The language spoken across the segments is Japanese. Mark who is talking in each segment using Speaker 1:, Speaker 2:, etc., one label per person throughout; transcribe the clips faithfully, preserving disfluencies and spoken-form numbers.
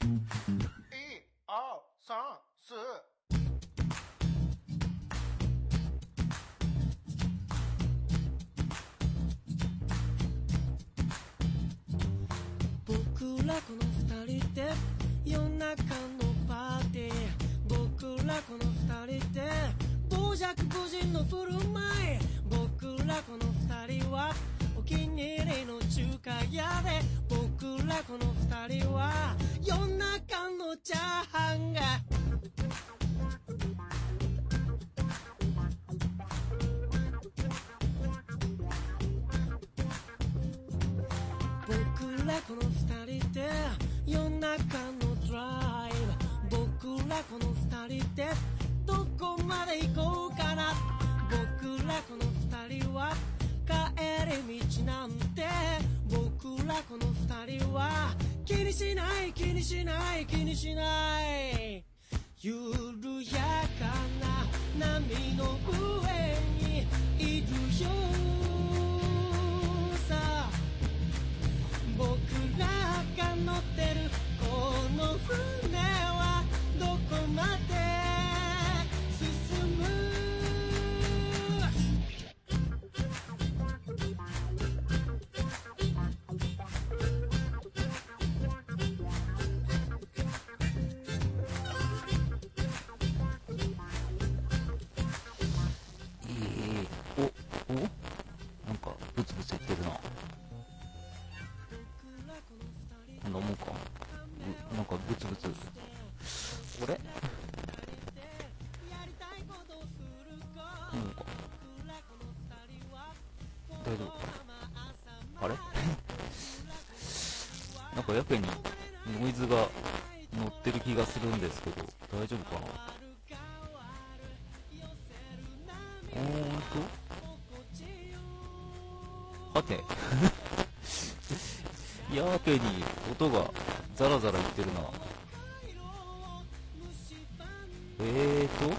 Speaker 1: あ、さん、す。
Speaker 2: 僕らこの二人で夜中のパーティー、僕らこの二人で傍若無人の振る舞い、僕らこの二人はお気に入りの中華屋で、僕らこの二人は夜中のチャーハンが僕らこの二人で夜中のドライブ、僕らこの二人でどこまで行こうかな、僕らこの二人は帰り道なんて、僕らこの二人は気にしない気にしない気にしない、緩やかな波の上にいるよさ、僕らが乗ってるこの船はどこまで進む、
Speaker 3: えー、お、おなんかブツブツ言ってるな。こんなもんか。ぶなんかブツブツ。俺なんか大丈夫かな。あれなんかやけにノイズが乗ってる気がするんですけど、大丈夫かな。おーんとはてやけに音がザラザラいってるな。えーと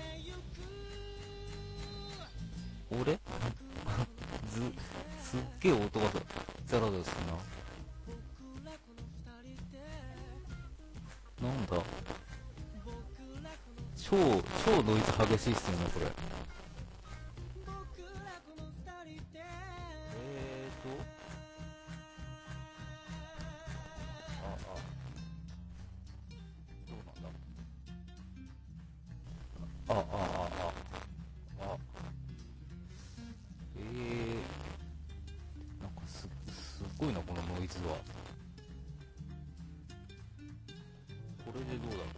Speaker 3: 俺ずすっげえ音がザラザラするな。なんだ超超ノイズ激しいっすよねこれ。えーとああどうなんだ。ああああああえーなんかすすっごいなこのノイズは。これでどうだろう。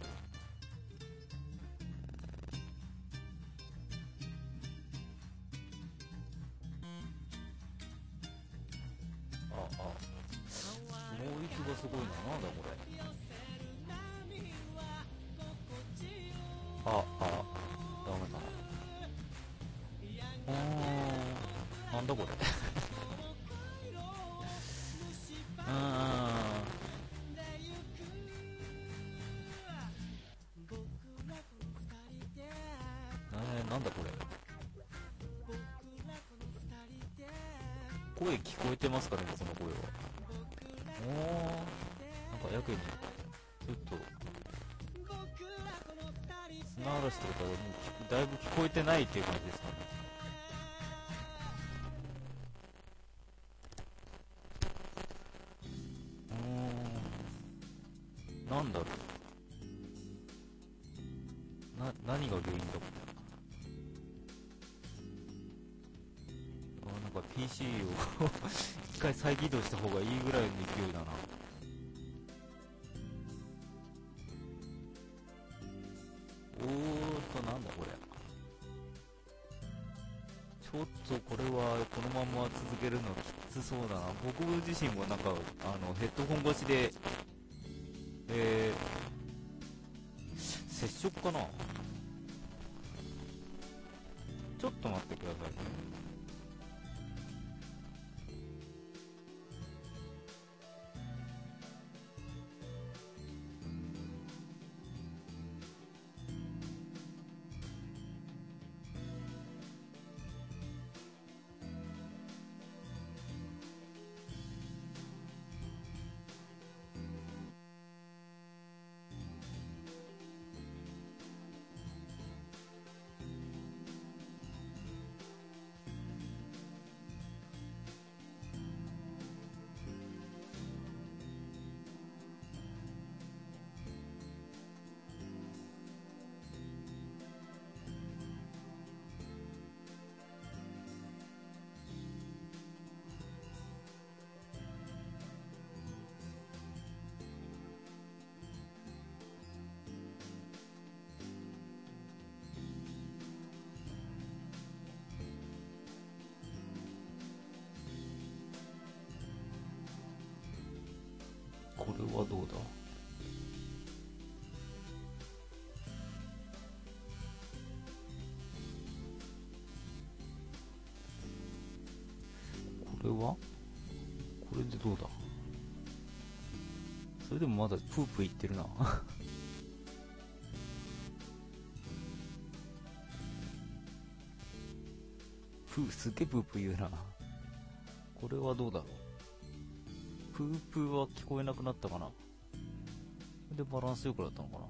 Speaker 3: ああノイズがすごいな。なんだこれ。ああダメだな。あーなんだこれあーえー、なんだこれ。声聞こえてますかねこの声は。おーなんかやけにちょっと砂嵐ってことはもうだいぶ聞こえてないっていう感じですかね。うーんなんだろうな。何が原因だこれ。あなんか ピーシー を一回再起動した方がいいぐらいの勢いだな。おーとなんだこれ。ちょっとこれはこのまま続けるのきつそうだな。僕自身もなんかあのヘッドホン越しでえー、接触かな。ちょっと待ってくださいね。 はどうだ。これはこれでどうだ。それでもまだプープーいってるなプー、すっげえプープー言うな。これはどうだろう。プープーは聞こえなくなったかな。でバランスよくなったのかな。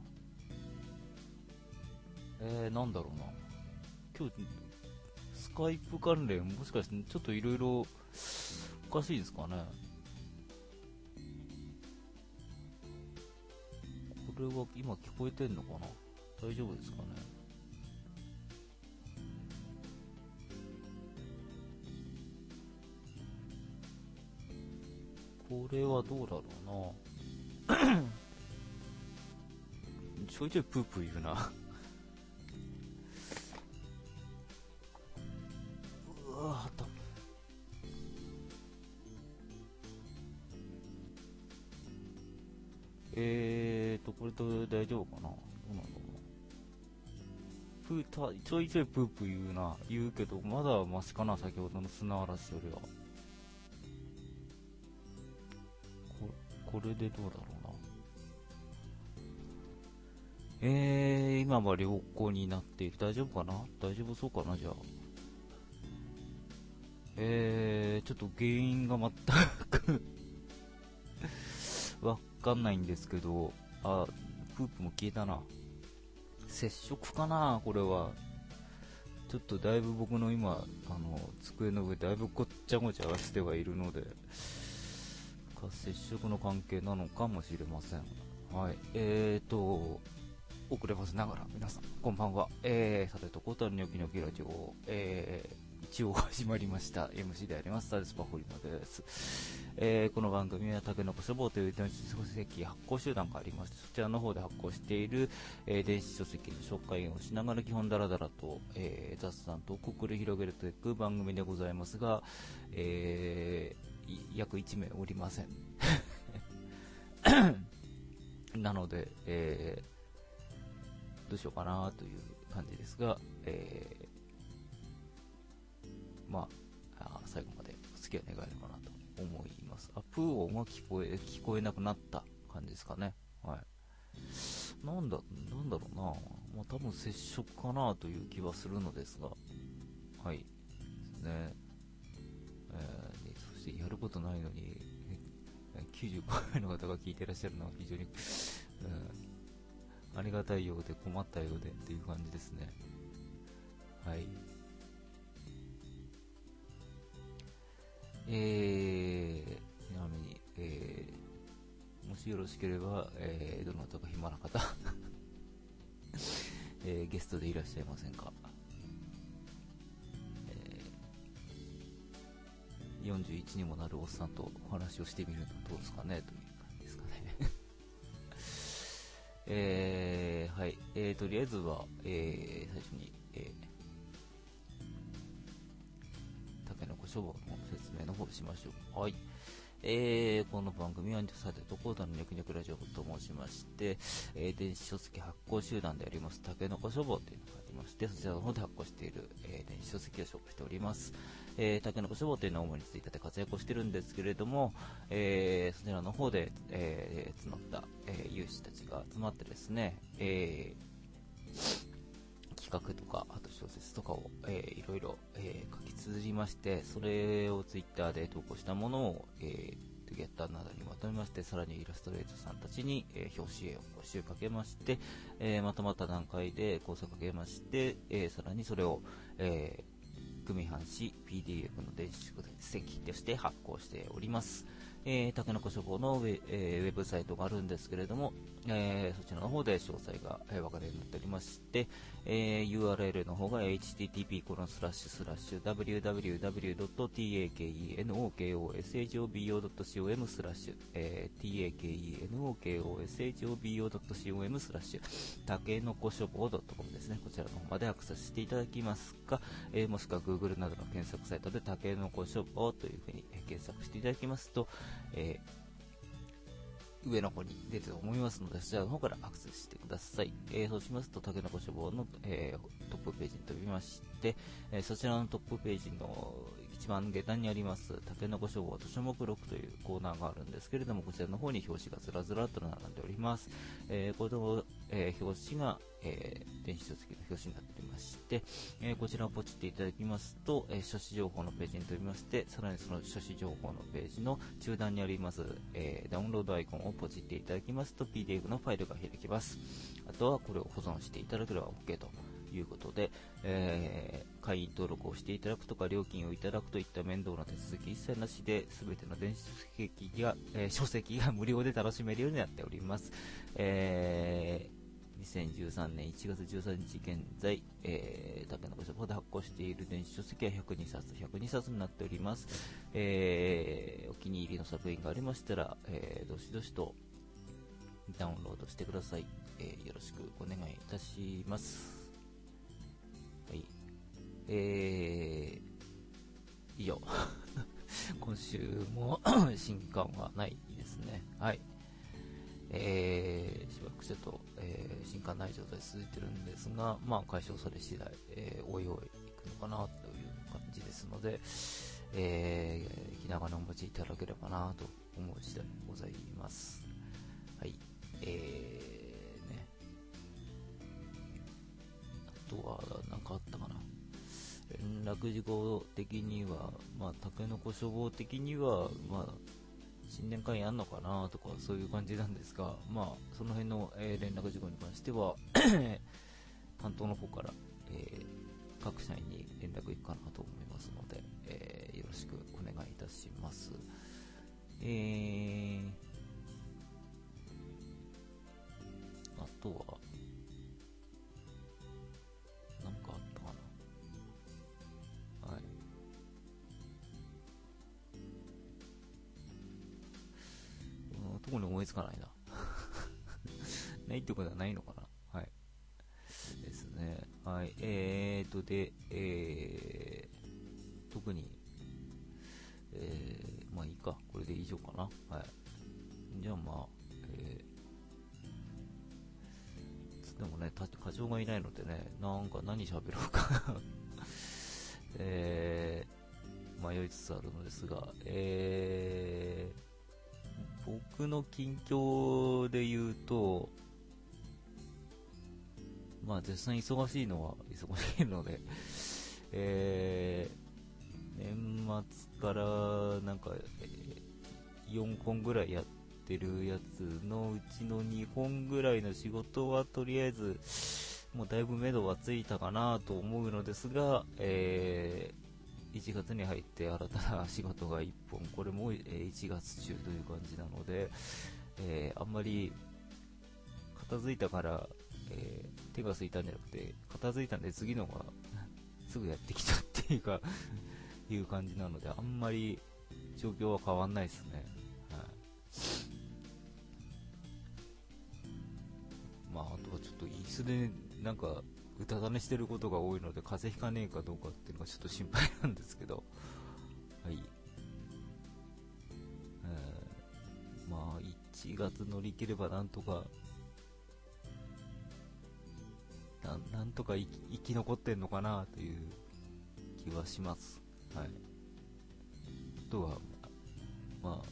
Speaker 3: えー、なんだろうな。今日スカイプ関連もしかしてちょっといろいろおかしいですかね。これは今聞こえてんのかな。大丈夫ですかね。これはどうだろうなちょいちょいプープー言うなうわーあった。えーとこれと大丈夫かな。どうなんだろう。プーたちょいちょいプープー言うな。言うけどまだマシかな、先ほどの砂嵐よりは。これでどうだろうな。えー、今は良好になっている。大丈夫かな。大丈夫そうかな。じゃあえー、ちょっと原因が全くわかんないんですけど、あ、プープも消えたな。接触かな、これは。ちょっとだいぶ僕の今、あの、机の上だいぶごっちゃごちゃしてはいるので、接触の関係なのかもしれません。はい。えーと、遅ればせながら、皆さん、こんばんは。えー、さてと、コタンニョキニョキラジオ、えー、一応始まりました。エムシー であります、サルスパホリノです。えー、この番組は、タケノコ書房という電子書籍発行集団がありまして、そちらの方で発行している、えー、電子書籍の紹介をしながら、基本ダラダラと、えー、雑談とを繰り広げるという番組でございますが、えー、約いちめいおりません。なので、えー、どうしようかなという感じですが、えー、まあ、最後までお付き合い願えればなと思います。あ、プー音が聞こえ、聞こえなくなった感じですかね。はい。なんだ、なんだろうな。まあ、多分接触かなという気はするのですが、はい。ですね。えー、そしてやることないのに、きゅうじゅうごかいの方が聞いてらっしゃるのは非常に、うん、ありがたいようで困ったようでっていう感じですね。はい。えー、ちなみに、えー、もしよろしければ、えー、どなたか暇な方、えー、ゲストでいらっしゃいませんか。えー、よんじゅういちにもなるおっさんとお話をしてみるのはどうですかねという感じですかね。えー、はい、えー、とりあえずは、えー、最初に、えー、タケノコ書房の説明の方をしましょう。はい。えー、この番組はさてとコータのニョキニョキラジオと申しまして、えー、電子書籍発行集団でありますタケノコ書房というのがありまして、そちらの方で発行している、えー、電子書籍を紹介しております。えー、タケノコ書房というのは主にツイッターで活躍をしているんですけれども、えー、そちらの方で、えー、募った、えー、有志たちが集まってですね、えー、企画とか、あと小説とかを、えー、いろいろ、えー、書き綴りまして、それをツイッターで投稿したものを、えーゲッターなどにまとめまして、さらにイラストレーターさんたちに、えー、表紙絵を募集かけまして、えー、まとまった段階で構成かけまして、えー、さらにそれを、えー、組版し ピーディーエフ の電子書籍として発行しております。えー、タケノコ書房のウェ、えー、ウェブサイトがあるんですけれども、えー、そちらの方で詳細が、えー、分かるようになっておりまして、えー、ユーアールエル の方が エイチティーティーピーコロンスラッシュスラッシュダブリューダブリューダブリュードットタケノコショボドットコムスラッシュタケノコショボドットコムスラッシュタケノコ書房 .com ですね。こちらの方までアクセスしていただきますか、えー、もしくは Google などの検索サイトでタケノコ書房というふうに検索していただきますと、え上の方に出てると思いますので、そちらの方からアクセスしてください。えー、そうしますと、竹の子書房の、えー、トップページに飛びまして、えー、そちらのトップページの一番下段にあります、竹の子書房図書目録というコーナーがあるんですけれども、こちらの方に表紙がずらずらと並んでおります。えー、この、えー、表紙が、えー、電子書籍の表紙になっておりまして、えー、こちらをポチっていただきますと、えー、書誌情報のページに飛びまして、さらにその書誌情報のページの中段にあります、えー、ダウンロードアイコンをポチっていただきますと ピーディーエフ のファイルが開きます。あとはこれを保存していただければ OK ということで、えー、会員登録をしていただくとか料金をいただくといった面倒な手続き一切なしで全ての電子書籍が、えー、書籍が無料で楽しめるようになっております。えーにせんじゅうさんねんいちがつじゅうさんにち現在、えー、竹の子書房で発行している電子書籍はひゃくにさつ、ひゃくにさつになっております。えー、お気に入りの作品がありましたら、えー、どしどしとダウンロードしてください。えー、よろしくお願いいたします。はい。えー、以上。今週も新刊はないですね。はい。えー、しばらくちょっと、えー、新刊ない状態続いてるんですが、まあ解消され次第、えー、おいおいいくのかなという感じですので、えー、気長にお待ちいただければなと思う次第でございます。はい。えー、ね。あとは何かあったかな。連絡事項的には、まあ、竹の子書房的には、まあ、新年会やんのかなとかそういう感じなんですが、まあ、その辺の、えー、連絡事項に関しては担当の方から、えー、各社員に連絡いくかなと思いますので、えー、よろしくお願いいたします。えー、あとは何かあったかな。はい。特に思いつかないな。ないってことはないのかな。はい。ですね。はい。えーと、で、えー、特に、えー、まあいいか。これで以上かな。はい。じゃあまあ、えー、つってもね、課長がいないのでね、なんか何喋ろうか。えー、迷いつつあるのですが、えー、僕の近況で言うと、まあ絶賛忙しいのは忙しいので、えー、年末からなんか、えー、よんほんぐらいやってるやつのうちのにほんぐらいの仕事はとりあえずもうだいぶ目処はついたかなと思うのですが、えーいちがつに入って新たな仕事がいっぽん、これもいちがつ中という感じなので、えー、あんまり片付いたから、えー、手が空いたんじゃなくて片付いたんで次のがすぐやってきたっていうかいう感じなので、あんまり状況は変わんないですね。はい、まあ、あとはちょっとイギリスでなんかうたた寝してることが多いので風邪ひかねえかどうかっていうのがちょっと心配なんですけど、はい、えー、まあいちがつ乗り切ればなんとかな, なんとか生 き, 生き残ってんのかなという気はします。はい。あとはま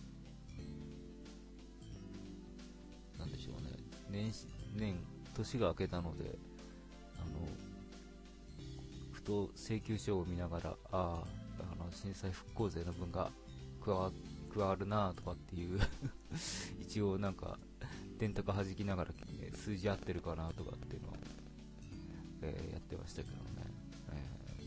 Speaker 3: あなんでしょうね、年年年が明けたので、あのふと請求書を見ながら、ああ、あの震災復興税の分が加 わ, 加わるなとかっていう一応なんか電卓弾きながら数字合ってるかなとかっていうのを、えー、やってましたけどね、え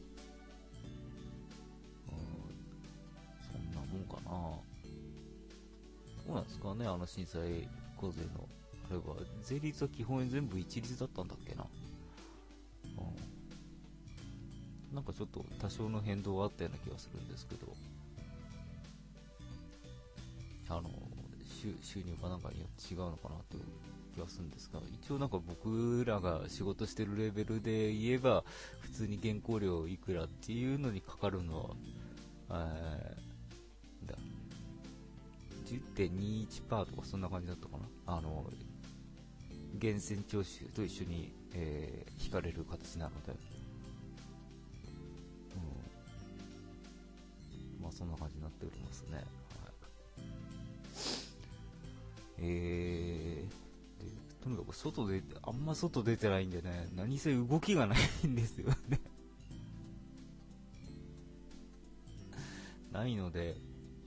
Speaker 3: ー、うん、そんなもんかな。どうなんですかね、あの震災復興税のあれは税率は基本全部一律だったんだっけな。なんかちょっと多少の変動はあったような気がするんですけど、あの 収, 収入かなんかによって違うのかなという気がするんですが、一応なんか僕らが仕事してるレベルで言えば普通に原稿料いくらっていうのにかかるのは、えー、だじゅってんにいちパーセント とかそんな感じだったかな。あの源泉徴収と一緒に、えー、引かれる形なので、うん、まあそんな感じになっておりますね。はい、えー、でとにかく外であんま外出てないんでね、何せ動きがないんですよねないので、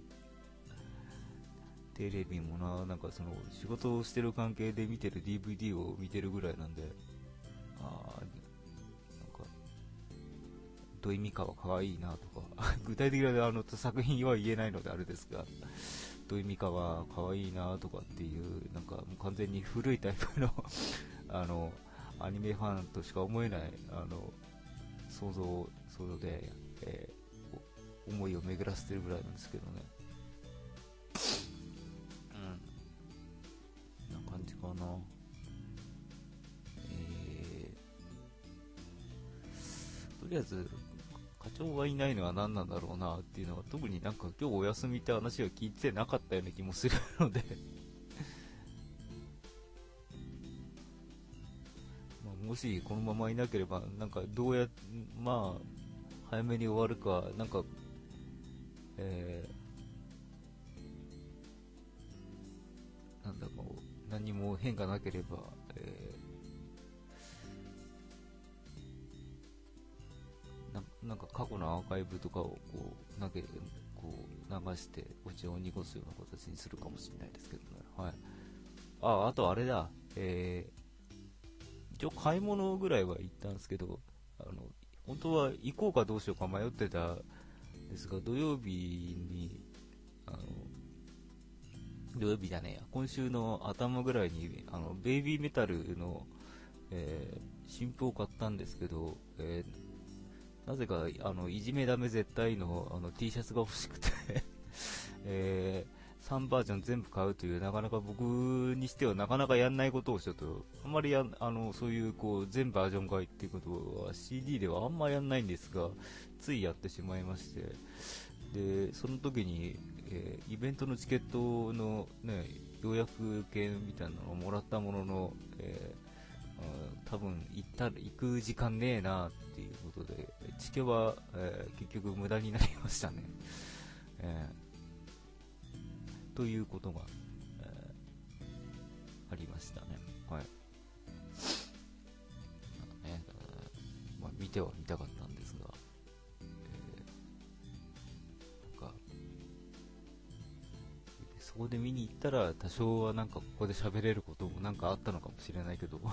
Speaker 3: テレビもな、なんかその仕事をしてる関係で見てる ディーブイディー を見てるぐらいなんで、あー、なんか土井美香は可愛いなとか具体的なあの作品は言えないのであれですが、土井美香は可愛いなとかっていう、なんかもう完全に古いタイプのあのアニメファンとしか思えないあの想像想像で、えー、思いを巡らせてるぐらいなんですけどね。うん、な感じかな。えー、とりあえず課長がいないのは何なんだろうなっていうのは、特になんか今日お休みって話は聞いてなかったような気もするのでまあもしこのままいなければ、なんかどうやまあ早めに終わるか、なんか、えー、なんだか何も変化なければ、えー、な, なんか過去のアーカイブとかをこう投げこう流してお茶を濁すような形にするかもしれないですけどね。はい。あ、あとあれだ、えー、一応買い物ぐらいは行ったんですけど、あの本当は行こうかどうしようか迷ってたんですが、土曜日にあの土曜日じゃねえや、今週の頭ぐらいにあのベイビーメタルの、えー、新譜を買ったんですけど、えー、なぜかあのいじめダメ絶対 の, あの T シャツが欲しくて、えー、さんバージョン全部買うという、なかなか僕にしてはなかなかやんないことをちょっとあんまりやあのそういうこう全バージョン買いっていうことは シーディー ではあんまりやんないんですが、ついやってしまいまして、でその時に、えー、イベントのチケットの、ね、予約券みたいなのをもらったものの、えー、多分行った行く時間ねえなっていうことで、チケは、えー、結局無駄になりましたね、えー、ということが、えー、ありましたね。はい。ね、まあ、見ては見たかったんですが、そこで見に行ったら多少はなんかここで喋れることもなんかあったのかもしれないけど、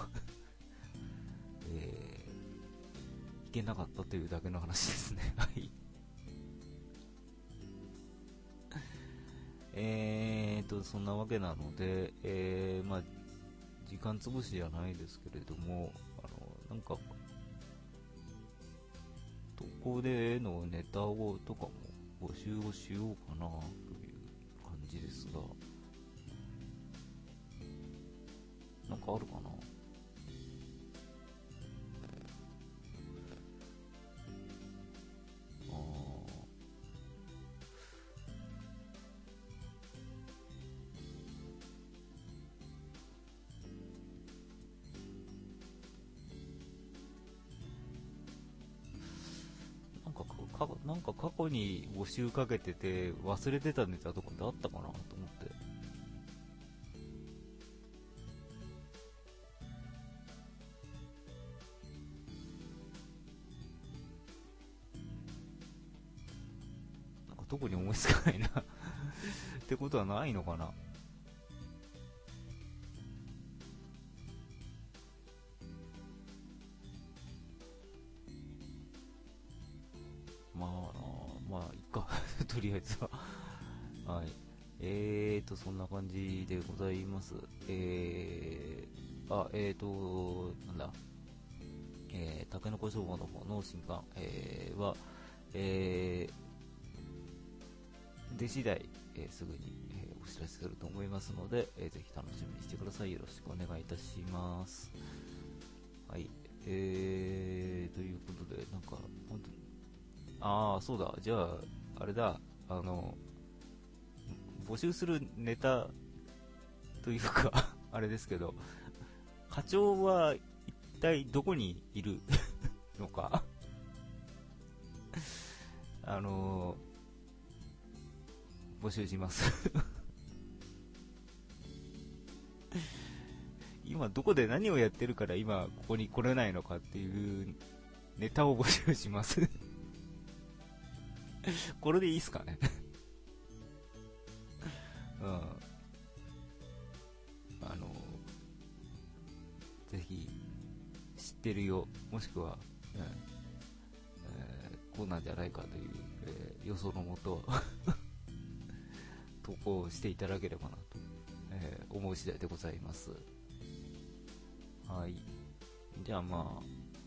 Speaker 3: えー、行けなかったというだけの話ですね。はいえーとそんなわけなので、えー、まあ時間つぶしじゃないですけれども、あのなんかどこでのネタをとかも募集をしようかなという感じですが、なんかあるかな。あなんかかかなんか過去に募集かけてて忘れてたネタとかってあったかなと思って。なんか特に思いつかないなってことはないのかな。まあまあいいかとりあえずははい。えーとそんな感じでございます。えー、あえーとなんだえー、たけのこ消防の方の新刊、えー、は、えー、出次第、えー、すぐに、えー、お知らせすると思いますので、えー、ぜひ楽しみにしてください。よろしくお願いいたします。はい。えー、ということで、なんか、本当に、ああ、そうだ、じゃあ、あれだ、あの、 募集するネタというかあれですけど、課長は一体どこにいるのかあのー、募集します今どこで何をやってるから今ここに来れないのかっていうネタを募集しますこれでいいっすかねうん、あのぜひ知ってるよ、もしくは、ねえー、こうなんじゃないかという、えー、予想のもと投稿していただければなと、えー、思う次第でございます。はい、じゃあま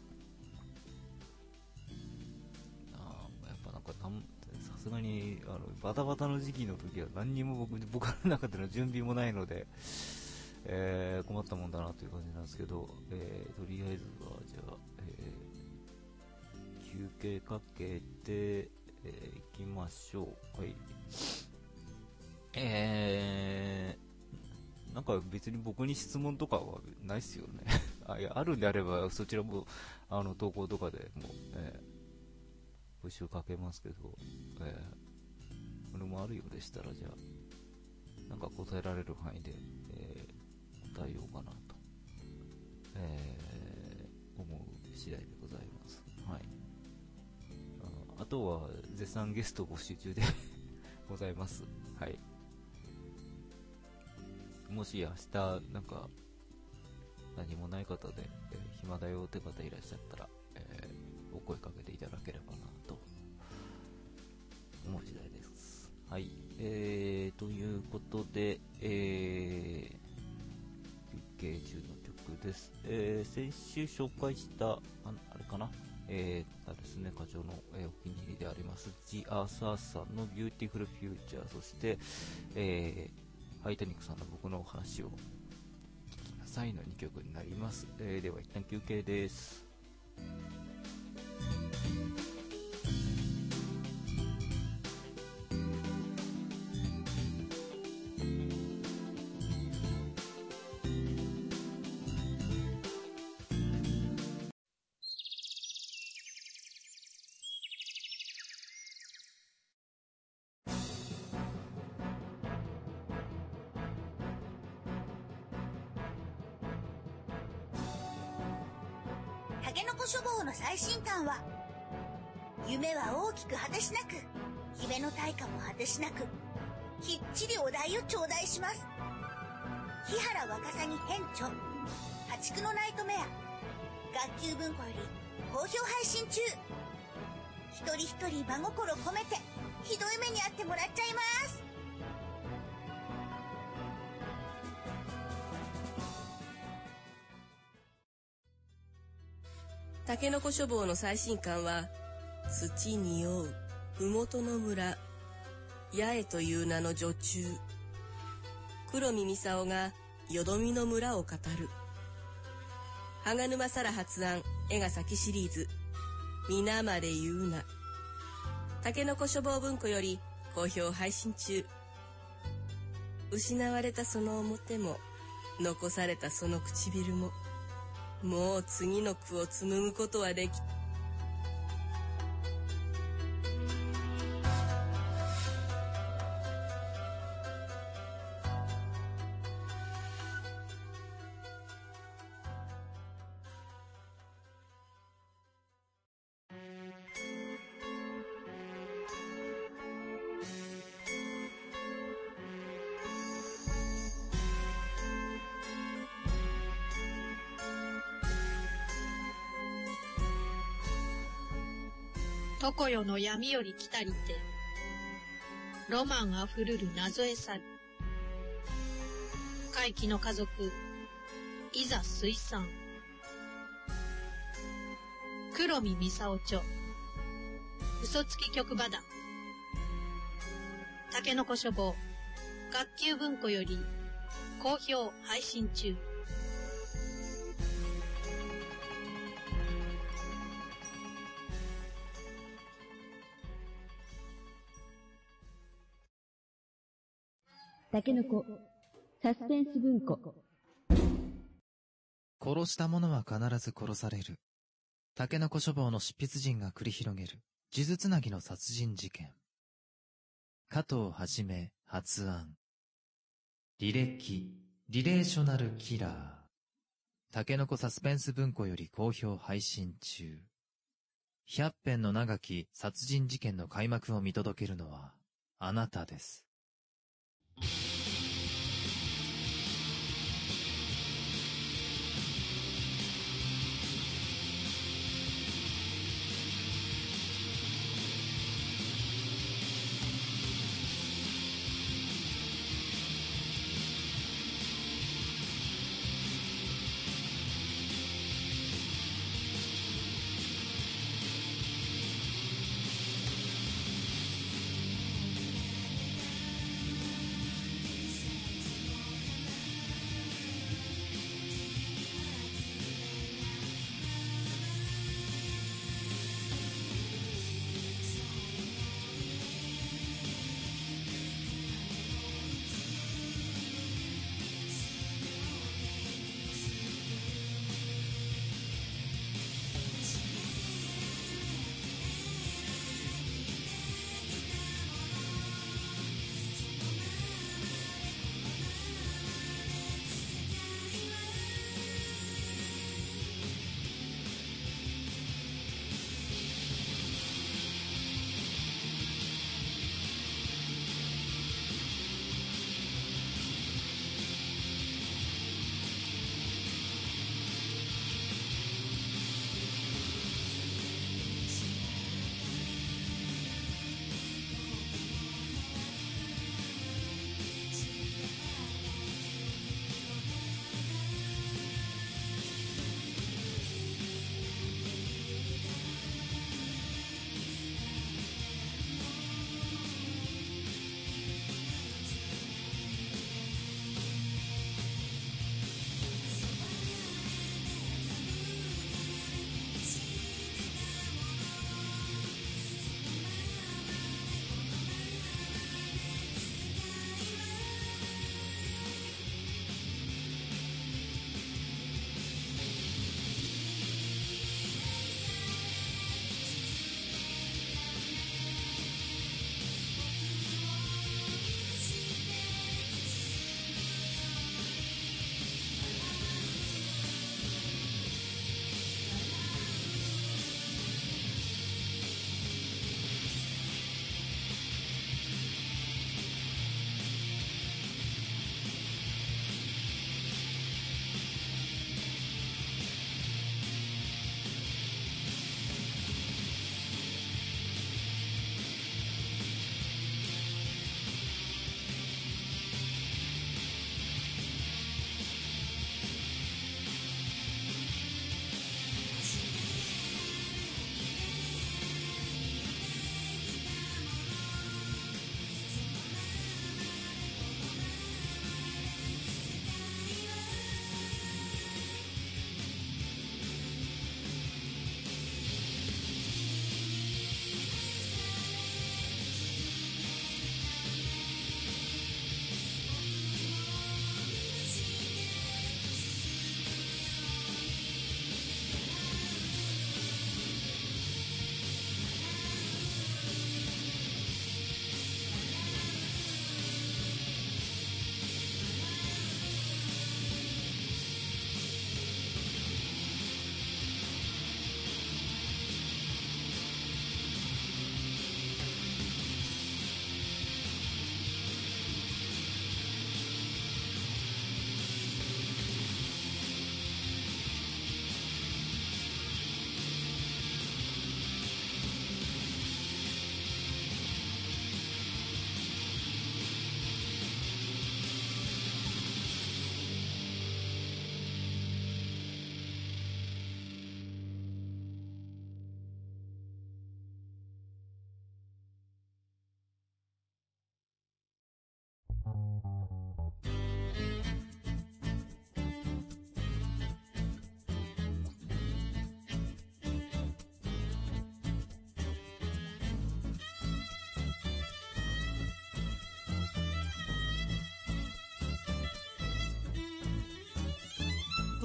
Speaker 3: あ、あやっぱなんかなんさすがにあのバタバタの時期の時は何にも僕僕の中での準備もないので、えー、困ったもんだなという感じなんですけど、えー、とりあえずはじゃあ、えー、休憩かけて、えー、行きましょう。はい。えー、なんか別に僕に質問とかはないっすよねあ。いや、あるんであればそちらもあの投稿とかでも、えー、募集かけますけど、えー、これもあるようでしたらじゃあなんか答えられる範囲で、えー、答えようかなと、えー、思う次第でございます。はい。あ、あとは絶賛ゲスト募集中でございます。はい。もし明日なんか何もない方で、えー、暇だよって方いらっしゃったら、えー、お声かけていただければなと思う次第です。はい。えー、ということで、えー、休憩中の曲です。えー、先週紹介した、あ、あれかな、えー、あですね、課長の、えー、お気に入りであります、ジ・アーサーさんのビューティフルフューチャー、そして、えー、ハイタニックさんの僕のお話を聞きなさいのにきょくになります。えー、では一旦休憩です。
Speaker 4: タケノコ書房の最新刊は、夢は大きく果てしなく、夢の対価も果てしなく、きっちりお題を頂戴します。日原若狭に編著、破竹のナイトメア、学級文庫より好評配信中。一人一人真心込めて、ひどい目に遭ってもらっちゃいます。
Speaker 5: タケノコ書房の最新刊は、土におう麓の村、八重という名の女中、黒見操がよどみの村を語る。羽賀沼沙羅発案、絵が先シリーズ、皆まで言うな。タケノコ書房文庫より好評配信中。失われたその表も、残されたその唇も、もう次の句を紡ぐことはでき、
Speaker 6: 常世の闇より来たりて、ロマンあふるる謎へ去る。怪奇の家族、いざ水産。黒見操著、嘘つき局場だ。タケノコ書房、学級文庫より好評配信中。
Speaker 7: タケノコ、サスペンス文庫。
Speaker 8: 殺した者は必ず殺される。タケノコ書房の執筆陣が繰り広げる数珠つなぎの殺人事件。加藤はじめ発案。履歴、リレーショナルキラー。タケノコサスペンス文庫より好評配信中。ひゃっ編の長き殺人事件の開幕を見届けるのはあなたです。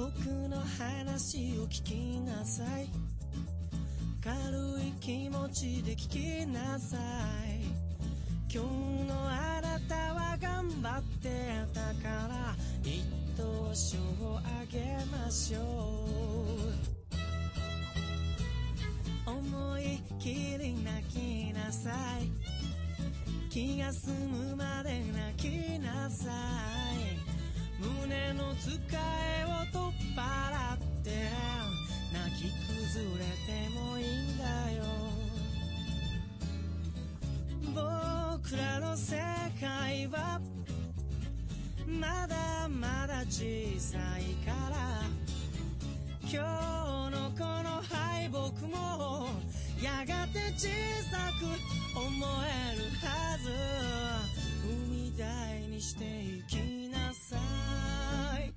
Speaker 2: 僕の話を聞きなさい。軽い気持ちで聞きなさい。今日のあなたは頑張ってたから一等賞をあげましょう。思い切り泣きなさい。気が済むまで泣きなさい。胸の疲れを取っ払って泣き崩れてもいいんだよ。僕らの世界はまだまだ小さいから今日のこの敗北もやがて小さく思えるはず。踏み台にしていきなさい。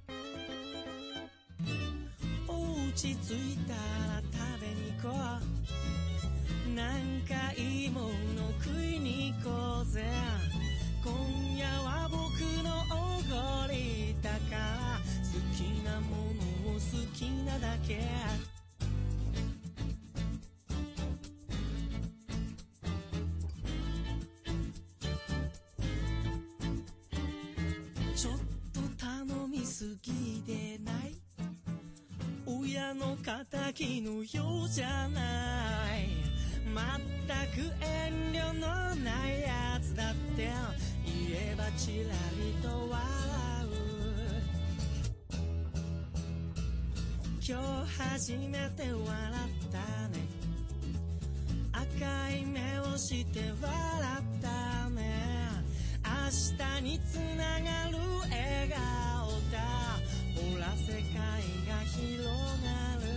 Speaker 2: 落ち着いたら食べに行こう。なんかいいもの食いに行こうぜ。今夜は僕のおごりだから好きなものを好きなだけ。ちょっと頼みすぎでない？親の敵のようじゃない。まったく遠慮のないやつだって言えばちらりと笑う。今日初めて笑ったね。赤い目をして笑ったね。明日につながる笑顔だ。ほら世界が広がる。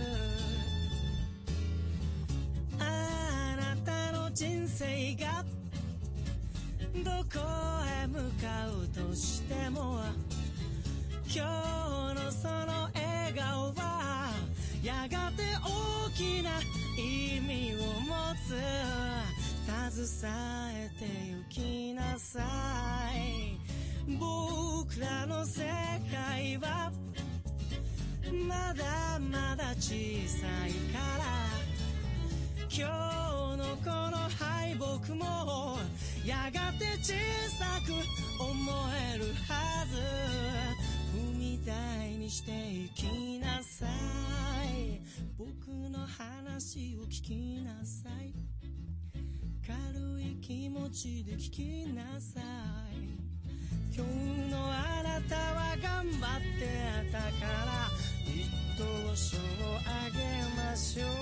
Speaker 2: あなたの人生がどこへ向かうとしても今日のその笑顔はやがて大きな意味を持つ。携えてゆきなさい。僕らの世界はまだまだ小さいから今日のこの敗北もやがて小さく思えるはず。踏み台にしていきなさい。僕の話を聞きなさい。軽い気持ちで聞きなさい。今日のあなたは頑張ってたから一等賞をあげましょう。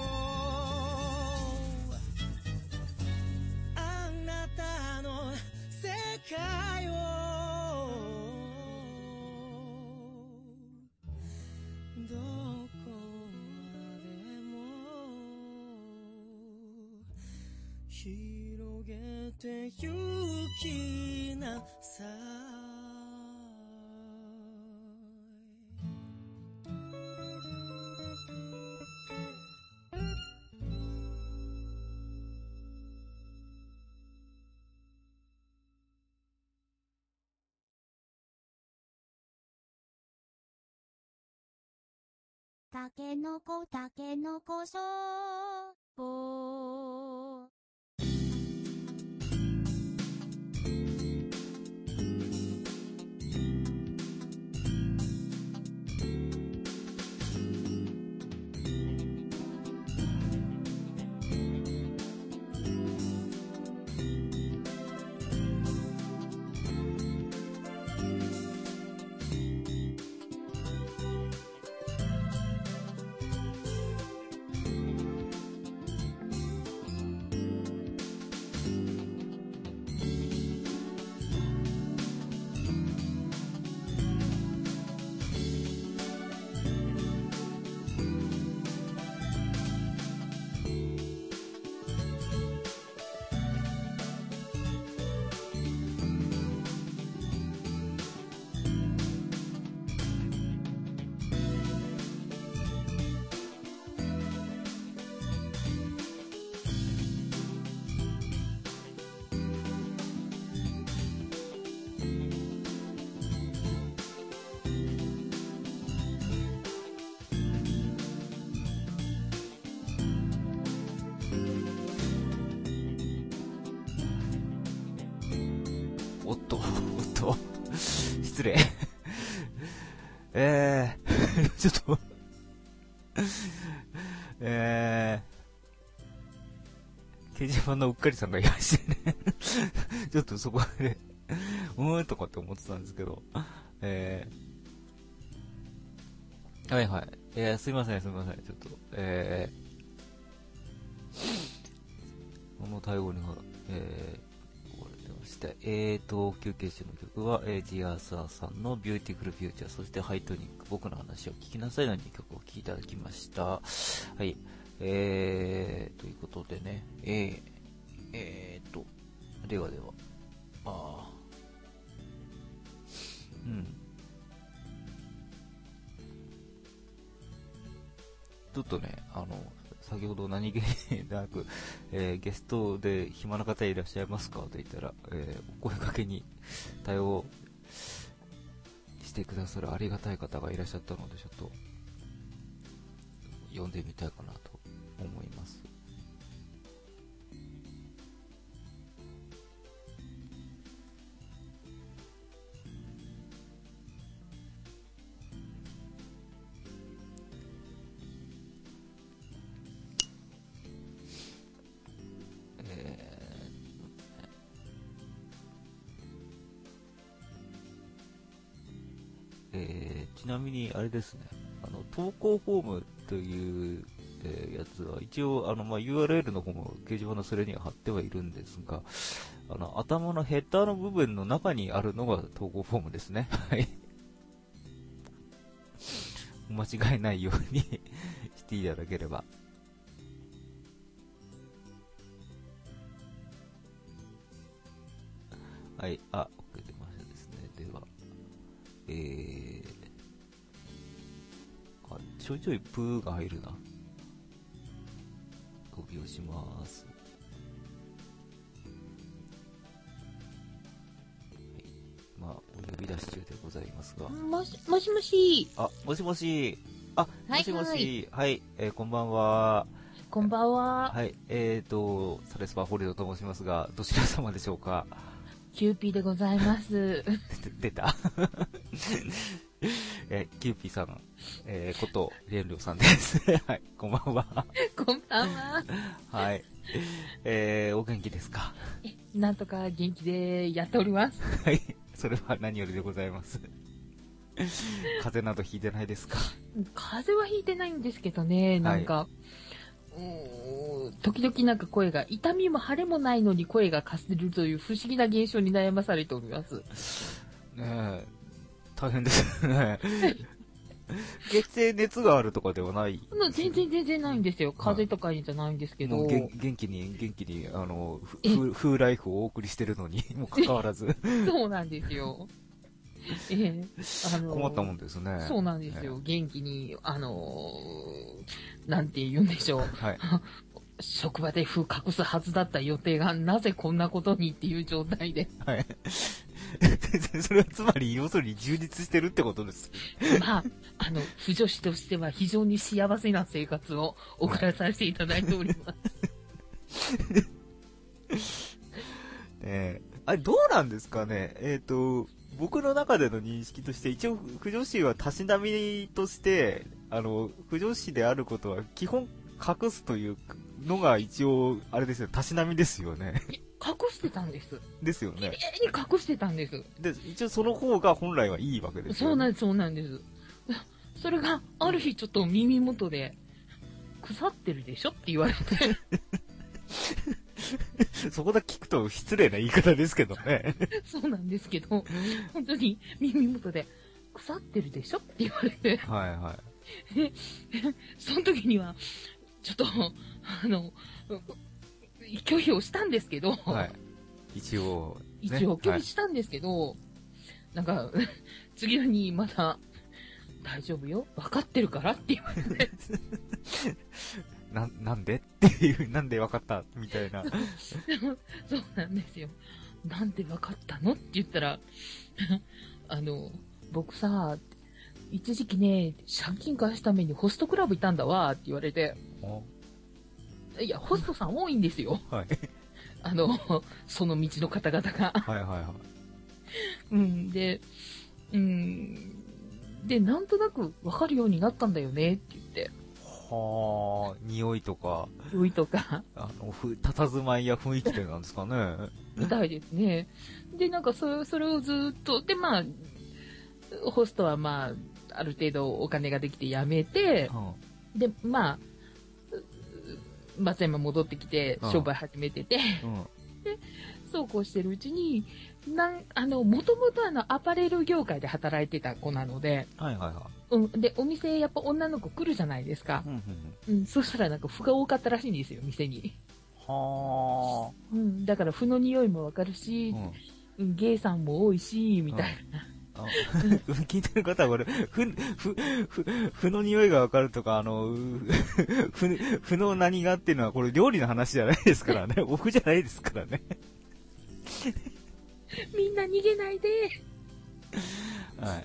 Speaker 2: あなたの世界をどこまでも広げてゆきなさい。
Speaker 9: たけのこたけのこそぼ
Speaker 3: おっと、おっと、失礼。えー、ちょっと、えー、掲示板のうっかりさんがいらしてね、ちょっとそこで、うーんとかって思ってたんですけど、えー、はいはい、えー、すいませんすいません、ちょっと、えー、この対応には、えー、えーと、休憩中の曲は、えー、ジアーサーさんのビューティフルフューチャー、そしてハイトニック、僕の話を聞きなさいのに曲を聴いていただきました。はい。えー、ということでね、えー、えーと、ではでは、あー、うん。ちょっとね、あの、先ほど何気なく、えー、ゲストで暇な方いらっしゃいますかと言ったら、えー、お声掛けに対応してくださるありがたい方がいらっしゃったので、ちょっと呼んでみたいかなと思います。えー、ちなみにあれですね、あの投稿フォームという、えー、やつは一応あの、まあ、ユーアールエル の方も掲示板のそれには貼ってはいるんですが、あの頭のヘッダーの部分の中にあるのが投稿フォームですね。はい。間違いないようにしていただければ。はい、あ、OK 出ましたですね。では、えー、あ、ちょいちょいプーが入るな。ごびょうします。はい、まあ、お呼び出し中でございますが。
Speaker 6: もし、もしもし。
Speaker 3: あ、もしもし。あ、もしもし。はい、はい、えー、こんばんは。
Speaker 6: こんばんは。
Speaker 3: はい、えーと、サレスパホリドと申しますが、どちら様でしょうか。
Speaker 6: キューピーでございます。
Speaker 3: 出たえ、キューピーさん、えー、こと、レンリョウさんです。はい、こんばんは。
Speaker 6: こんばんは。
Speaker 3: はい。えー、お元気ですか？
Speaker 6: え、なんとか元気でやっております。
Speaker 3: はい、それは何よりでございます。風邪などひいてないですか？
Speaker 6: 風邪はひいてないんですけどね、なんか、はい、うーん、時々なんか声が、痛みも腫れもないのに声がかするという不思議な現象に悩まされております。
Speaker 3: ねえ、大変ですね。月性熱があるとかではない？
Speaker 6: 全然全然ないんですよ。風邪とかじゃないんですけど。
Speaker 3: もう元気に、元気に、あの、フーライフをお送りしてるのにもかかわらず。
Speaker 6: そうなんですよ。ええ、あのー、
Speaker 3: 困ったもんですね。
Speaker 6: そうなんですよ。ええ、元気に、あのー、なんて言うんでしょう。はい。職場で風隠すはずだった予定が、なぜこんなことにっていう状態で。はい。
Speaker 3: それはつまり、要するに充実してるってことです。
Speaker 6: まあ、あの、腐女子としては非常に幸せな生活を送らさせていただいております。
Speaker 3: ねえ、あれどうなんですかね。えっと、僕の中での認識として、一応、腐女子はたしなみとして、あの、腐女子であることは基本隠すというのが一応、あれですよ、たしなみですよね。
Speaker 6: 隠してたんです。
Speaker 3: ですよね。
Speaker 6: 綺麗に隠してたんです。
Speaker 3: で、一応その方が本来はいいわけですよね。
Speaker 6: そうなんです、そうなんです。それが、ある日ちょっと耳元で、腐ってるでしょって言われて。
Speaker 3: そこだけ聞くと失礼な言い方ですけどね。
Speaker 6: そうなんですけど、本当に耳元で、腐ってるでしょって言われて。
Speaker 3: はいはい。
Speaker 6: で、その時には、ちょっと、あの、拒否をしたんですけど、はい、
Speaker 3: 一応、
Speaker 6: ね、一応拒否したんですけど、はい、なんか、次の日また、大丈夫よ、分かってるからって言われて。
Speaker 3: な、なんでっていう、なんで分かったみたいな。
Speaker 6: そうなんですよ。なんで分かったのって言ったら、あの、僕さ、一時期ね、借金返すためにホストクラブいたんだわって言われて、いや、ホストさん多いんですよ。はい。あの、その道の方々が。
Speaker 3: はいはいはい。
Speaker 6: うん、で、うん、で、なんとなくわかるようになったんだよねって言って。
Speaker 3: はあ、匂いとか。
Speaker 6: 匂いとか。
Speaker 3: あの、ふ、佇まいや雰囲気でなんですかね。
Speaker 6: みたいですね。で、なんかそ、それをずっと、で、まあ、ホストはまあ、ある程度お金ができて辞めて、うん、で、まあ、松山戻ってきて商売始めてて、うん、で、そうこうしてるうちに、なん、あの、もともとあの、アパレル業界で働いてた子なので、
Speaker 3: はいはいはい。
Speaker 6: うん。で、お店、やっぱ女の子来るじゃないですか。うん、うんうん、そしたらなんか、麩が多かったらしいんですよ、店に。
Speaker 3: は
Speaker 6: あ。うん。だから、麩の匂いもわかるし、うん、ゲイさんも多いし、みたいな。うん
Speaker 3: 聞いてる方はこれ、ふ、ふ、ふ、ふの匂いがわかるとか、あの、ふ、ふの何がっていうのは、これ料理の話じゃないですからね。おふじゃないですからね。
Speaker 6: みんな逃げないで。
Speaker 3: はい。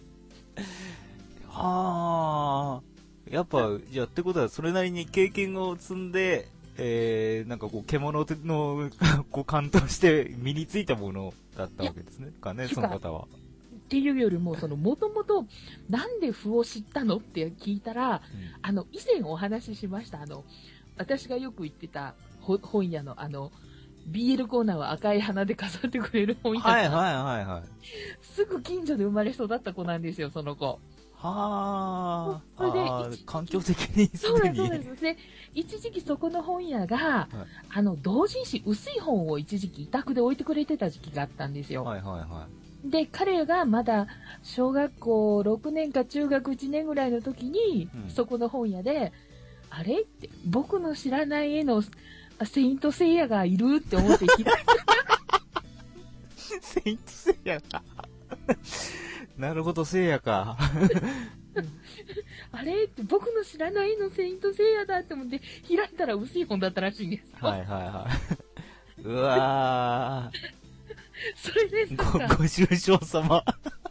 Speaker 3: はあ。やっぱ、じゃあってことは、それなりに経験を積んで、えー、なんかこう、獣の、こう、感として身についたものだったわけですね。かね、その方は。
Speaker 6: っていうよりも、その、もともと、なんで麩を知ったのって聞いたら、うん、あの、以前お話ししました、あの、私がよく行ってた本屋の、あの、ビールコーナーは赤い花で飾ってくれる本屋さん。
Speaker 3: はいはいはいはい。
Speaker 6: すぐ近所で生まれ育った子なんですよ、その子。
Speaker 3: はあ。それで、環境的にすでに。
Speaker 6: そうです、そうです。で、一時期そこの本屋が、はい、あの、同人誌、薄い本を一時期委託で置いてくれてた時期があったんですよ。
Speaker 3: はいはいはい。
Speaker 6: で、彼がまだ小学校ろくねんか中学いちねんぐらいの時に、うん、そこの本屋で、あれって、僕の知らない絵のセイントセイヤがいるって思って開いた。
Speaker 3: セイントセイヤか。なるほど、セイヤか。
Speaker 6: あれって僕の知らない絵のセイントセイヤだって思って開いたら薄い本だったらしいんですよ。
Speaker 3: はいはいはい。うわー。
Speaker 6: それで
Speaker 3: ご、ご愁傷様。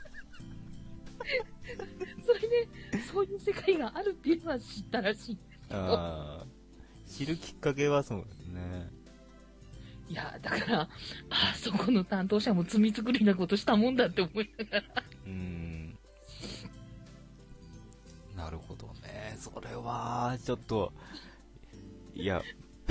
Speaker 6: それで、そういう世界があるっていうのは知ったらしいんですけど。
Speaker 3: あ知るきっかけはそうですね。
Speaker 6: いや、だから、あそこの担当者も罪作りなことしたもんだって思いながら。
Speaker 3: うーん。なるほどね。それは、ちょっと、いや、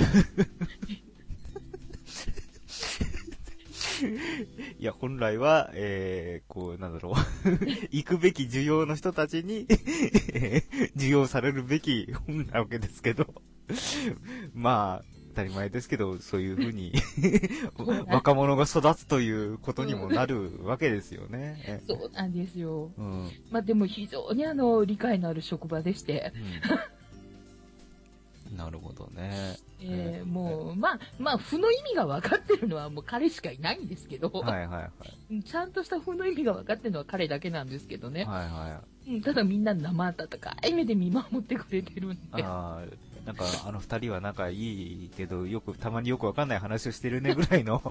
Speaker 3: いや、本来は、えー、こう、なんだろう、行くべき需要の人たちに、需要されるべき本なわけですけど、まあ、当たり前ですけど、そういうふうに、若者が育つということにもなるわけですよね。
Speaker 6: そうなんですよ。
Speaker 3: うん、
Speaker 6: まあでも非常にあの、理解のある職場でして、
Speaker 3: うん、なるほどね。
Speaker 6: えー、もう、まあ、まあ、負の意味が分かってるのはもう彼しかいないんですけど、
Speaker 3: はいはいはい。
Speaker 6: ちゃんとした負の意味が分かってるのは彼だけなんですけどね。
Speaker 3: はいはい。
Speaker 6: ただみんな生温かい目で見守ってくれてるんで。
Speaker 3: ああ、なんかあの二人は仲いいけど、よく、たまによく分かんない話をしてるねぐらいの。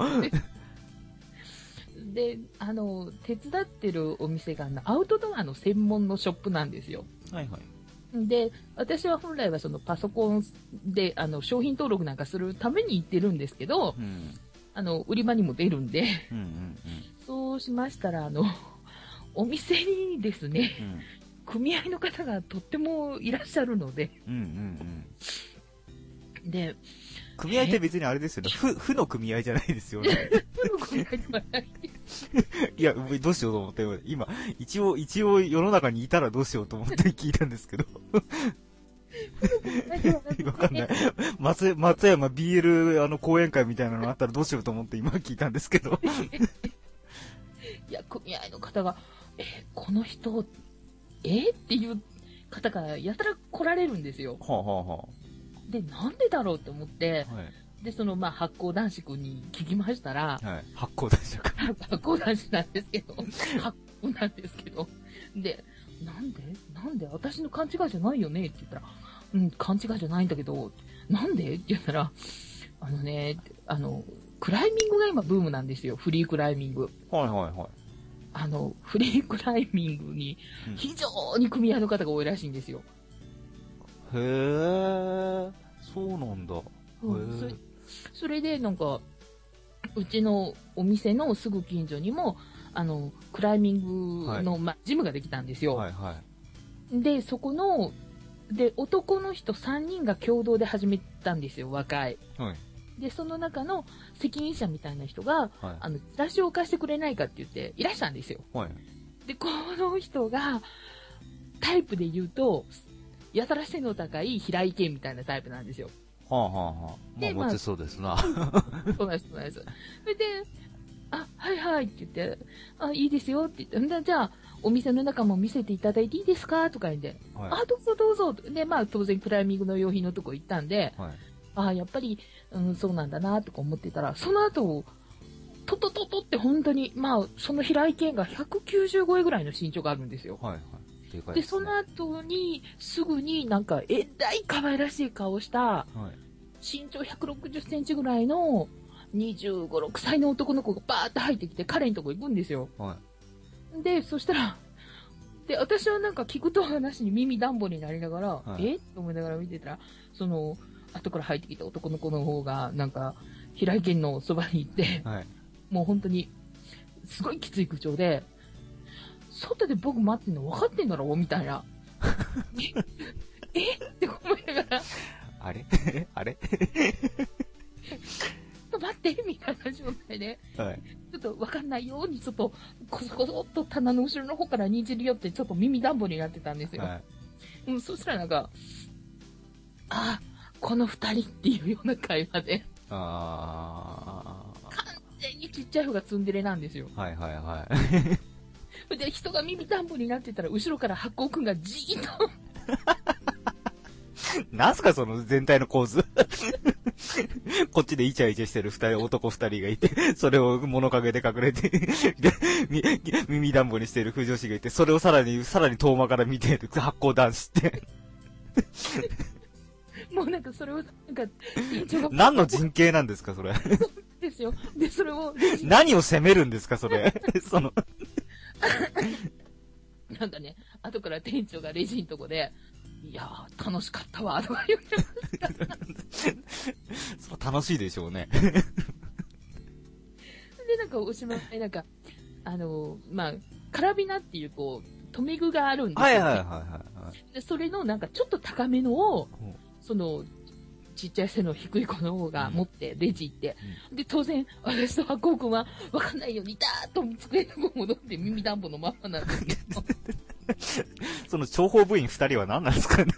Speaker 6: で、あの、手伝ってるお店がアウトドアの専門のショップなんですよ。
Speaker 3: はいはい。
Speaker 6: で、私は本来はそのパソコンであの商品登録なんかするために行ってるんですけど、うん、あの売り場にも出るんで、うんうんうん、そうしましたらあのお店にですね、うん、組合の方がとってもいらっしゃるので、うんうんうん、で
Speaker 3: 組合って別にあれですよね、負、負の組合じゃないですよね。
Speaker 6: 負の組合ではないです。
Speaker 3: いや、どうしようと思って、今、一応、一応世の中にいたらどうしようと思って聞いたんですけど。わかんない。松、松山 ビーエル あの講演会みたいなのあったらどうしようと思って今聞いたんですけど。
Speaker 6: いや、組合の方が、え、この人、えっていう方がやたら来られるんですよ。
Speaker 3: はあはあはあ、
Speaker 6: で、なんでだろうって思って、はい、で、その、まあ、発酵男子くんに聞きましたら、
Speaker 3: はい、発酵男子くん。
Speaker 6: 発酵男子なんですけど、発酵なんですけど、で、なんでなんで私の勘違いじゃないよねって言ったら、うん、勘違いじゃないんだけど、なんでって言ったら、あのね、あの、クライミングが今ブームなんですよ、フリークライミング。
Speaker 3: はいはいはい。
Speaker 6: あの、フリークライミングに非常に組合の方が多いらしいんですよ。
Speaker 3: うん、へー。そうなんだ。
Speaker 6: うん、それそれでなんか、 うちのお店のすぐ近所にも、あの、クライミングの、はい、ま、ジムができたんですよ。はいはい。で、そこの、で、男の人さんにんが共同で始めたんですよ、若い。はい。で、その中の責任者みたいな人が、はい、あの、チラシを貸してくれないかって言っていらしたんですよ。はい。で、この人が、タイプで言うと、やたら背の高い平井堅みたいなタイプなんですよ。
Speaker 3: はあはあはあ。で、まあ、モテそうですな。
Speaker 6: そうなんです、そうなんです。それで、あ、はいはいって言って、あ、いいですよって言って、じゃあ、お店の中も見せていただいていいですかとか言って、はい、あ、どうぞどうぞ。で、まあ、当然クライミングの用品のとこ行ったんで、はい、あ、やっぱり、うん、そうなんだなとか思ってたら、その後、トトトトって本当に、まあ、その平井堅がひゃくきゅうじゅうごえぐらいの身長があるんですよ。はいはい。でかいですね。で、その後に、すぐになんか、えらい可愛らしい顔した、はい、身長ひゃくろくじゅっセンチぐらいの、にじゅうご、ろくさいの男の子がバーって入ってきて、彼のとこ行くんですよ。はい、で、そしたら、で、私はなんか聞くと話に耳暖房になりながら、はい、えって思いながら見てたら、その、後から入ってきた男の子の方が、なんか、平井堅のそばに行って、はい、もう本当に、すごいきつい口調で、外で僕待ってんの分かってんだろみたいな。ええって思いながら。
Speaker 3: あれあれ
Speaker 6: 待ってみたいな状態で、はい、ちょっと分かんないように、ちょっと、こそこそっと棚の後ろの方からにじり寄って、ちょっと耳暖房になってたんですよ。はい、うん、そしたらなんか、あ、この二人っていうような会話で。あ完全にちっちゃい方がツンデレなんですよ。
Speaker 3: はいはいはい。
Speaker 6: で、人が耳暖房になってたら、後ろから八甲くんがじーっと。
Speaker 3: なんすかその全体の構図。こっちでイチャイチャしてる二人、男二人がいて、それを物陰で隠れて、で、耳暖房にしてる不女子がいて、それをさらに、さらに遠間から見てる発光男子って。
Speaker 6: もうなんかそれを、なんか、
Speaker 3: 何の人形なんですか、それ。
Speaker 6: ですよ。で、それを。
Speaker 3: 何を責めるんですか、それ。その。
Speaker 6: なんかね、後から店長がレジのとこで、いやー、楽しかったわ、とか言ってました。
Speaker 3: それ楽しいでしょうね。
Speaker 6: で、なんかおしまい、なんか、あのー、まあ、カラビナっていう、こう、留め具があるんですよ、ね。はいはいはいはい。で、それのなんかちょっと高めのを、うん、その、ちっちゃい背の低い子の方が持って、レジ行って、うん、で、当然、私と八甲くんは分かんないように、ダーッと机の方戻って耳暖房のままなんですけど。
Speaker 3: その諜報部員二人は何なんですかね。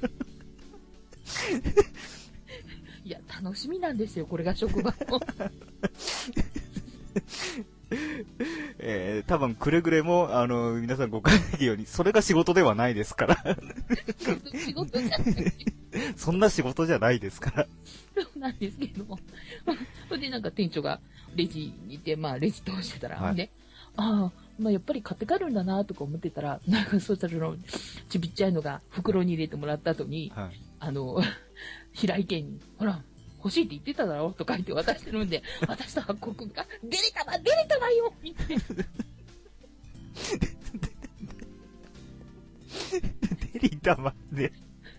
Speaker 6: いや、楽しみなんですよ、これが職場の。
Speaker 3: えー、多分くれぐれも、あの、皆さんご勘弁ように、それが仕事ではないですから。
Speaker 6: 仕事じゃない。
Speaker 3: そんな仕事じゃないですから。
Speaker 6: そうなんですけども。それでなんか店長がレジにいて、まあレジ通してたら、はい、ね、ああ、まあやっぱり買って帰るんだなとか思ってたら、なんかそうしたらの、ちびっちゃいのが袋に入れてもらった後に、はい、あの、平井堅に、ほら、欲しいって言ってただろとか言って渡してるんで、私と八甲くんが、出れたわ出れたわよみたいな。
Speaker 3: 出れたわね。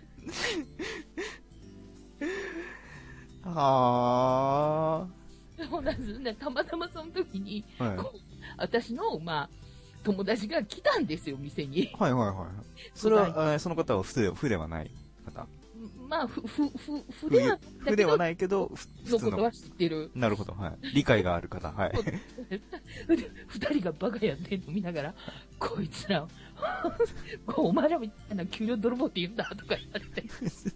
Speaker 3: は
Speaker 6: ぁ。そうなんですね。たまたまその時に、はい、こう私の、まあ、友達が来たんですよ、店に。
Speaker 3: はいはいはい。それは、その方は負で、負ではない方。
Speaker 6: まあ、ふ、ふ、ふ、ふでは、
Speaker 3: ふではないけど、
Speaker 6: 普通のことは知ってる。
Speaker 3: なるほど、はい。理解がある方、はい。
Speaker 6: 二人がバカやってんの見ながら、こいつら、お前らみたいな給料泥棒って言うんだ、とか言われて。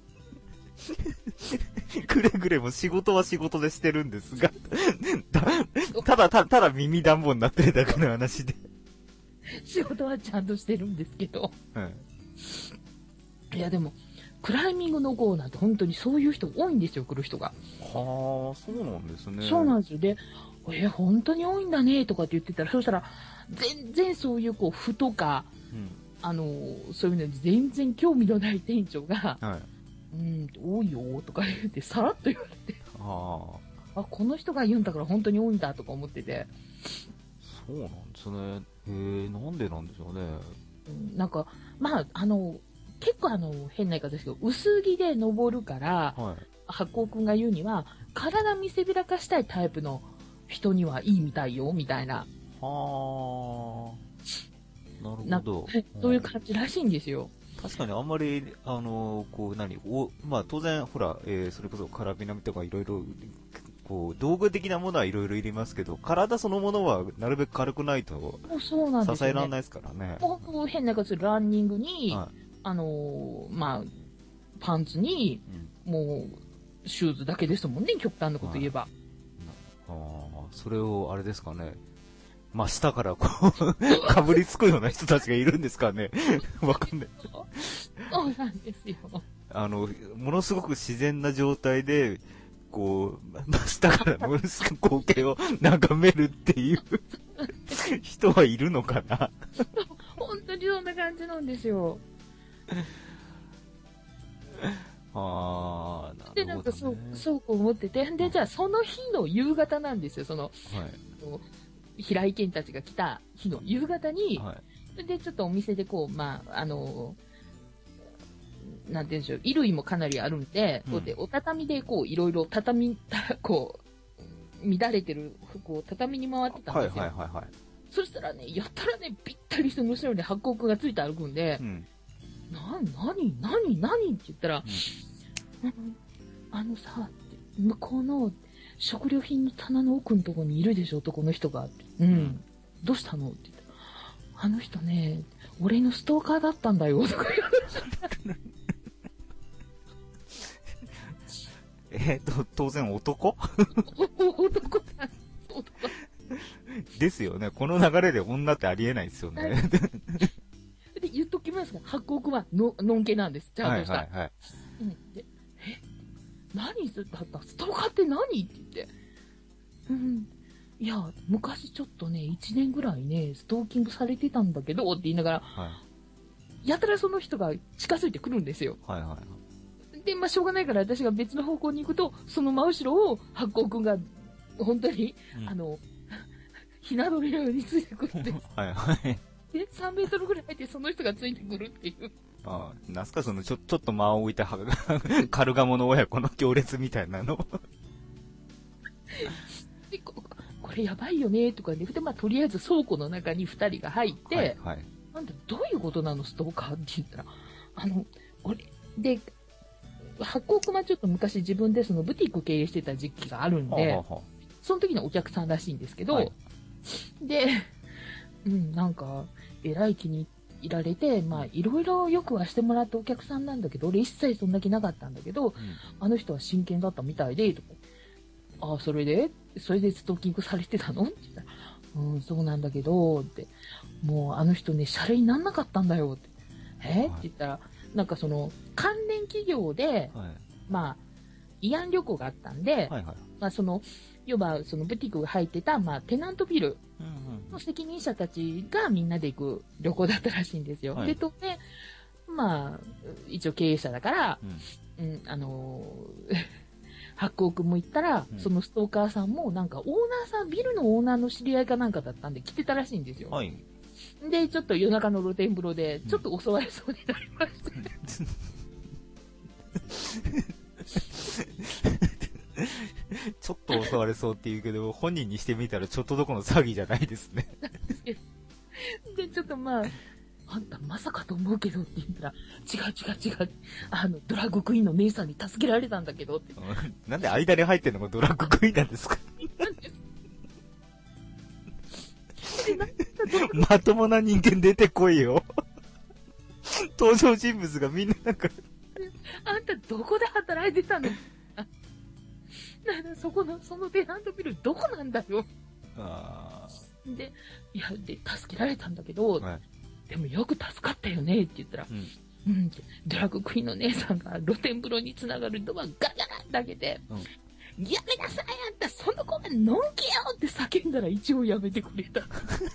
Speaker 3: くれぐれも仕事は仕事でしてるんですが、ただ、ただ、ただ耳暖房になってるだけの話で。
Speaker 6: 仕事はちゃんとしてるんですけど。はい。いや、でも、クライミングの号なんて本当にそういう人多いんですよ、来る人が。
Speaker 3: はあ、そうなんですね。
Speaker 6: そうなんですよ。で、え、本当に多いんだね、とかって言ってたら、そしたら、全然そういう、こう、負とか、うん、あの、そういうのに全然興味のない店長が、はい、うん、多いよ、とか言って、さらっと言われて、ああ、この人が言うんだから本当に多いんだ、とか思ってて。
Speaker 3: そうなんですね。へえ、なんでなんでしょうね。
Speaker 6: うん、なんか、まあ、あの、結構あの、変な言い方ですけど、薄着で登るから、はい、八甲くんが言うには、体見せびらかしたいタイプの人にはいいみたいよ、みたいな。
Speaker 3: はあ。なる
Speaker 6: な
Speaker 3: ほど。
Speaker 6: そういう感じらしいんですよ。
Speaker 3: 確かにあんまり、あの、こう、何、お、まあ当然、ほら、えー、それこそカラビナとかいろいろ、こう、道具的なものはいろいろいりますけど、体そのものはなるべく軽くないと、
Speaker 6: もうそうなんですよ、ね。
Speaker 3: 支えられないですからね。
Speaker 6: もう変な形でランニングに、
Speaker 3: はい、
Speaker 6: あのー、まあ、パンツに、うん、もう、シューズだけですもんね、極端なこと言えば。はい、
Speaker 3: ああ、それを、あれですかね。真下からこう、かぶりつくような人たちがいるんですかね。わかんない。
Speaker 6: そうなんですよ。
Speaker 3: あの、ものすごく自然な状態で、こう、真下からものすごく光景を眺めるっていう人はいるのかな。
Speaker 6: 本当にそんな感じなんですよ。
Speaker 3: ああ、なるほど、ね。
Speaker 6: で、なんかそう、そうこう思ってて、で、じゃあその日の夕方なんですよ、その、はい、平井堅たちが来た日の夕方に、はい、で、ちょっとお店でこう、まあ、あの、なんて言うんでしょう、衣類もかなりあるんで、うん、こうで、お畳でこう、いろいろ畳、こう、乱れてる服を畳に回ってたんですよ。はいはいはい、はい。そしたらね、やったらね、ぴったりその後ろに発光がついて歩くんで、うん、な、なに、なに、なにって言ったら、うん、あのさ、向こうの食料品の棚の奥のところにいるでしょ、男の人が。うん。うん、どうしたのって言ったら、あの人ね、俺のストーカーだったんだよ、とか言われて。
Speaker 3: えっと、当然男
Speaker 6: 男だ。男。
Speaker 3: ですよね。この流れで女ってありえないですよね。
Speaker 6: で、言っときますが、発光くんはの、のんけなんです。ちゃんとした。はいはいはい。うん、で、え、何だったストーカーって何って言って。うん。いや、昔ちょっとね、一年ぐらいね、ストーキングされてたんだけど、って言いながら、はい、やたらその人が近づいてくるんですよ。はいはいはい。で、まあ、しょうがないから私が別の方向に行くと、その真後ろを発光くんが、本当に、うん、あの、ひな鳥のようについてくるんです。はいはい。で、さんメートルぐらいでその人がついてくるっていう。
Speaker 3: ああ、なんすかその、ちょ、ちょっと間を置いた、カルガモの親子の行列みたいなの。
Speaker 6: でこ、これやばいよね、とかで、で、まあ、とりあえず倉庫の中に二人が入って、はいはい、なんだ、どういうことなの、ストーカーって言ったら、あの、俺、で、発光くんはちょっと昔自分でそのブティック経営してた時期があるんで、はあはあ、その時のお客さんらしいんですけど、はい、で、うん、なんか、偉い気にいられて、まあ、いろいろよくはしてもらったお客さんなんだけど、俺一切そんな気なかったんだけど、うん、あの人は真剣だったみたいで、とか、ああ、それでそれでストーキングされてたのって言ったら、うん、そうなんだけど、って、もうあの人ね、シャレになんなかったんだよ、って。え、はい、って言ったら、なんかその、関連企業で、はい、まあ、慰安旅行があったんで、はいはい、まあその、要はそのブティックが入ってた、まあテナントビルの責任者たちがみんなで行く旅行だったらしいんですよ。はい、で、とね、まあ、一応経営者だから、うん、うん、あのー、発光くんも行ったら、うん、そのストーカーさんもなんかオーナーさん、ビルのオーナーの知り合いかなんかだったんで来てたらしいんですよ。はい、で、ちょっと夜中の露天風呂で、ちょっと襲われそうになりまして。
Speaker 3: ちょっと襲われそうって言うけど、本人にしてみたらちょっとどころの詐欺じゃないですね。
Speaker 6: で、ちょっとまあ、あんたまさかと思うけどって言ったら、違う違う違う、あの、ドラッグクイーンの姉さんに助けられたんだけどって。
Speaker 3: なんで間に入ってんのがドラッグクイーンなんですか？まともな人間出てこいよ。登場人物がみんななんか
Speaker 6: あんたどこで働いてたの？ならそこの、そのテナントビルどこなんだよ。あで、いや、で、助けられたんだけど、はい、でもよく助かったよねって言ったら、うん、うん、ドラッグクイーンの姉さんが露天風呂につながるドアガラガラって開けて、うん、やめなさいあんた、その子がのんけよって叫んだら一応やめてくれた。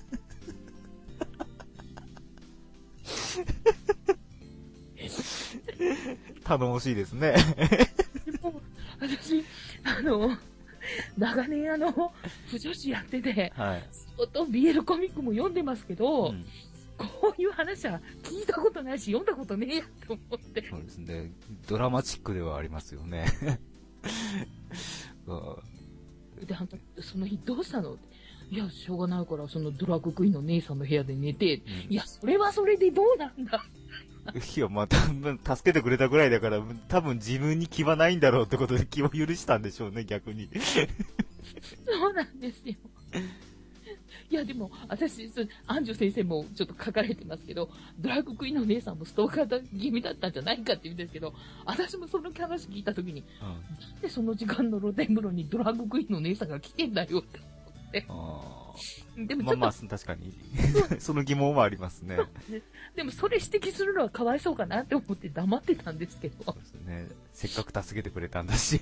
Speaker 3: 頼もしいですね。
Speaker 6: でも私、あの、長年あの、不女子やってて、はい、相当 ビーエル コミックも読んでますけど、うん、こういう話は聞いたことないし、読んだことねえやと思って。
Speaker 3: そうですね。ドラマチックではありますよね。
Speaker 6: で、あんた、その日どうしたのって。いや、しょうがないから、そのドラッグクイーンの姉さんの部屋で寝て、うん、いや、それはそれでどうなんだ。
Speaker 3: いや、また、助けてくれたぐらいだから、多分自分に気はないんだろうってことで気を許したんでしょうね、逆に。
Speaker 6: そうなんですよ。いや、でも、私、アンジュ先生もちょっと書かれてますけど、ドラッグクイーンの姉さんもストーカー気味だったんじゃないかって言うんですけど、私もその話聞いたときに、うん、なんでその時間の露天風呂にドラッグクイーンの姉さんが来てんだよって思って。
Speaker 3: あ
Speaker 6: でも
Speaker 3: まあまあ、確かに。その疑問はありますね。
Speaker 6: でも、それ指摘するのはかわいそうかなって思って黙ってたんですけど。
Speaker 3: そうですね。せっかく助けてくれたんだし。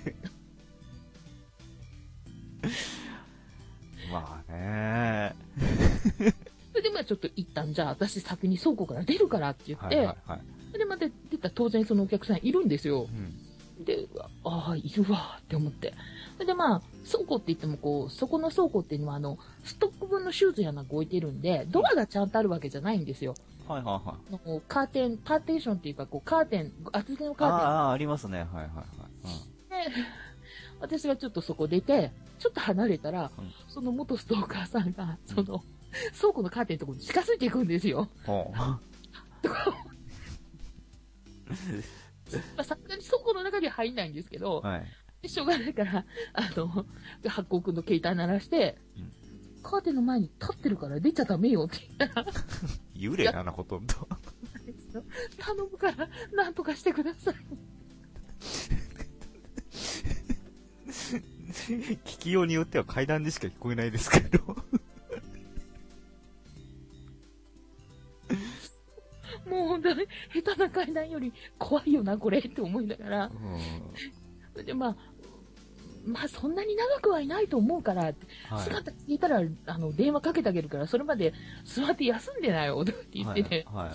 Speaker 3: まあね
Speaker 6: それでまあちょっと一旦じゃあ私先に倉庫から出るからって言って、はいはいはい、でまた出たら当然そのお客さんいるんですよ。うん、で、ああ、いるわって思って。でまあ倉庫って言ってもこう、そこの倉庫っていうのはあの、ストック分のシューズやなんか置いてるんで、ドアがちゃんとあるわけじゃないんですよ。
Speaker 3: はいはいはい。
Speaker 6: こうカーテン、パーテーションっていうかこうカーテン、厚手のカーテン。
Speaker 3: ああ、ありますね。はいはいはい。
Speaker 6: うん、で私がちょっとそこ出て、ちょっと離れたら、うん、その元ストーカーさんが、その、うん、倉庫のカーテンのところに近づいていくんですよ。とか、さすがに倉庫の中には入んないんですけど、はい、しょうがないから、あの、発行くんの携帯鳴らして、うん、カーテンの前に立ってるから出ちゃダメよって言ったら、
Speaker 3: 幽霊だな、ほとんど。
Speaker 6: 頼むから、なんとかしてください。
Speaker 3: 聞きようによっては階段でしか聞こえないですけど
Speaker 6: もう本当に下手な階段より怖いよなこれって思いながら、うん、でまあまあそんなに長くはいないと思うから、はい、姿聞いたらあの電話かけてあげるからそれまで座って休んでなよって言ってて、はいはい、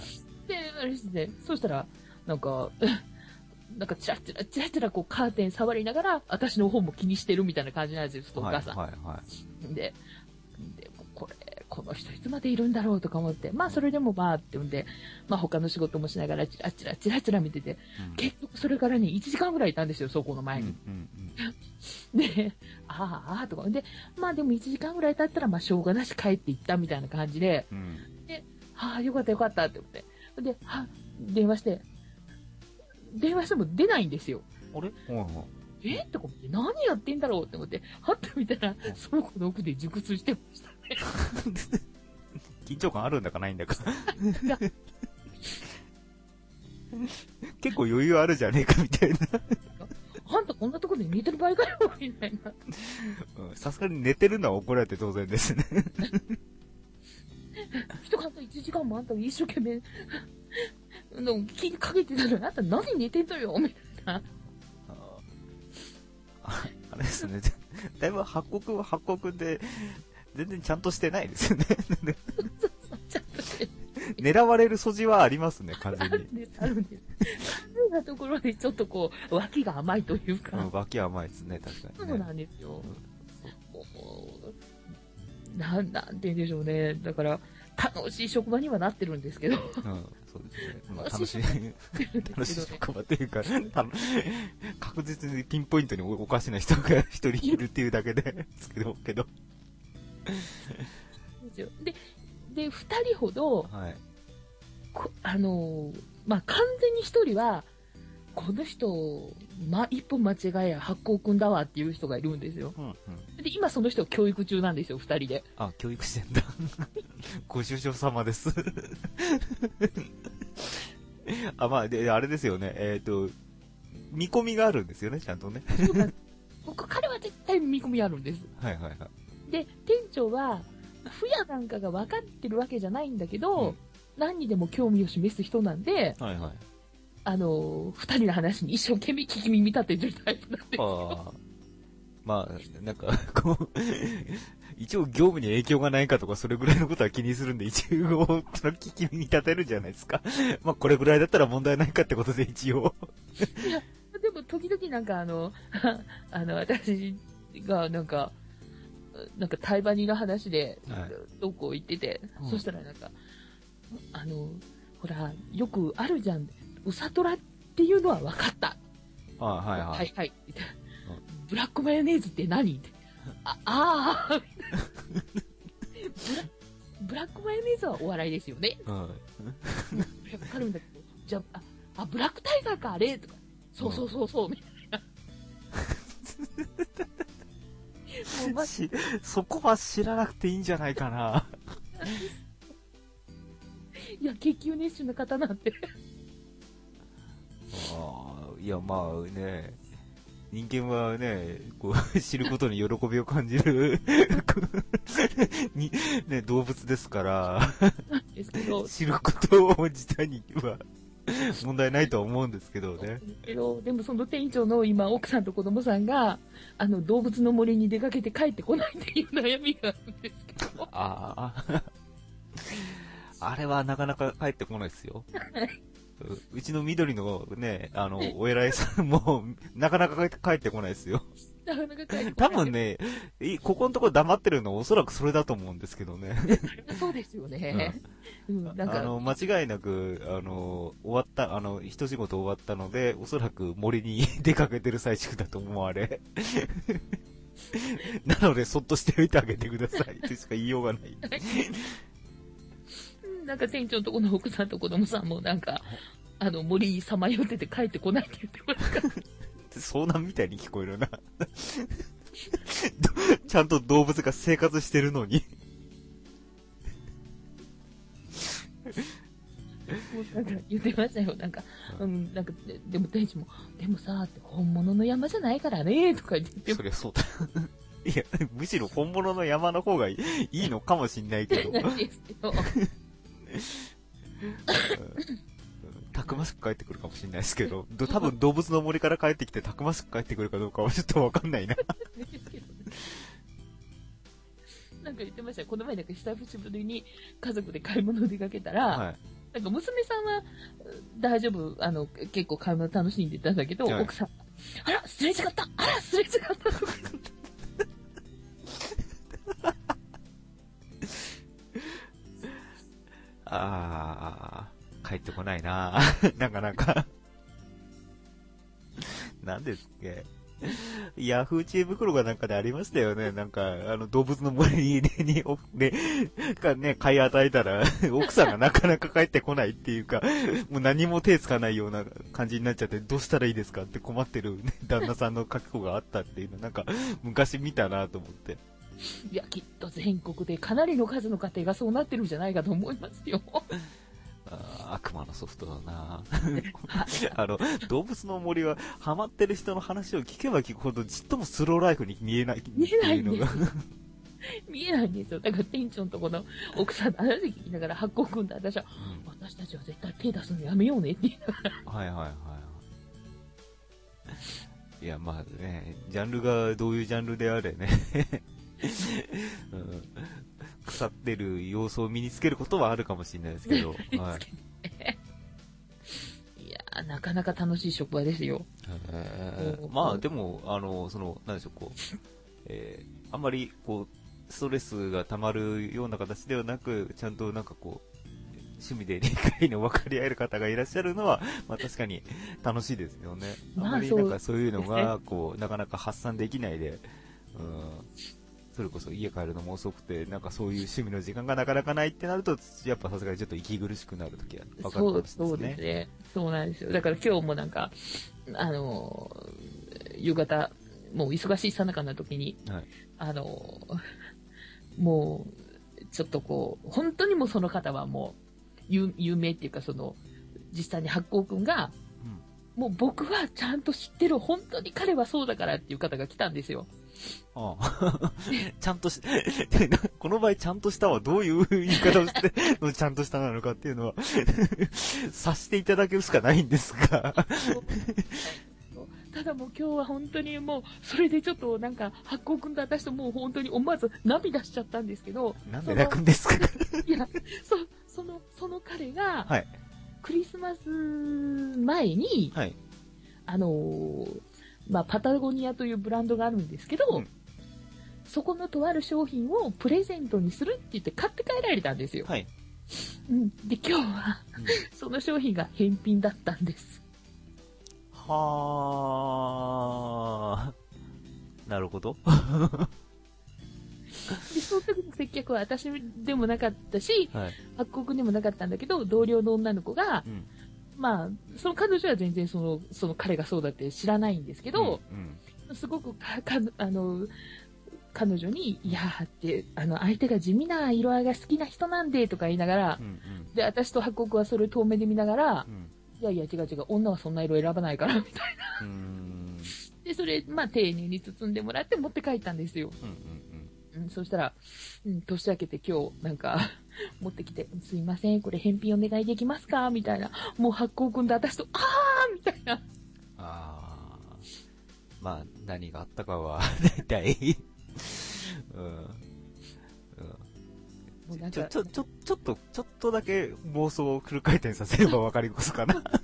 Speaker 6: であれしてそうしたらなんかなんかチラチラチラチラこうカーテン触りながら私の方も気にしてるみたいな感じなんですよ、ストーカーさん。はいはいはい、で、でこれこの人いつまでいるんだろうとか思って、まあそれでもまあってんで、まあ他の仕事もしながらチラチラチラチラ見てて、うん、結局それからねいちじかんぐらいいたんですよ、倉庫の前に。うんうんうん、で、ああああとかで、まあでもいちじかんぐらい経ったらまあしょうがなし帰っていったみたいな感じで、うん、で、ああよかったよかったって思って、で、は電話して。電話しても出ないんですよ。
Speaker 3: あれ
Speaker 6: えって思って、何やってんだろうって思って、はっと見たら、倉庫の奥で熟睡してましたね。
Speaker 3: 緊張感あるんだかないんだか。結構余裕あるじゃねえかみたいな。
Speaker 6: あんたこんなところで寝てる場合かよみたいな。
Speaker 3: さすがに寝てるのは怒られて当然ですね。
Speaker 6: 人があんたいちじかんもあんた一生懸命、の気にかけてたのに、あんた何寝てんのよみたいな。
Speaker 3: あ, あれですね。だいぶ発告は発告で、全然ちゃんとしてないですよね。
Speaker 6: ちゃんとして
Speaker 3: 狙われる素地はありますね、完全に。
Speaker 6: あるんです、あるんです。完全なところでちょっとこう、脇が甘いというか。
Speaker 3: うん、脇甘いですね、確かに、ね。
Speaker 6: そうなんですよ。うん、もうなん、なんて言うんでしょうね。だから、楽しい職場にはなってるんですけど。うん、
Speaker 3: そうですね。まあ、楽しい、楽しい職場というか、確実にピンポイントにおかしな人が一人いるっていうだけですけど、けど。
Speaker 6: で、で、二人ほど、はい、あの、まあ、完全に一人は、この人、ま、一本間違えや発行くんだわっていう人がいるんですよ。うんうん、で、今その人教育中なんですよ、二人で。
Speaker 3: あ、教育してんだ。ご愁傷様です。あ、まあ、で、あれですよね、えっと、見込みがあるんですよね、ちゃんとね。
Speaker 6: 僕、彼は絶対見込みあるんです。
Speaker 3: はいはいはい。
Speaker 6: で、店長は、不やなんかが分かってるわけじゃないんだけど、うん、何にでも興味を示す人なんで、はいはい。あの、二人の話に一生懸命聞き耳立ててるタイプなんですよ。あ
Speaker 3: まあ、なんか、こう、一応業務に影響がないかとか、それぐらいのことは気にするんで、一応、その聞き耳立てるじゃないですか。まあ、これぐらいだったら問題ないかってことで、一応。
Speaker 6: いや、でも、時々なんかあの、あの、私がなんか、なんか、タイバニの話で、どこ行ってて、はい、そしたらなんか、あの、ほら、よくあるじゃん。ウサトラっていうのは分かった。
Speaker 3: あはいはい。
Speaker 6: はいはい。ブラックマヨネーズって何って。 あ、あーブラ、ブラックマヨネーズはお笑いですよね。
Speaker 3: はい。
Speaker 6: わかるんだけど、じゃあ、あ、あブラックタイガーか、あれとか、そうそうそうそう、みたいな。もうま
Speaker 3: しそこは知らなくていいんじゃないかな。
Speaker 6: いや、研究熱心な方なんて。
Speaker 3: ああ、いや、まあね、人間はね、こう、知ることに喜びを感じるに、ね、動物ですから、
Speaker 6: ですけど
Speaker 3: 知ること自体には問題ないとは思うんですけどね。
Speaker 6: けど、でもその店長の今、奥さんと子供さんが、あの、動物の森に出かけて帰ってこないっていう悩みがあるんですけど。
Speaker 3: ああ。あれはなかなか帰ってこないですよ。う, うちの緑のね、あの、お偉いさんも、なかなか帰ってこないですよ。
Speaker 6: なかなか帰ってこない。
Speaker 3: 多分ね、ここのところ黙ってるのはおそらくそれだと思うんですけどね。
Speaker 6: そうですよね。うん、なんか
Speaker 3: あの、間違いなく、あの、終わった、あの、一仕事終わったので、おそらく森に出かけてる最中だと思われ。なので、そっとしておいてあげてください。としか言いようがない。
Speaker 6: なんか店長のとこの奥さんと子供さんもなんか、あの、森さまよってて帰ってこないって言ってますから。
Speaker 3: 遭難みたいに聞こえるな。ちゃんと動物が生活してるのに。
Speaker 6: もうなんか言ってましたよ。なんか、うん、なんか、で, でも店長も、でもさ、本物の山じゃないからね、とか言って。
Speaker 3: そりゃそうだ。いや、むしろ本物の山の方がいいのかもしんないけど。
Speaker 6: ないですけど。
Speaker 3: たくましく帰ってくるかもしれないですけど、多分動物の森から帰ってきてたくましく帰ってくるかどうかはちょっとわかんないな。
Speaker 6: なんか言ってましたよ。この前なんか久しぶりに家族で買い物出かけたら、はい、なんか娘さんは大丈夫、あの、結構買い物楽しんでたんだけど、はい、奥さん、あら、すれ違ったあら、すれ違ったとか
Speaker 3: あー、帰ってこないななかなか。なんですっけ。ヤフー知恵袋がなんかでありましたよね。なんか、あの、動物の森に、ね、ね、かね、買い与えたら、奥さんがなかなか帰ってこないっていうか、もう何も手つかないような感じになっちゃって、どうしたらいいですかって困ってる、ね、旦那さんの書き子があったっていうの、なんか、昔見たなと思って。
Speaker 6: いや、きっと全国でかなりの数の家庭がそうなってるんじゃないかと思いますよ。
Speaker 3: あ、悪魔のソフトだなあの、動物の森はハマってる人の話を聞けば聞くほどちっともスローライフに見えないっていうのが。
Speaker 6: 見えないんですよ。だから店長のとこの奥さんの話聞きながら発行組んだ私は、うん、私たちは絶対手出すのやめようねって言いながら。
Speaker 3: はいはいはい。いや、まあね、ジャンルがどういうジャンルであれね。うん、腐ってる様子を身につけることはあるかもしれないですけど、はい、
Speaker 6: いやー、なかなか楽しい職場ですよ。
Speaker 3: えー、まあでも、あの、その、なんでしょう、こう、えー、あんまり、こう、ストレスが溜まるような形ではなく、ちゃんとなんかこう、趣味で理解の分かり合える方がいらっしゃるのは、まあ確かに楽しいですよね。あんまりなんかそういうのが、こう、なかなか発散できないで、うん、それこそ家帰るのも遅くて、なんかそういう趣味の時間がなかなかないってなると、やっぱさすがにちょっと息苦しくなるときは分かるかもしれないですね。
Speaker 6: そうですね。そうなんですよ。だから今日もなんか、あの、夕方、もう忙しいさなかな時に、はい、あの、もう、ちょっとこう、本当にもうその方はもう、有, 有名っていうかその、実際に八甲くんが、うん、もう僕はちゃんと知ってる、本当に彼はそうだからっていう方が来たんですよ。
Speaker 3: ああちゃんとし、この場合ちゃんとしたはどういう言い方をしてのちゃんとしたなのかっていうのは察していただけるしかないんですが
Speaker 6: ただもう今日は本当にもうそれでちょっとなんか八甲くんと私ともう本当に思わず涙しちゃったんですけど、
Speaker 3: なんで泣くんですか
Speaker 6: いやそそのその彼が、はい、クリスマス前に、はい、あのーまあ、パタゴニアというブランドがあるんですけど、うん、そこのとある商品をプレゼントにするって言って買って帰られたんですよ。はい。うん、で、今日は、うん、その商品が返品だったんです。
Speaker 3: はー。なるほど。
Speaker 6: で、その時の接客は私でもなかったし、
Speaker 3: はい。
Speaker 6: 発行君でもなかったんだけど、同僚の女の子が、
Speaker 3: うん。
Speaker 6: まあ、その彼女は全然その、その彼がそうだって知らないんですけど、
Speaker 3: うん。
Speaker 6: すごくか、か、あの、彼女に、いやーって、あの、相手が地味な色合いが好きな人なんで、とか言いながら、
Speaker 3: うん。うん。
Speaker 6: で、私と発行君はそれを遠目で見ながら、
Speaker 3: うん。
Speaker 6: いやいや違う違う、女はそんな色選ばないから、みたいな。
Speaker 3: うーん。
Speaker 6: で、それ、まあ、丁寧に包んでもらって持って帰ったんですよ。
Speaker 3: うん。うん。
Speaker 6: うん、そしたら、うん、年明けて今日、なんか、持ってきて、すいません、これ返品お願いできますかみたいな。もう発行君と私と、あーみたいな。
Speaker 3: ああ。まあ、何があったかは、大体。うん。うん。ちょ、ちょ、ちょ、ちょっと、ちょっとだけ妄想をフル回転させればわかりこそかな。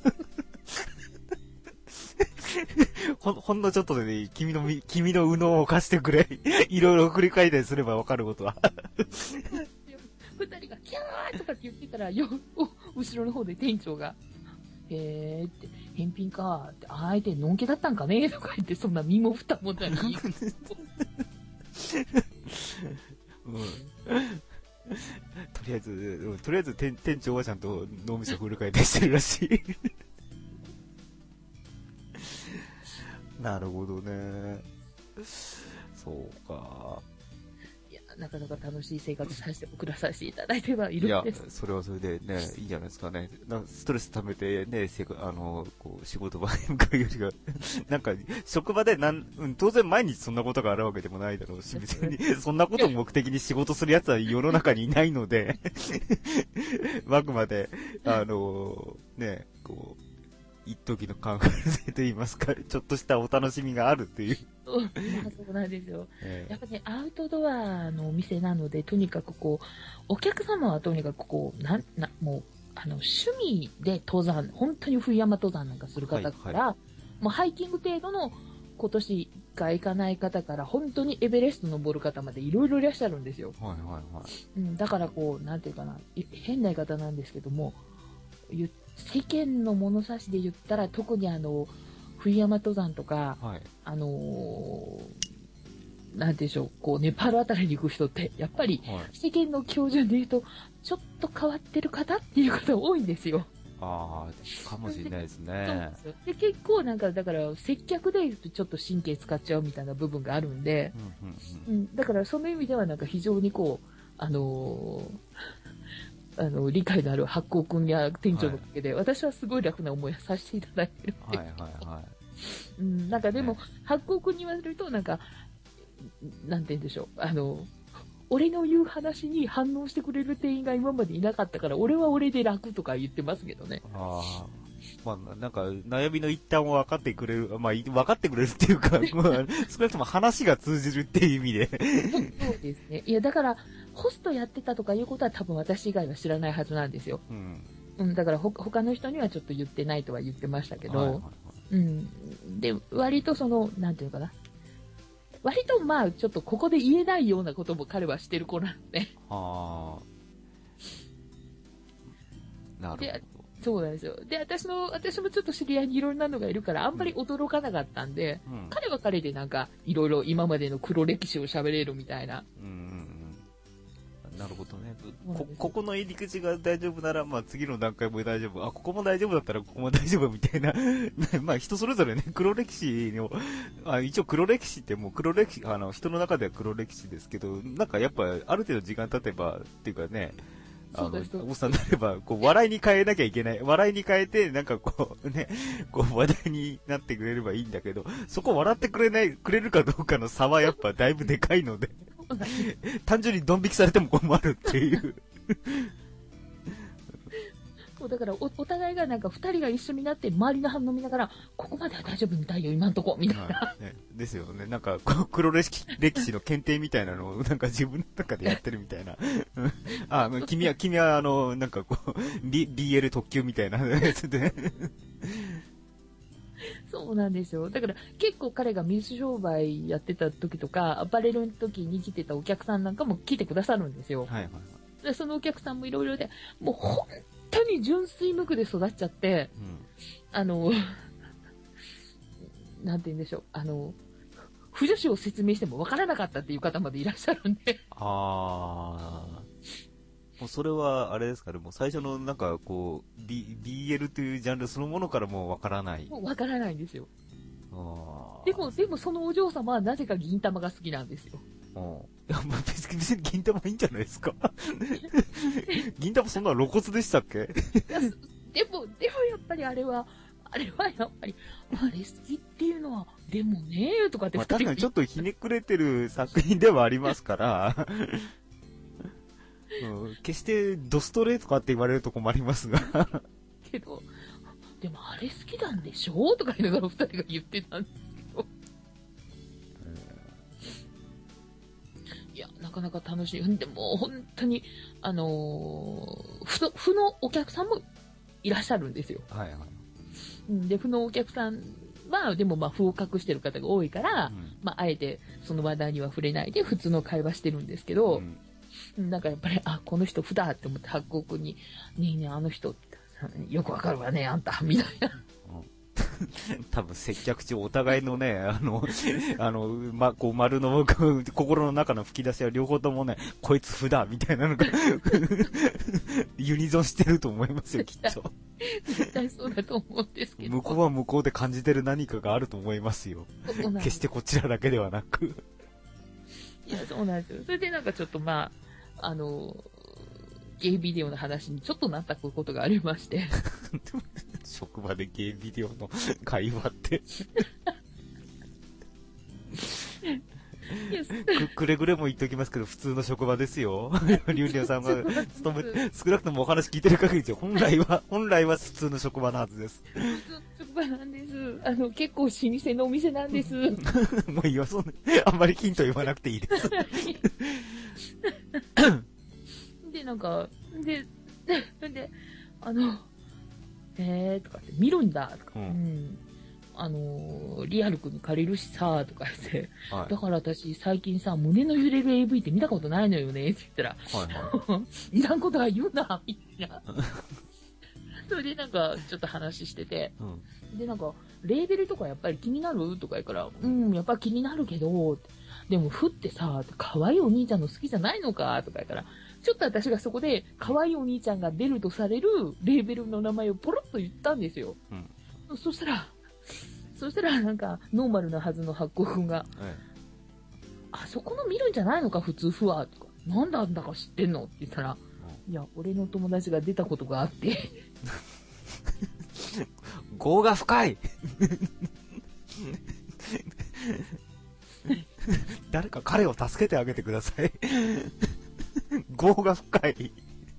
Speaker 3: ほん、ほんのちょっとでね、君のみ、君の右脳を貸してくれ。いろいろ繰り返転すればわかることは。
Speaker 6: 二人がキャーとかって言ってたら、よ、お、後ろの方で店長が、へーって、返品かーって、相手のんけだったんかねとか言って、そんな身も蓋もない。うん。
Speaker 3: とりあえず、とりあえず店、店長はちゃんと脳みそフル回転してるらしい。なるほどね。そうか。
Speaker 6: いや、なかなか楽しい生活させて、送らさせていただいてはいるんです。
Speaker 3: いや、それはそれでね、いいんじゃないですかね。なんかストレス溜めてね、せあの、こう、仕事場に向かうよりが、なんか、職場でなん、うん、当然毎日そんなことがあるわけでもないだろうし、別に、そんなことを目的に仕事する奴は世の中にいないので、あくまで、あの、ね、こう、一時のカンフル性と言いますか、ちょっとしたお楽しみがあるっていう。
Speaker 6: うん、まあそうなんですよ。
Speaker 3: えー、
Speaker 6: やっぱね、アウトドアのお店なので、とにかくこう、お客様はとにかくこう、なん、な、もう、あの、趣味で登山、本当に冬山登山なんかする方から、はいはい、もうハイキング程度の今年が行かない方から、本当にエベレスト登る方までいろいろいらっしゃるんですよ。
Speaker 3: はいはいはい。
Speaker 6: うん、だからこう、なんていうかな、変な言い方なんですけども、世間の物差しで言ったら、特にあの、冬山登山とか、はい、あのー、なんてでしょう、こう、ネパールあたりに行く人って、やっぱり、世間の標準で言うと、ちょっと変わってる方っていう方多いんですよ。
Speaker 3: ああ、かもしれないですね。
Speaker 6: そうですよ。で、結構なんか、だから、接客で言うとちょっと神経使っちゃうみたいな部分があるんで、うん、うんうん、だからその意味ではなんか非常にこう、あのー、あの、理解のある発行君や店長のおかげで、はい、私はすごい楽な思いをさせていただいてるんで。はいはいはい。うん、なんかでも、ね、発行君に言わせると、なんか、なんて言うんでしょう、あの、俺の言う話に反応してくれる店員が今までいなかったから、俺は俺で楽とか言ってますけどね。
Speaker 3: ああ。まあ、なんか、悩みの一端を分かってくれる、まあ、分かってくれるっていうか、まあ、少なくとも話が通じるっていう意味で。
Speaker 6: そうですね。いや、だから、ホストやってたとかいうことは多分私以外は知らないはずなんですよ。うん。うん、だからほ、他の人にはちょっと言ってないとは言ってましたけど、はいはいはい、うん。で、割とその、なんていうかな。割とまあ、ちょっとここで言えないようなことも彼はしてる子なので。はあ。なるほど。そうなんですよ。で、私の、私もちょっと知り合いにいろんなのがいるから、あんまり驚かなかったんで、うん、彼は彼でなんか、いろいろ今までの黒歴史を喋れるみたいな。うんうん
Speaker 3: うん。なるほどね。こ、ここの入り口が大丈夫なら、まあ次の段階も大丈夫。あ、ここも大丈夫だったらここも大丈夫みたいな。まあ人それぞれね、黒歴史の、あ、一応黒歴史ってもう黒歴史、あの、人の中では黒歴史ですけど、なんかやっぱある程度時間経てば、っていうかね、あの、おっさんになれば、こう、笑いに変えなきゃいけない。笑いに変えて、なんかこう、ね、こう、話題になってくれればいいんだけど、そこ笑ってくれない、くれるかどうかの差はやっぱだいぶでかいので、単純にドン引きされても困るっていう。
Speaker 6: だからお、お互いがなんか二人が一緒になって周りの反応見ながら、ここまでは大丈夫みたいよ、今んとこ、みたいな。
Speaker 3: はい、ね。ですよね。なんか、黒歴史、歴史の検定みたいなのを、なんか自分の中でやってるみたいな。あ、君は、君はあの、なんかこう、B、ビーエル 特急みたいなやつで。
Speaker 6: そうなんですよ。だから結構彼が水商売やってた時とか、アパレルの時に来てたお客さんなんかも来てくださるんですよ。はいはいはい。でそのお客さんもいろいろで、もう本当に純粋無垢で育っちゃって、うん、あの、なんて言うんでしょう、あの、 不助詞を説明してもわからなかったっていう方までいらっしゃるんで。
Speaker 3: あー。もうそれは、あれですかね、もう最初のなんかこう、B、ビーエル というジャンルそのものからもうわからない。
Speaker 6: もうわからないんですよ。
Speaker 3: あ
Speaker 6: でも、でもそのお嬢様はなぜか銀玉が好きなんですよ。
Speaker 3: うん。いや、まあ、別に、別に銀玉いいんじゃないですか。銀玉そんな露骨でしたっけ？
Speaker 6: いやでも、でもやっぱりあれは、あれはやっぱり、あれ好きっていうのは、でもねーとかって
Speaker 3: まあ
Speaker 6: 二人
Speaker 3: 確かにちょっとひねくれてる作品ではありますから、うん、決してドストレートかって言われると困りますが。
Speaker 6: けど、でもあれ好きなんでしょとか言いながら二人が言ってたんですけど。いや、なかなか楽しい。でも本当に、あのー、ふの、ふのお客さんもいらっしゃるんですよ。
Speaker 3: はいはい。
Speaker 6: で、ふのお客さんは、でもまあ、ふを隠してる方が多いから、うん、まあ、あえてその話題には触れないで普通の会話してるんですけど、うん、なんかやっぱり、あ、この人ふだって思って発行君に、ねえねえ、あの人って、よくわかるわね、あんた、みたいな。
Speaker 3: 多分接客中お互いのね、あの、あの、ま、こう丸の心の中の吹き出しは両方ともね、こいつふだみたいなのがユニゾンしてると思いますよ、きっと。
Speaker 6: 絶対そうだと思うんですけど。
Speaker 3: 向こうは向こうで感じてる何かがあると思いますよ。決してこちらだけではなく。
Speaker 6: いや、そうなんですよ。それでなんかちょっとまあ、あの、ゲイビデオの話にちょっとなったことがありまして。
Speaker 3: 職場でゲイビデオの会話ってく, くれぐれも言っておきますけど、普通の職場ですよ。リュウリアさんが勤め、少なくともお話聞いてる限りですよ。本来は、本来は普通の職場のはずです。
Speaker 6: 普通の職場なんです。あの、結構老舗のお店なんです。
Speaker 3: もういいわ、そんな、あんまりヒント言わなくていいです。
Speaker 6: で、なんか、で、で、で、あの、えーとかって見るんだとか、うん、うん、あのー、リアル君に借りるしさとか言って、はい、だから私最近さ、胸の揺れる エーブイ って見たことないのよねって言ったら、はいはい、いらんことは言うな、みたいな。それでなんかちょっと話してて、うん、でなんか、レーベルとかやっぱり気になるとか言うから、うん、やっぱ気になるけど、でもふってさ、可愛いお兄ちゃんの好きじゃないのかとか言うから、ちょっと私がそこで可愛いお兄ちゃんが出るとされるレーベルの名前をポロッと言ったんですよ。うん、そしたら、そしたらなんかノーマルなはずの発行君が、はい、あそこの見るんじゃないのか普通ふわとか、なんであんだか知ってんのって言ったら、うん、いや、俺の友達が出たことがあって。
Speaker 3: 業が深い誰か彼を助けてあげてください。業が深い。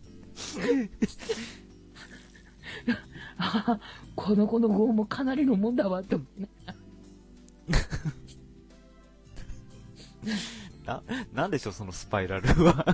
Speaker 6: あ、この子の業もかなりのもんだわって思って
Speaker 3: な。なんでしょうそのスパイラルは。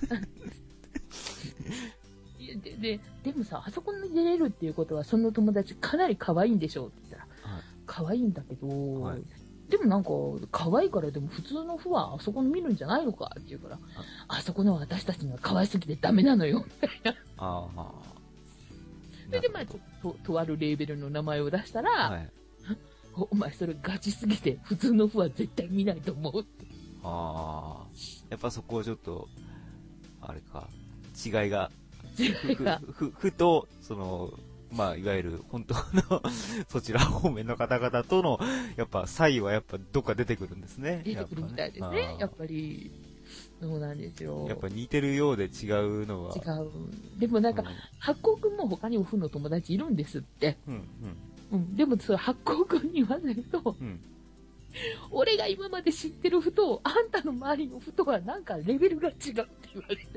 Speaker 6: で, で, でもさ、あそこに出れるっていうことはその友達かなり可愛いんでしょって言ったら、はい、可愛いんだけど、はい、でもなんか可愛いからでも普通のふはあそこに見るんじゃないのかって言うから、あ, あそこの私たちには可愛すぎてダメなのよみたいな。ああ。それでまあ と, とあるレーベルの名前を出したら、はい、お, お前それガチすぎて普通のふは絶対見ないと思うって。
Speaker 3: ああ。やっぱそこをちょっとあれか違いが。
Speaker 6: 違いが。
Speaker 3: ふ, ふ, ふとその。まあ、いわゆる本当のそちら方面の方々とのやっぱ差異はやっぱどっか出てくるんですね。
Speaker 6: 出てくるみたいですね。やっぱりそうなんですよ。
Speaker 3: やっぱ似てるようで違うのは
Speaker 6: 違う。でもなんか、うん、発行くんも他にオフの友達いるんですって。うんうんうん、でもそれ発行くんに言わせると、うん、俺が今まで知ってるふとあんたの周りのふとはなんかレベルが違うって言われて。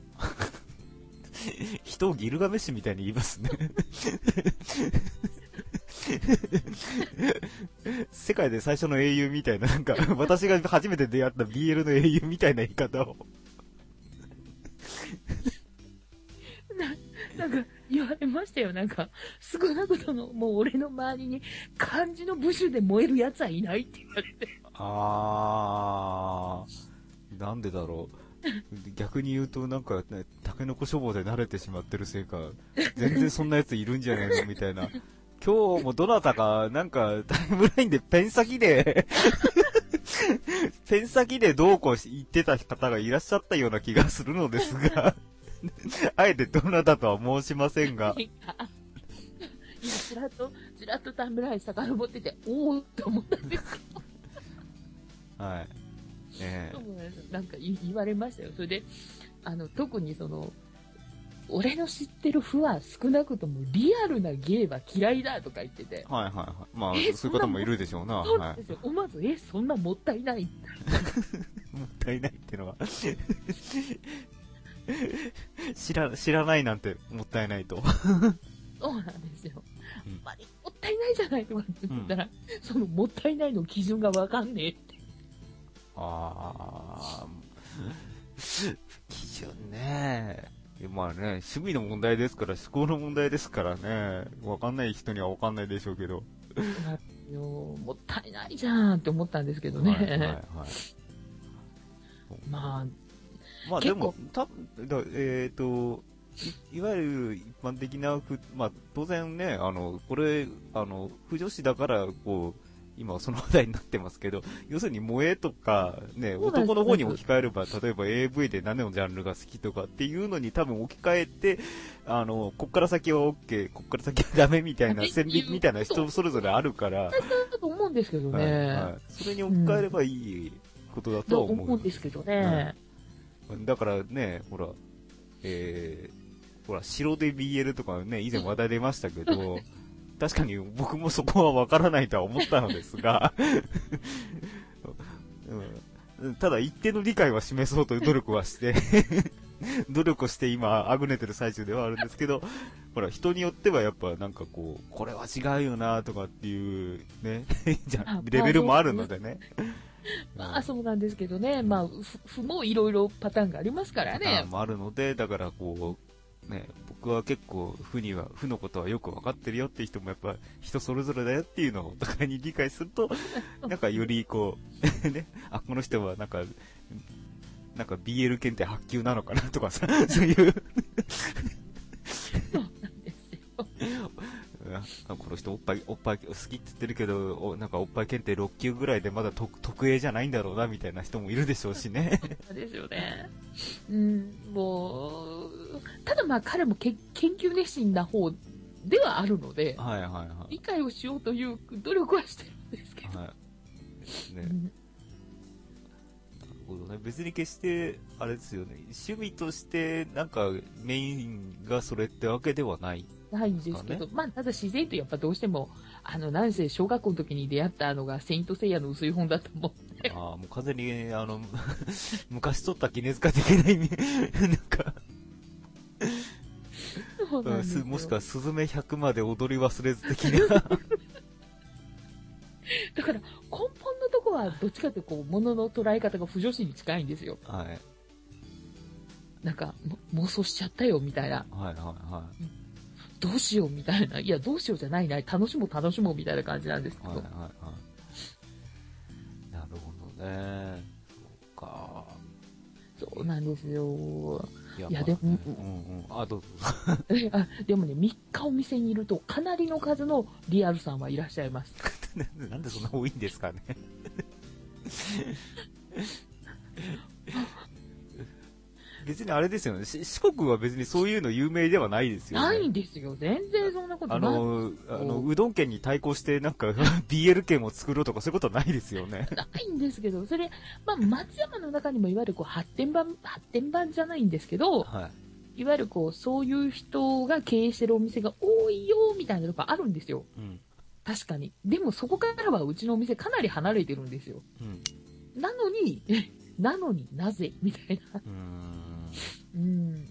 Speaker 3: 人をギルガメッシュみたいに言いますね。世界で最初の英雄みたいな、なんか私が初めて出会った ビーエル の英雄みたいな言い方を
Speaker 6: な, なんか言われましたよ。なんか少なくとももう俺の周りに漢字の部首で燃えるやつはいないって言われて。
Speaker 3: あー、なんでだろう。逆に言うとなんかね、タケノコ処方で慣れてしまってるせいか、全然そんなやついるんじゃないのみたいな。今日もどなたかなんかタイムラインでペン先でペン先でどうこう言ってた方がいらっしゃったような気がするのですが、あえてどなたとは申しませんが。
Speaker 6: いや、ちらっと、ちらっとタイムライン遡ってて、おーって思ったんですよ。
Speaker 3: はい。ええ
Speaker 6: そうなんです。なんか言言われましたよ。それで、あの、特にその、俺の知ってるフは少なくともリアルなゲーは嫌いだとか言ってて。
Speaker 3: はいはいはい。まあ、
Speaker 6: え
Speaker 3: そういう方もいるでしょうな。
Speaker 6: そう
Speaker 3: はい。
Speaker 6: なんですよ。思わず、え、そんなもったいない。
Speaker 3: もったいないっていうのは知ら、知らないなんてもったいないと。
Speaker 6: そうなんですよ。
Speaker 3: うん
Speaker 6: あんまりもったいないじゃないとかって言ったら、うん、そのもったいないの基準がわかんねえって。
Speaker 3: あー、基準ね。まあね、趣味の問題ですから、思考の問題ですからね。わかんない人にはわかんないでしょうけど。
Speaker 6: もったいないじゃんって思ったんですけどね。はいはいはい、まあ、
Speaker 3: まあでも、ただえっ、ー、とい、いわゆる一般的な、まあ当然ね、あの、これ、あの、不女子だから、こう、今その話題になってますけど、要するに萌えとか、ね、男の方に置き換えれば、例えば エーブイ で何のジャンルが好きとかっていうのに多分置き換えて、あの、こっから先は OK、こっから先はダメみたいな線引きみたいな人それぞれあるから。
Speaker 6: だと思うんですけどね。
Speaker 3: はいはい、それに置き換えればいいことだとは思う。
Speaker 6: 思うんですけどね。
Speaker 3: うん、だからね、ほら、えー、ほら、白で ビーエル とかね、以前話題出ましたけど、確かに僕もそこはわからないとは思ったのですが、うん、ただ一定の理解は示そうという努力はして、努力をして今あぐねてる最中ではあるんですけど、ほら、人によってはやっぱなんかこう、これは違うよなとかっていうね、じゃレベルもあるのでね。
Speaker 6: まあそうなんですけどね、まあ、負もいろいろパターンがありますからね。パタ
Speaker 3: ーンもあるので、だからこう、ね、僕は結構負には、負のことはよくわかってるよっていう人もやっぱ人それぞれだよっていうのをお互いに理解すると、なんかよりこう、ね、あ、この人はなんか、なんか ビーエル 検定発給なのかなとかさ、そういう。そう
Speaker 6: なんですよ。
Speaker 3: この人おっぱい、おっぱい好きって言ってるけど、なんかおっぱい検定ろっ級ぐらいでまだ特、特 A じゃないんだろうなみたいな人もいるでしょうしね。
Speaker 6: そうですよね。うん、もう、ただまあ彼もけ研究熱心な方ではあるので、
Speaker 3: はいはいはい、
Speaker 6: 理解をしようという努力はしてるんですけど。はい。ね。うん、
Speaker 3: なるほどね。別に決して、あれですよね、趣味としてなんかメインがそれってわけではない。
Speaker 6: ないんですけど、ね、まあ、ただ自然とやっぱどうしても、あの、何せ小学校の時に出会ったのが、セイントセイヤの薄い本だと思って。
Speaker 3: ああ、もう完全に、あの、昔取った記念使いできない、なんか
Speaker 6: そうなんですよ。
Speaker 3: もしくは、スズメひゃくまで踊り忘れず的な。だから、
Speaker 6: 根本のとこは、どっちかというと、こう、物の捉え方が不女子に近いんですよ。
Speaker 3: はい。
Speaker 6: なんか、妄想しちゃったよ、みたいな。
Speaker 3: はいはいはい。うん
Speaker 6: どうしようみたいな。いや、どうしようじゃないな。楽しもう楽しもうみたいな感じなんですけど。はいはいはい。
Speaker 3: なるほどね。そうか。
Speaker 6: そうなんですよ。いや、
Speaker 3: いや
Speaker 6: でも、
Speaker 3: うんうん。あ、どうぞ。
Speaker 6: あでもね、みっかお店にいると、かなりの数のリアルさんはいらっしゃいます。
Speaker 3: なんでそんな多いんですかね。別にあれですよね。四国は別にそういうの有名ではないですよね。
Speaker 6: ないんですよ。全然そんなことない。
Speaker 3: あの、あの、うどん県に対抗してなんか ビーエル 県を作ろうとかそういうことはないですよね。
Speaker 6: ないんですけど、それ、まあ、松山の中にもいわゆるこう発展版、発展版じゃないんですけど、はい、いわゆるこう、そういう人が経営してるお店が多いよ、みたいなのがあるんですよ。うん、確かに。でもそこからはうちのお店かなり離れてるんですよ。うん、なのに、なのになぜみたいな。うーんうん、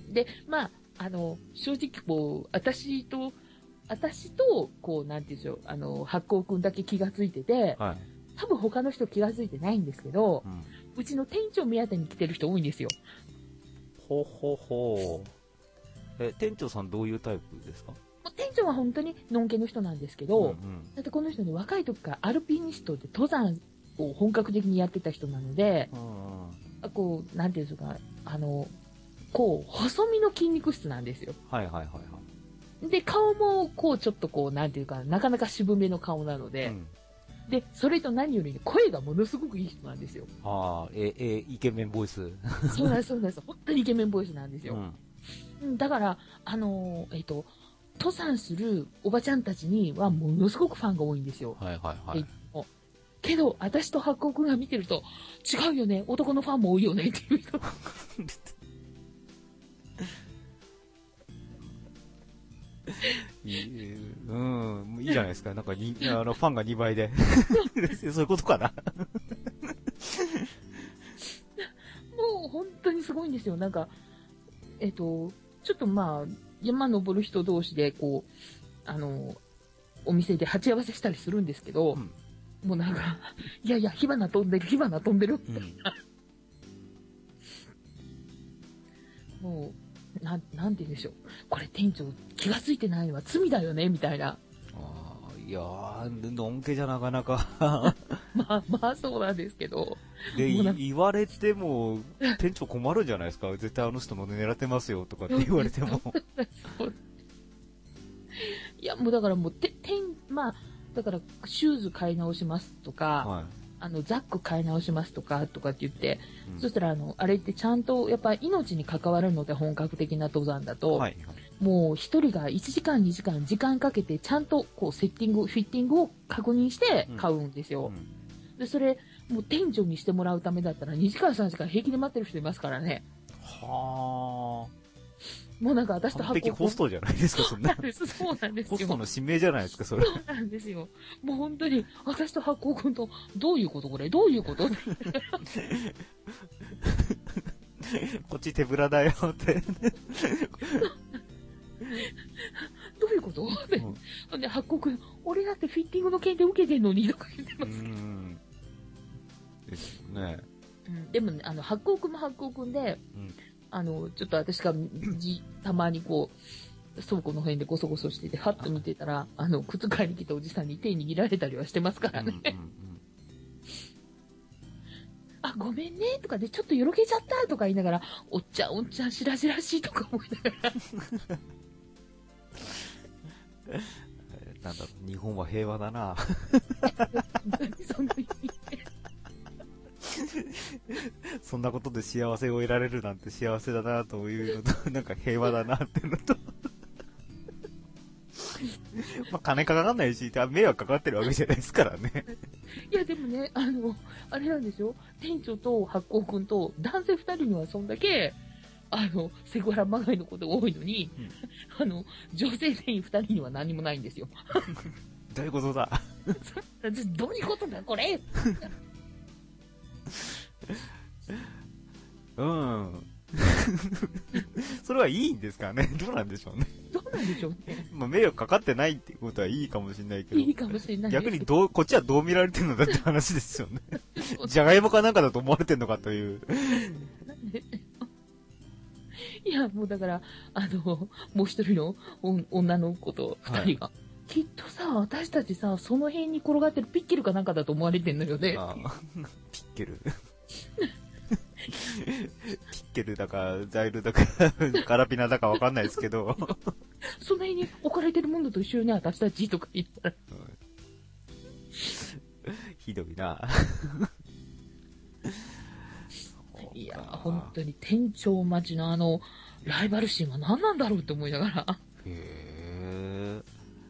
Speaker 6: で、まあ、あの、正直こう、私と、私と、こう、なんていうんでしょう、あの、八甲くんだけ気がついてて、はい、多分他の人気がついてないんですけど、うん、うちの店長目当てに来てる人多いんですよ。
Speaker 3: ほほほえ、店長さんどういうタイプですか？
Speaker 6: 店長は本当にのんけの人なんですけど、うんうん、だってこの人ね、若い時からアルピニストで登山を本格的にやってた人なので、うん、こう、なんていうんですか、あの、こう、細身の筋肉質なんですよ。
Speaker 3: はいはいはいはい。
Speaker 6: で、顔も、こう、ちょっとこう、なんていうか、なかなか渋めの顔なので、 で、それと何よりね、声がものすごくいい人なんですよ。
Speaker 3: ああ、え、え、イケメンボイス。
Speaker 6: そうなんです、そうなんです。本当にイケメンボイスなんですよ。
Speaker 3: うん。
Speaker 6: うん、だから、あのー、えっと、登山するおばちゃんたちにはものすごくファンが多いんですよ。
Speaker 3: はいはいはい。
Speaker 6: けど、私と八甲くんが見てると、違うよね、男のファンも多いよねっていう人。
Speaker 3: いい、うん、いいじゃないですか。なんかに、あの、ファンがにばいで。そういうことかな。
Speaker 6: もう本当にすごいんですよ。なんか、えっと、ちょっとまあ、山登る人同士で、こう、あの、お店で鉢合わせしたりするんですけど、うん、もうなんか、いやいや、火花飛んでる、火花飛んでるみたいな。うん、もう、なん、なんて言うんでしょう。これ店長気がついてないのは罪だよねみたいな。あ
Speaker 3: あ、いやー、のんけじゃなかなか。
Speaker 6: まあ、まあそうなんですけど。
Speaker 3: で、言われても、店長困るんじゃないですか。絶対あの人の狙ってますよとかって言われても。
Speaker 6: いや、もうだからもう、て、てん、まあ、だから、シューズ買い直しますとか、はい、あの、ザック買い直しますとか、とかって言って、うん、そしたら、あの、あれってちゃんと、やっぱり命に関わるので本格的な登山だと、はいはい、もう一人がいちじかんにじかん時間かけて、ちゃんとこう、セッティング、フィッティングを確認して買うんですよ。うんうん、で、それ、もう店長にしてもらうためだったらにじかんさんじかん平気で待ってる人いますからね。
Speaker 3: はー。
Speaker 6: もうなんか私と
Speaker 3: 完璧ホストじゃないですか、そんな。
Speaker 6: そうなんですよ。
Speaker 3: ホストの指名じゃないですか、それ。
Speaker 6: そうなんですよ。もう本当に、私と発行くんと、どういうことこれどういうこと
Speaker 3: こっち手ぶらだよって。
Speaker 6: どういうことって。うん、で、発行くん、俺だってフィッティングの検定受けてんのにとか言ってます。うーん。
Speaker 3: ですよね。
Speaker 6: うん、でもね、あの、発行くんも発行くんで、うんあの、ちょっと私がじ、たまにこう、倉庫の辺でゴソゴソしてて、はっと見てたら、あの、靴買いに来たおじさんに手握られたりはしてますからね。うんうんうん、あ、ごめんね、とかで、ちょっとよろけちゃったとか言いながら、おっちゃんおっちゃん白々しいとか思いながら。
Speaker 3: なんだろう、日本は平和だな。
Speaker 6: そんな意味
Speaker 3: そんなことで幸せを得られるなんて幸せだなというのと、なんか平和だなっていうのと、まあ金かかんないし、迷惑かかってるわけじゃないですからね。
Speaker 6: いやでもね、あの、あれなんですよ、店長と発行くんと男性二人にはそんだけ、あの、セクハラまがいのことが多いのに、うん、あの、女性店員二人には何もないんですよ。
Speaker 3: どういうことだ
Speaker 6: どういうことだこれ
Speaker 3: うん。それはいいんですかね。どうなんでしょうね。
Speaker 6: どうなんでしょうね。
Speaker 3: まあ迷惑かかってないっていうことはいいかもしれないけど。
Speaker 6: いいかもしれない。
Speaker 3: 逆にどう、こっちはどう見られてるのだって話ですよね。じゃがいもかなんかだと思われてるのかという。
Speaker 6: いや、もうだから、あの、もう一人の女の子と二人が、はい、きっとさ、私たちさ、その辺に転がってるピッケルかなんかだと思われてんのよね。あ
Speaker 3: ピッケルピッケルだか、ザイルだか、カラピナだかわかんないですけど。
Speaker 6: その辺に置かれてるものと一緒に私たちとか言ったら。
Speaker 3: ひどいな。
Speaker 6: いや、本当に店長待ちのあの、ライバル心は何なんだろうって思いながら。
Speaker 3: へー。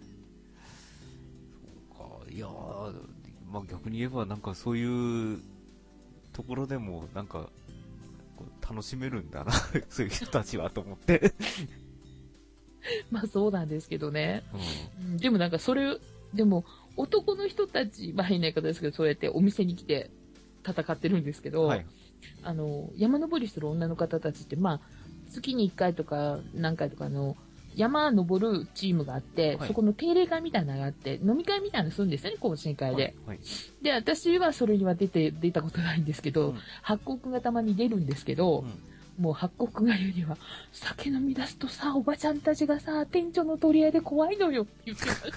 Speaker 3: そうか。いやー、まあ逆に言えばなんかそういうところでもなんか楽しめるんだな、そういう人たちはと思って。
Speaker 6: まあそうなんですけどね。うん、でもなんかそれ、でも男の人たち、まあ変な言い方ですけど、そうやってお店に来て戦ってるんですけど、はい、あの、山登りする女の方たちって、まあ、月にいっかいとか何回とかの山登るチームがあって、はい、そこの定例会みたいなのがあって、飲み会みたいなのするんですよね、懇親会で。はいはい、で、私はそれには出て、出たことないんですけど、うん、八甲くんがたまに出るんですけど、うん、もう八甲くんが言うには、酒飲み出すとさ、おばちゃんたちがさ、店長の取り合いで怖いのよって言ってました。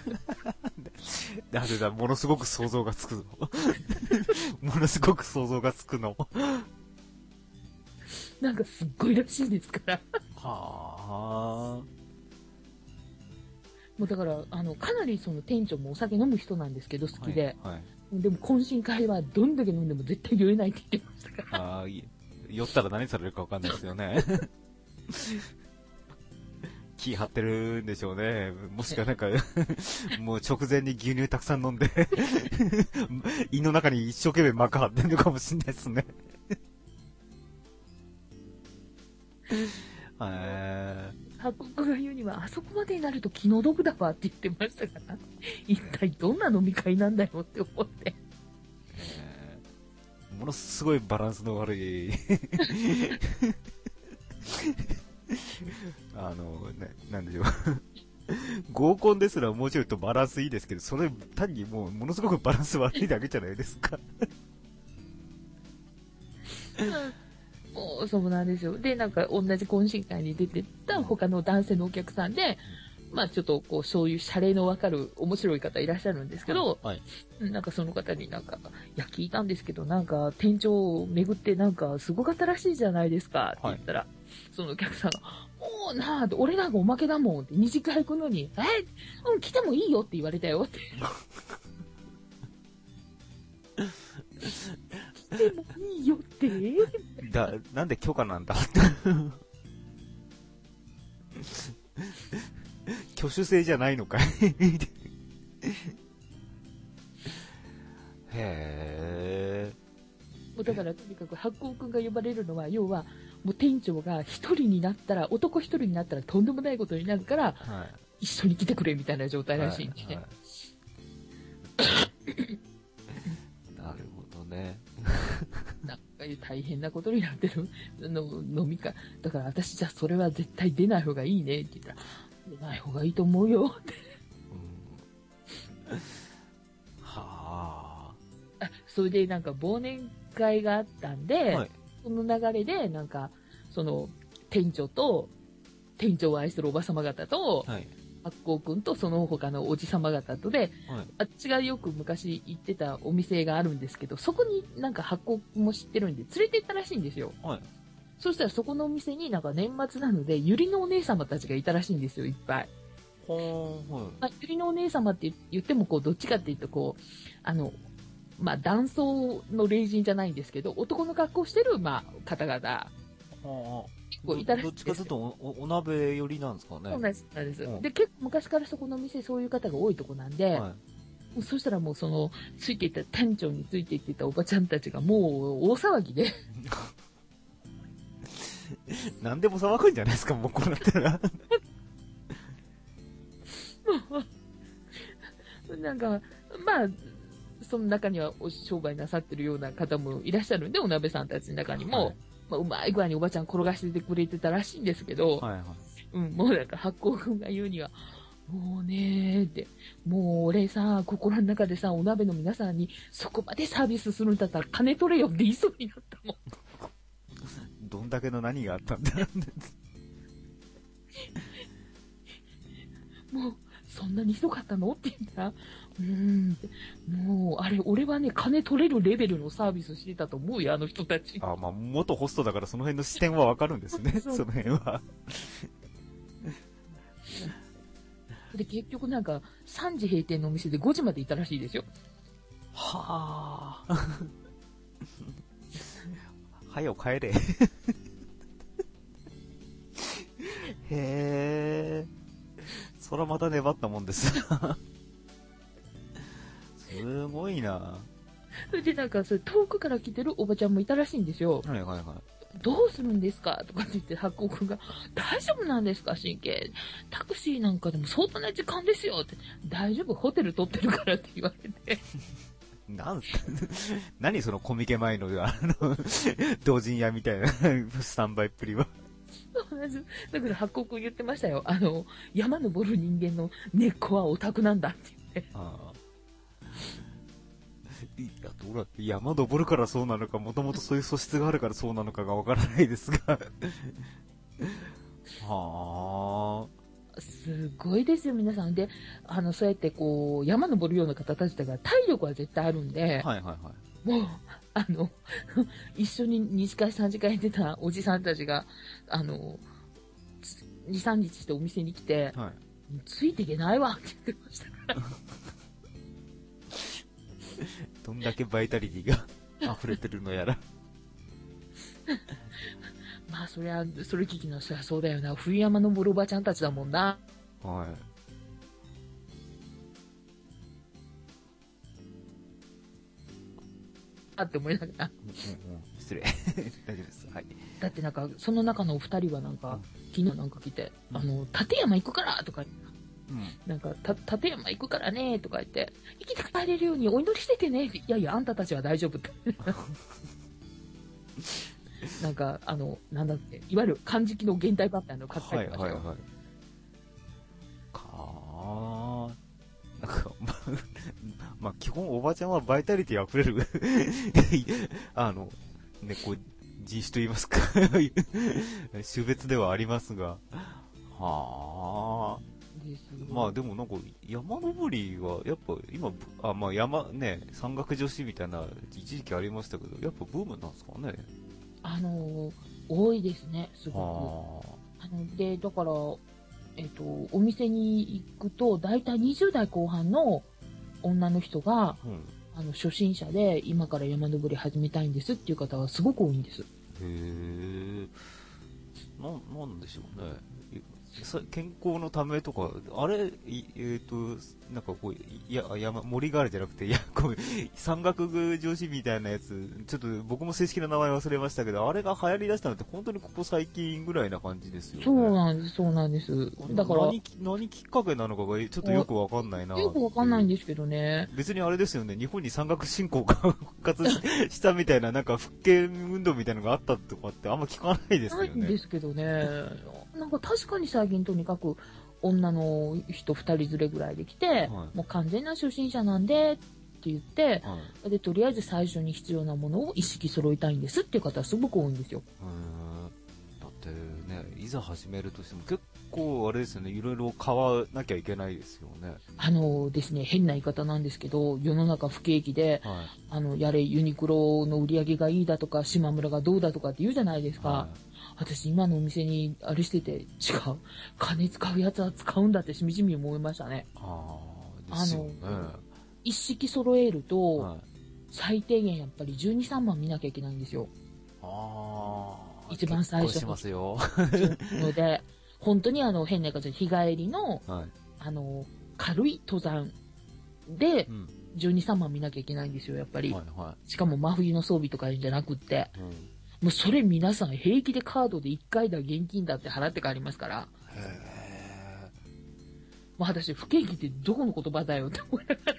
Speaker 3: だってだ、ものすごく想像がつくの。ものすごく想像がつくの。
Speaker 6: なんかすっごいらしいですから。
Speaker 3: はあ。
Speaker 6: もうだから、あの、かなりその店長もお酒飲む人なんですけど、好きで。
Speaker 3: はい。はい、
Speaker 6: でも懇親会はどんだけ飲んでも絶対酔えないって言ってましたから。
Speaker 3: ああ、酔ったら何されるかわかんないですよね。気張ってるんでしょうね。もしかなんか、もう直前に牛乳たくさん飲んで、胃の中に一生懸命膜張ってるのかもしれないですね。えー
Speaker 6: ハコクが言うには、あそこまでになると気の毒だわって言ってましたから、一体どんな飲み会なんだよって思って。
Speaker 3: えー、ものすごいバランスの悪い、あの、ね、なんでしょう。合コンですらもうちょっとバランスいいですけど、それ単にもうものすごくバランス悪いだけじゃないですか。
Speaker 6: もうそうなんですよ。で、なんか同じ懇親会に出てた他の男性のお客さんで、まあちょっとこう、そういうシャレのわかる面白い方いらっしゃるんですけど、
Speaker 3: はいはい、
Speaker 6: なんかその方になんか、いや聞いたんですけど、なんか店長を巡ってなんかすごかったらしいじゃないですかって言ったら、はい、そのお客さんが、もうなあ、俺なんかおまけだもんって二次会行くのに、え、うん、来てもいいよって言われたよって。でもいいよって
Speaker 3: だ、なんで許可なんだ挙手制じゃないのかいへ
Speaker 6: ー。だからとにかく発行くんが呼ばれるのは、要はもう店長が一人になったら、男一人になったらとんでもないことになるから、はい、一緒に来てくれみたいな状態らしいんで、はいはい
Speaker 3: なるほどね。
Speaker 6: なんか大変なことになってるの飲み会。だから私じゃあそれは絶対出ない方がいいねって言ったら、出ない方がいいと思うよって。うん、はあ。それでなんか忘年会があったんで、はい、その流れでなんか、その店長と、店長を愛するおばさま方と、はい、発行くんとその他のおじさま方とで、はい、あっちがよく昔行ってたお店があるんですけど、そこになんか発行も知ってるんで連れて行ったらしいんですよ。はい、そしたらそこのお店になんか年末なので、ゆりのお姉様たちがいたらしいんですよ、いっぱい。はいまあ、ゆりのお姉様って言ってもこう、どっちかっていうとこう、あの、まあ男装の霊人じゃないんですけど、男の格好してる、まあ、方々。はあ
Speaker 3: ど, どっちかというと お, お鍋寄りなんですかね。
Speaker 6: そうなんです。そうです、うん、で、結構昔からそこの店そういう方が多いとこなんで、はい、そしたらもうその、ついていった店長についていってたおばちゃんたちがもう大騒ぎで。
Speaker 3: 何でも騒ぐんじゃないですか、もうこうなったら。
Speaker 6: なんか、まあ、その中にはお商売なさってるような方もいらっしゃるんで、お鍋さんたちの中にも、はいまあ、うまい具合におばちゃん転がしててくれてたらしいんですけど、はいはいうん、もうなんか発行くんが言うには、もうねーって、もう俺さ、心の中でさ、お鍋の皆さんにそこまでサービスするんだったら金取れよって言いそうになったもん。
Speaker 3: どんだけの何があったんだ
Speaker 6: もう、そんなにひどかったのって言ったら、うーん、もう、あれ、俺はね、金取れるレベルのサービスしてたと思うよ、あの人たち。
Speaker 3: あ、まあ、元ホストだからその辺の視点はわかるんですね、その辺は。
Speaker 6: で、結局なんか、さんじ閉店のお店でごじまでいたらしいですよ。
Speaker 3: はぁ。はよ帰れ。へー。そらまた粘ったもんです。すごいな。
Speaker 6: それでなんかそれ遠くから来てるおばちゃんもいたらしいんですよ。
Speaker 3: はいはいはい。
Speaker 6: どうするんですかとかって言って発行くんが、大丈夫なんですか神経。タクシーなんかでも相当な時間ですよって。大丈夫ホテル取ってるからって言われて。
Speaker 3: なんすか何そのコミケ前の、あの、同人屋みたいなスタンバイっぷりは。
Speaker 6: そうなんです。だから発行くん言ってましたよ。あの、山登る人間の根っこはオタクなんだって言って。ああ。
Speaker 3: いや、どうだって山登るからそうなのか、もともとそういう素質があるからそうなのかがわからないですが。は
Speaker 6: あ。すごいですよ、皆さん。で、あの、そうやってこう、山登るような方たちだから体力は絶対あるんで、はい
Speaker 3: はいはい。
Speaker 6: もう、あの、一緒にに次会さん次会出たおじさんたちが、あの、に、さんにちしてお店に来て、はい、 ついていけないわって言ってましたから。
Speaker 3: どんだけバイタリティが溢れてるのやら。
Speaker 6: まあ、そりゃ、それ聞きの人はそうだよな。冬山登るおばちゃんたちだもんな。
Speaker 3: はい。
Speaker 6: あって思いながら。
Speaker 3: うんうん、失礼。大丈夫です。はい。
Speaker 6: だってなんか、その中のお二人はなんか、うん、昨日なんか来て、うん、あの、立山行くからとか、うん、なんか、た、立山行くからねとか言って、生きて帰れるようにお祈りしててね。いやいや、あんたたちは大丈夫って。なんか、あの、なんだっけ、いわゆる漢字記の現代版みたいなのを書き換えてましたよ。はいはいはい。
Speaker 3: かー。なんか、まあ、まあ、基本おばちゃんはバイタリティ溢れる、あの、ね、こう、人種と言いますか、種別ではありますが、はー。まあでもなんか山登りはやっぱ今あまあ山ね山岳女子みたいな一時期ありましたけどやっぱブームなんですかね。
Speaker 6: あのー、多いですねすごく。あのでだからえっとお店に行くとだいたいにじゅう代後半の女の人が、うん、あの初心者で今から山登り始めたいんですっていう方はすごく多いんです。へ
Speaker 3: え。ななんでしょうね。健康のためとか、あれ、えっ、ー、と、なんかこう、いや、山、森があるじゃなくて、いや、こう、山岳女子みたいなやつ、ちょっと僕も正式な名前忘れましたけど、あれが流行り出したのって本当にここ最近ぐらいな感じですよね。
Speaker 6: そうなんです、そうなんです。だから。
Speaker 3: 何、何きっかけなのかがちょっとよくわかんないな。
Speaker 6: よくわかんないんですけどね。
Speaker 3: 別にあれですよね、日本に山岳振興が復活したみたいな、なんか復権運動みたいなのがあったとかってあんま聞かないですよね。
Speaker 6: ないんですけどね。なんか確かに最近とにかく女の人ふたり連れぐらいで来て、はい、もう完全な初心者なんでって言って、はい、でとりあえず最初に必要なものを一式揃えたいんですっていう方はすごく多いんですよ。
Speaker 3: だってね、いざ始めるとしても結構あれですよね、いろいろ買わなきゃいけないですよね。
Speaker 6: あのですね、変な言い方なんですけど、世の中不景気で、はい、あのやれユニクロの売り上げがいいだとか島村がどうだとかって言うじゃないですか。はい、私今のお店にあれしてて違う、金使うやつは使うんだってしみじみ思いましたね。ああ、ですよね。あの一式揃えると、はい、最低限やっぱりじゅうに、さんまん見なきゃいけないんですよ。ああ。一番最初
Speaker 3: に。しますよ。
Speaker 6: ので、本当にあの変な形で日帰りの、はい、あの軽い登山で、うん、じゅうに、さんまん見なきゃいけないんですよやっぱり。はいはい、しかも真冬の装備とかじゃなくって。うん、もうそれ皆さん平気でカードでいっかいだ現金だって払って帰りますから。へー。もう私不景気ってどこの言葉だよって思いながら。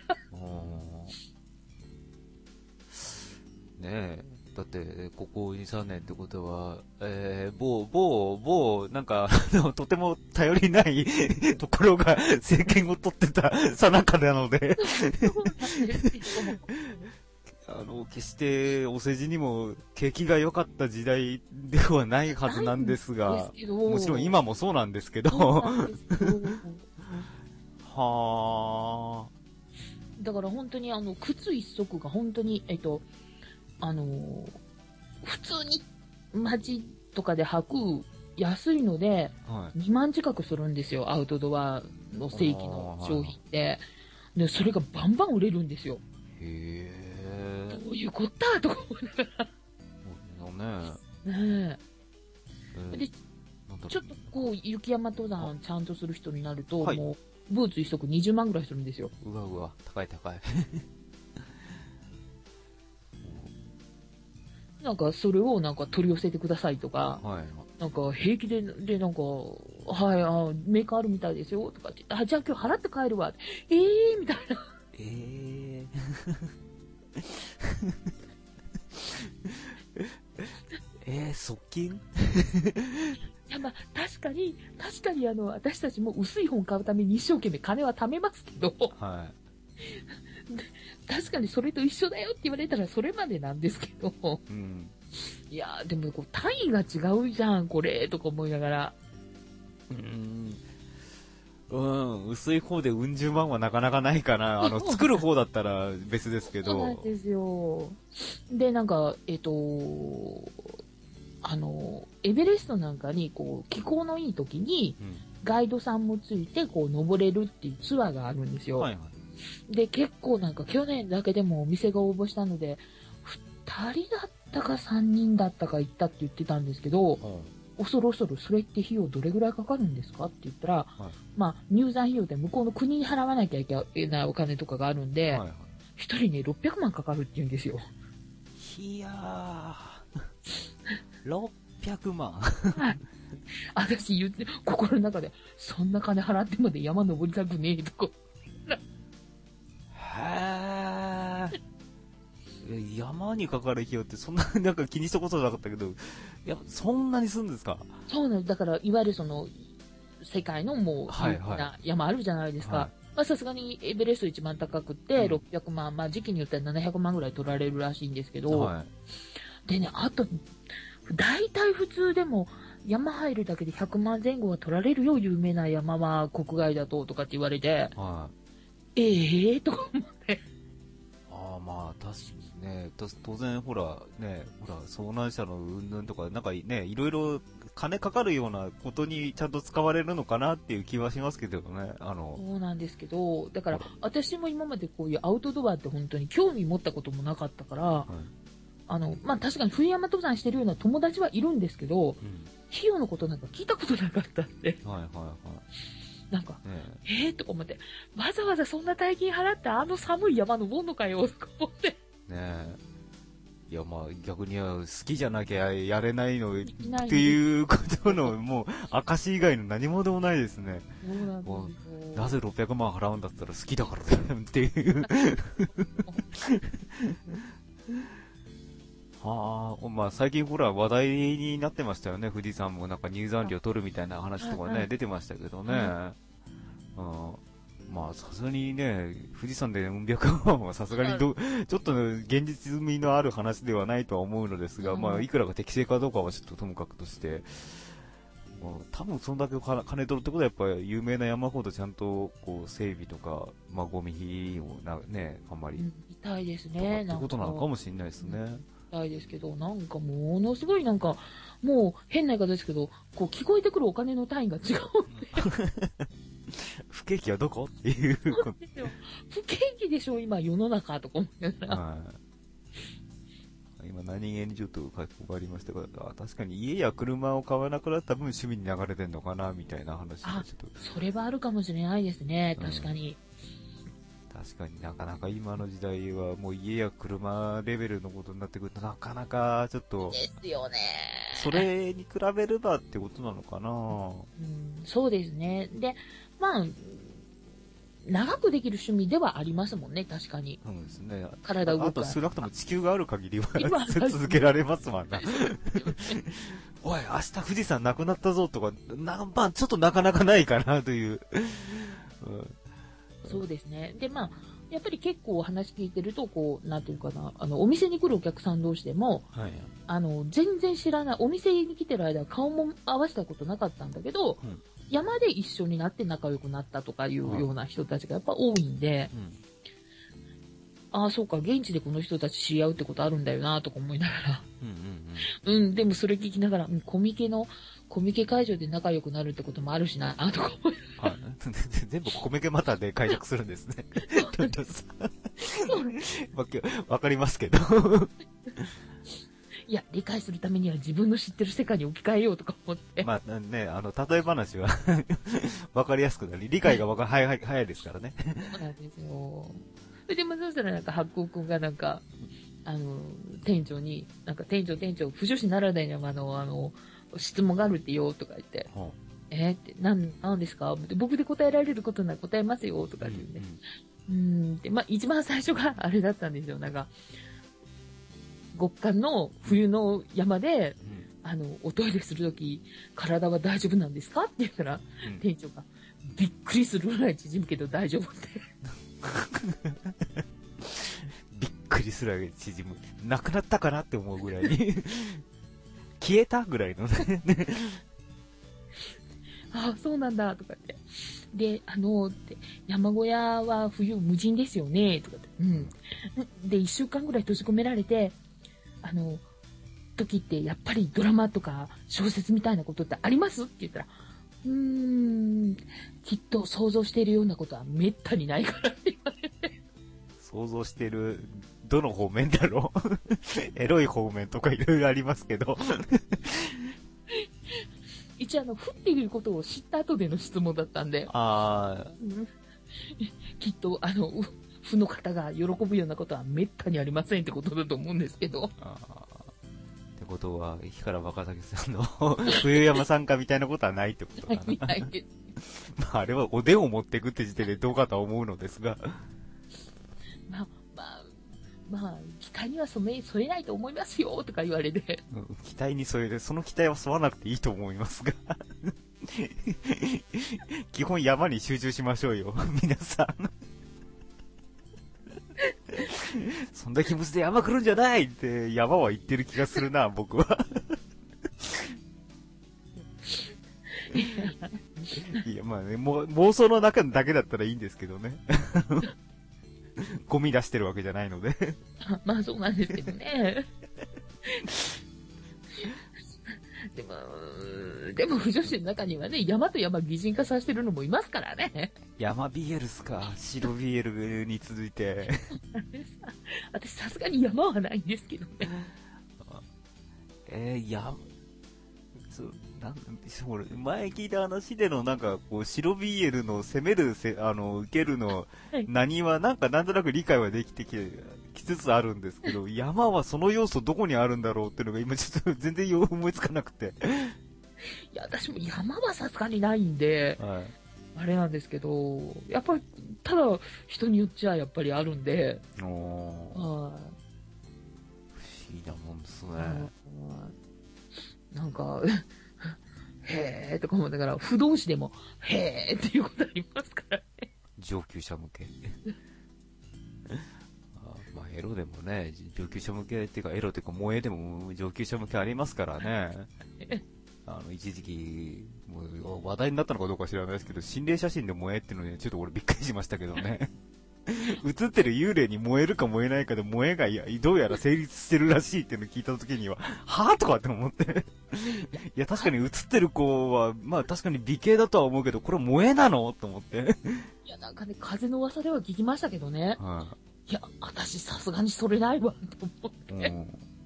Speaker 3: ねえ。だって、ここに、さんねんってことは、えー、某、某、某、なんか、とても頼りないところが政権を取ってたさなかなのであの、決してお世辞にも景気が良かった時代ではないはずなんですが、すもちろん今もそうなんですけど、は
Speaker 6: ー。だから本当にあの、靴一足が本当に、えっと、あのー、普通に街とかで履く安いので、にまん近くするんですよ、アウトドアの正規の商品って。で、それがバンバン売れるんですよ。へー。どういうこったとか思いながら。ねえ。ねえ。で、ちょっとこう、雪山登山ちゃんとする人になると、はい、もう、ブーツ一足にじゅうまんぐらいするんですよ。
Speaker 3: うわうわ、高い高い。
Speaker 6: なんかそれをなんか取り寄せてくださいとか、はい、なんか平気で、でなんか、はい、あ、メーカーあるみたいですよとかって言って、あ、じゃあ今日払って帰るわ。えーみたいな。え
Speaker 3: ー。えー、側近
Speaker 6: いや、まあ、確かに、確かにあの、私たちも薄い本買うために一生懸命金は貯めますけど、はい。確かにそれと一緒だよって言われたらそれまでなんですけど、うん、いやでもこう単位が違うじゃんこれとか思いながら、
Speaker 3: うーん、うん、薄い方でうん十万はなかなかないかな。あの作る方だったら別ですけど。
Speaker 6: そうなんですよ。でなんかえっとあのエベレストなんかにこう気候のいい時に、 ガイドさんもついて、こう、登れるっていうツアーがあるんですよ。
Speaker 3: はいはい。
Speaker 6: で、結構なんか去年だけでもお店が応募したので、二人だったか三人だったか行ったって言ってたんですけど、恐る恐るそれって費用どれぐらいかかるんですかって言ったら、はい、まあ、入山費用で向こうの国に払わなきゃいけないお金とかがあるんで、はいはい、一人ね、ろっぴゃくまんかかるって言うんですよ。
Speaker 3: いやー、ろっぴゃくまん。
Speaker 6: はい。私言って、心の中で、そんな金払ってまで山登りたくねえとか。
Speaker 3: へー。山にかかる費用ってそんななんか気にしたことなかったけど、いや、そんなにするんですか？
Speaker 6: そうなんです。だから、いわゆるその、世界のもう、はいはい、な山あるじゃないですか。はい、まあさすがにエベレスト一番高くて、ろっぴゃくまん、うん、まあ時期によってはななひゃくまんぐらい取られるらしいんですけど、はい、でね、あと、大体普通でも、山入るだけでひゃくまんぜん後は取られるよ、有名な山は国外だと、とかって言われて、はい、ええー、とか思って。
Speaker 3: ああ、まあ確かにね、当然ほら、ね、ほら、遭難者の云々とか、なんかね、いろいろ金かかるようなことにちゃんと使われるのかなっていう気はしますけどね、あの。
Speaker 6: そうなんですけど、だから私も今までこういうアウトドアって本当に興味持ったこともなかったから、はい、あの、まあ確かに冬山登山してるような友達はいるんですけど、うん、費用のことなんか聞いたことなかったって。はいはいはい。なんか、ね、えーとか思って、わざわざそんな大金払ってあの寒い山登んのかよとか思って。ね
Speaker 3: え。いやまあ逆に好きじゃなきゃやれないのっていうことのもう証以外の何もでもないですね。そうなんですよ。なぜろっぴゃくまん払うんだったら好きだからだよっていう。はあ、まあ最近ほら話題になってましたよね。富士山もなんか入山料取るみたいな話とかね、はいはい、出てましたけどね。はい、うん、まあさすがにね、富士山でうん百万はさすがにど、ちょっと現実味のある話ではないとは思うのですが、うん、まあいくらか適正かどうかはちょっとともかくとして、多分そんだけ金取るってことはやっぱり有名な山ほどちゃんとこう整備とか、まあゴミ費をなね、あんまり、うん、
Speaker 6: 痛いですね。
Speaker 3: ってことなのかもしれないですね。うん
Speaker 6: ですけど、なんかものすごいなんか、もう変な言い方ですけど、こう聞こえてくるお金の単位が違うんで。
Speaker 3: 不景気はどこっていう。そうですよ。
Speaker 6: 不景気でしょ、今世の中とか思いながら。はい。
Speaker 3: 今何気にちょっと書き込まれましたが、確かに家や車を買わなくなった分趣味に流れてんのかな、みたいな話がちょっと。
Speaker 6: それはあるかもしれないですね、確かに。うん
Speaker 3: 確かになかなか今の時代はもう家や車レベルのことになってくるとなかなかちょっと
Speaker 6: ですよね。
Speaker 3: それに比べればってことなのかな、
Speaker 6: うん、そうですね。で、まあ長くできる趣味ではありますもんね、確かに。
Speaker 3: そうですね。
Speaker 6: 体動か
Speaker 3: あと少なくとも地球がある限りは続けられますもんな。おい、明日富士山なくなったぞとか、なまあちょっとなかなかないかなという。うん
Speaker 6: そうですね。で、まあ、やっぱり結構お話聞いてると、こう、なんていうかな、あの、お店に来るお客さん同士でも、はい、あの、全然知らない、お店に来てる間は顔も合わせたことなかったんだけど、うん、山で一緒になって仲良くなったとかいうような人たちがやっぱ多いんで、うん、ああ、そうか、現地でこの人たち知り合うってことあるんだよな、とか思いながら。うん、うんうん、うん、でもそれ聞きながら、うん、コミケの、コミケ会場で仲良くなるってこともあるしな、とか思いながら。
Speaker 3: 全部コミケまたで開拓するんですね。わかりますけど。
Speaker 6: いや、理解するためには自分の知ってる世界に置き換えようとか思って。
Speaker 3: まあね、あの、例え話はわかりやすくなり、理解がわか早い、早いですからね。
Speaker 6: そうなんですよ。でもそうしたらなんか、八甲くんがなんか、あの、店長に、なんか店長店長、不女子ならではのあの、あの、質問があるってよ、とか言って。はあ、えー、って、なん、なんですか僕で答えられることなら答えますよ、とか言うね。うん、うん、うんで、まあ、一番最初があれだったんですよ。なんか、極寒の冬の山で、うん、あの、おトイレするとき、体は大丈夫なんですかって言ったら、うん、店長が、びっくりするぐらい縮むけど大丈夫って。
Speaker 3: びっくりするぐらい縮む。なくなったかなって思うぐらいに。消えたぐらいのね。
Speaker 6: ああ、そうなんだ、とかって。で、あの、って、山小屋は冬無人ですよね、とかって。うん。で、一週間ぐらい閉じ込められて、あの、時ってやっぱりドラマとか小説みたいなことってありますって言ったら、 うーん、きっと想像しているようなことはめったにないからって言われて。
Speaker 3: 想像してる、どの方面だろうエロい方面とかいろいろありますけど。
Speaker 6: 一応あの、降っていることを知った後での質問だったんで。
Speaker 3: あ
Speaker 6: ー、うん、きっと、あの、負の方が喜ぶようなことはめったにありませんってことだと思うんですけど。
Speaker 3: あってことは、檜原若竹さんの冬山参加みたいなことはないってことかな。
Speaker 6: ないです。
Speaker 3: まあ、あれはおでんを持っていくって時点でどうかとは思うのですが。
Speaker 6: まあ、まあ、まあ、期待には添え、添えないと思いますよとか言われて。
Speaker 3: うん、期待に添えて、その期待は沿わなくていいと思いますが。基本山に集中しましょうよ、皆さん。そんな気持ちで山来るんじゃないって山は言ってる気がするな、僕は。いや、まあね、も妄想の中だけだったらいいんですけどね。ゴミ出してるわけじゃないので。
Speaker 6: まあそうなんですけどね。でも、でも、不女子の中にはね、山と山擬人化させてるのもいますからね。
Speaker 3: 山 ビーエル っすか。白 ビーエル に続いて。
Speaker 6: 私、さすがに山はないんですけどね。
Speaker 3: えー、や、そう、なんで前聞いた話でのなんか、こう、白 ビーエル の攻めるせ、あの、受けるの、はい、何はなんかなんとなく理解はできてきて、きつつあるんですけど、山はその要素どこにあるんだろうっていうのが今ちょっと全然思いつかなくて。
Speaker 6: いや、私も山はさすがにないんで、はい、あれなんですけど、やっぱり、ただ、人によっちゃやっぱりあるんで、
Speaker 3: おー、はい、不思議なもんですね。
Speaker 6: なんか、へーとか思いながら、不動詞でも、へーっていうことありますからね。
Speaker 3: 上級者向け。まあ、エロでもね、上級者向けっていうか、エロっていうか、萌えでも上級者向けありますからね。あの、一時期、もう話題になったのかどうか知らないですけど、心霊写真で萌えっていうのにちょっと俺びっくりしましたけどね。映ってる幽霊に燃えるか燃えないかで萌えがいやどうやら成立してるらしいっていうのを聞いた時には、はぁとかって思って。いや、確かに映ってる子は、まあ確かに美形だとは思うけど、これ萌えなのと思って。
Speaker 6: いや、なんかね、風の噂では聞きましたけどね。
Speaker 3: はい、
Speaker 6: いや、私さすがにそれないわ、と思って。うん、
Speaker 3: へ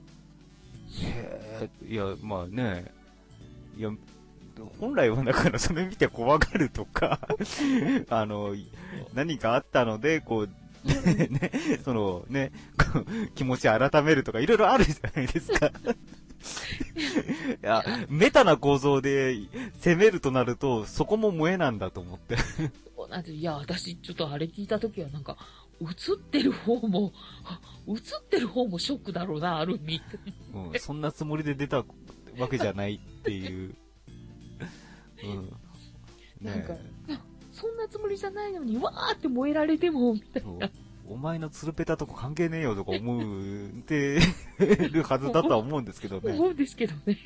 Speaker 3: ぇ、いや、まあね、いや、本来はだからそれ見て怖がるとか、あの、何かあったので、こう、ね、そのね、気持ち改めるとかいろいろあるじゃないですか。いや、メタな構造で攻めるとなると、そこも萌えなんだと思って。
Speaker 6: なんていや、私ちょっとあれ聞いたときはなんか、映ってる方も、映ってる方もショックだろうな、ある意味。
Speaker 3: うん、そんなつもりで出たわけじゃないっていう。うん、
Speaker 6: ね、なんか、そんなつもりじゃないのに、わーって燃えられても、みたいな。
Speaker 3: お前のつるぺたとこ関係ねえよとか思うてるはずだとは思うんですけどね。
Speaker 6: 思うんですけどね。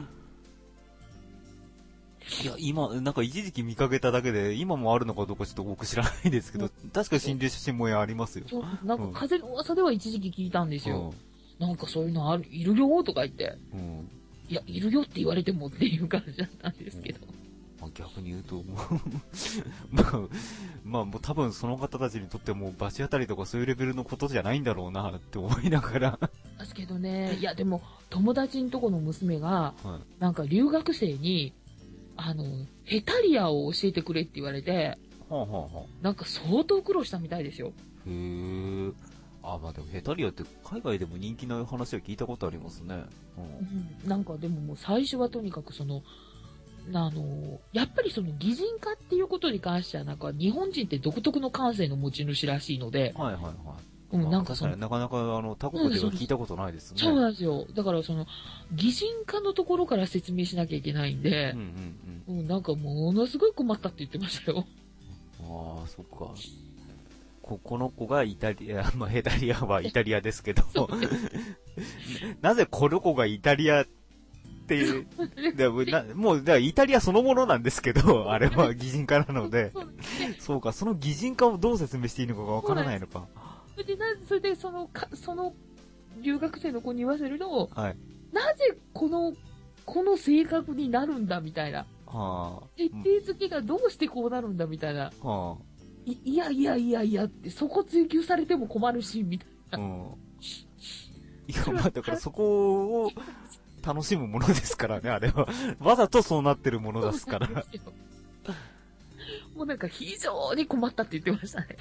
Speaker 3: いや、今、なんか一時期見かけただけで、今もあるのかどうかちょっと僕知らないですけど、確か心霊写真萌えありますよ。
Speaker 6: なんか風の噂では一時期聞いたんですよ。うん、なんかそういうのある、いるよとか言って。うん、いや、いるよって言われてもっていう感じだったんですけど。
Speaker 3: まあ、逆に言うと、もうまあ、まあ、もう多分その方たちにとっても罰当たりとかそういうレベルのことじゃないんだろうなって思いながら。
Speaker 6: ですけどね、いやでも友達のとこの娘が、はい、なんか留学生に、あの、ヘタリアを教えてくれって言われて、はあはあはあ、なんか相当苦労したみたいですよ。
Speaker 3: へー。あ、まあでもヘタリアって海外でも人気な話は聞いたことありますね。
Speaker 6: うん、なんかでももう最初はとにかくその、あの、やっぱりその擬人化っていうことに関してはなんか日本人って独特の感性の持ち主らしいので、
Speaker 3: はいはいはい。
Speaker 6: うん、なんかその、
Speaker 3: なかなかあの他国では聞いたことないですね。
Speaker 6: そうなんですよ。だからその擬人化のところから説明しなきゃいけないんで、うんうんうん、うん、なんかものすごい困ったって言ってましたよ。
Speaker 3: ああ、そっか。こ、この子がイタリア、まあヘタリアはイタリアですけど、なぜこの子がイタリアっていうでもなもうだからイタリアそのものなんですけど、あれは擬人化なので、そうか、その擬人化をどう説明していいのかがわからないのか。
Speaker 6: それでなそれでそのかその留学生の子に言わせると、
Speaker 3: はい、
Speaker 6: なぜこのこの性格になるんだみたいな。
Speaker 3: ははあ、
Speaker 6: 設定付きがどうしてこうなるんだみたいな。
Speaker 3: はあ、
Speaker 6: い, いやいやいやいやって、そこ追求されても困るし、みたいな。うん。
Speaker 3: いや、まあだからそこを楽しむものですからね、あれは。わざとそうなってるものですから。
Speaker 6: もうなんか非常に困ったって言ってましたね。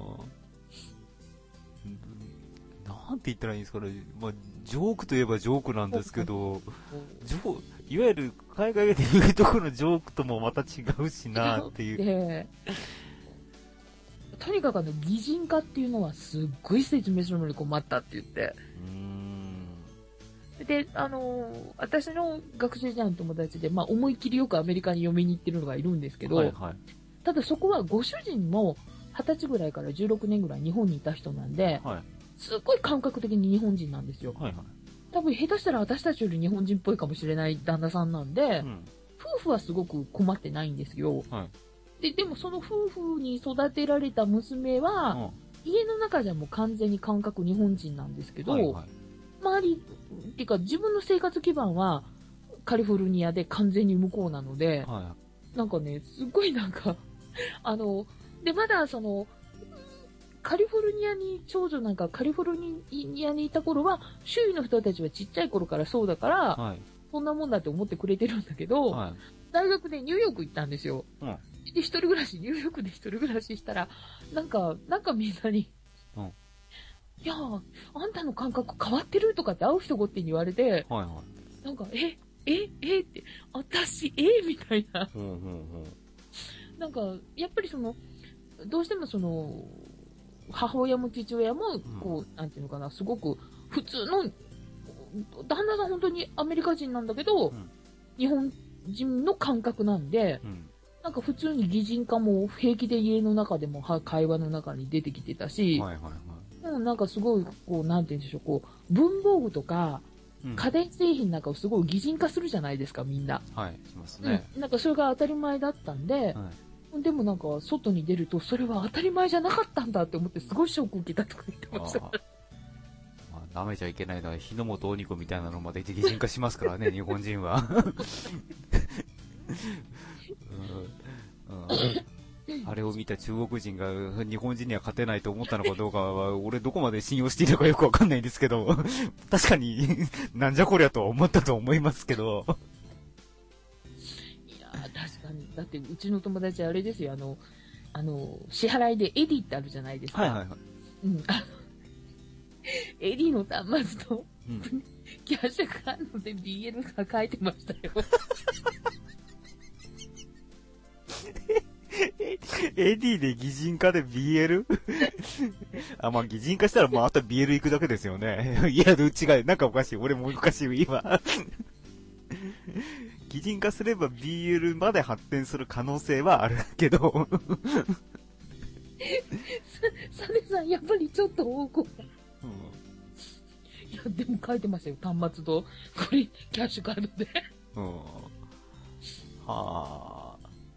Speaker 3: なんて言ったらいいんですかね。まあ、ジョークといえばジョークなんですけど、ジョいわゆる海外で言うところのジョークともまた違うしなっていう。
Speaker 6: で、とにかくあの擬人化っていうのはすっごい説明するのに困ったって言って。うーんで、あの、私の学生時代の友達で、まあ思い切りよくアメリカに読みに行ってるのがいるんですけど、はいはい、ただそこはご主人もはたちぐらいからじゅうろくねんぐらい日本にいた人なんで、はい、すっごい感覚的に日本人なんですよ。はいはい、多分下手したら私たちより日本人っぽいかもしれない旦那さんなんで、うん、夫婦はすごく困ってないんですよ。はい、で, でもその夫婦に育てられた娘は、うん、家の中じゃもう完全に感覚日本人なんですけど、はいはい、周りっていうか自分の生活基盤はカリフォルニアで完全に向こうなので、はい、なんかねすっごいなんかあのでまだそのカリフォルニアに長女なんかカリフォルニアにいた頃は周囲の人たちはちっちゃい頃からそうだから、はい、そんなもんだって思ってくれてるんだけど、はい、大学でニューヨーク行ったんですよ。うん、で一人暮らしニューヨークで一人暮らししたらなんかなんかみんなに、うん、いやーあんたの感覚変わってるとかって会う人ごってに言われて、はいはい、なんかえええって私えみたいな、うんうんうん、なんかやっぱりそのどうしてもその母親も父親もこう、うん、なんていうのかなすごく普通の旦那さん本当にアメリカ人なんだけど、うん、日本人の感覚なんで、うん、なんか普通に擬人化も平気で家の中でも会話の中に出てきてたし、はいはいはい、もうなんかすごいこうなんていうんでしょうこう文房具とか、うん、家電製品なんかをすごい擬人化するじゃないですかみんな。はいしますね。うん、なんかそれが当たり前だったんで。はいでもなんか外に出るとそれは当たり前じゃなかったんだって思ってすごいショック受けたとか言ってました。ま
Speaker 3: あ、舐めちゃいけないのは日の本鬼子みたいなのまで擬人化しますからね日本人は、うんうん、あれを見た中国人が日本人には勝てないと思ったのかどうかは俺どこまで信用しているのかよくわかんないんですけど確かになんじゃこりゃとは思ったと思いますけど
Speaker 6: 確かに。だってうちの友達あれですよ、あの、あの、支払いでエディってあるじゃないですか。はいはいはい。うん。あの、エディの端末と、うん、キャッシュカードで ビーエル が書いてましたよ。
Speaker 3: エディで擬人化で ビーエル? あ、まあ擬人化したらまああと ビーエル 行くだけですよね。いや、うちが、なんかおかしい。俺もおかしい、今。擬人化すれば ビーエル まで発展する可能性はあるけど
Speaker 6: サネさんやっぱりちょっと大声、うん、いやでも書いてましたよ端末とこれキャッシュカードで、うん、はあ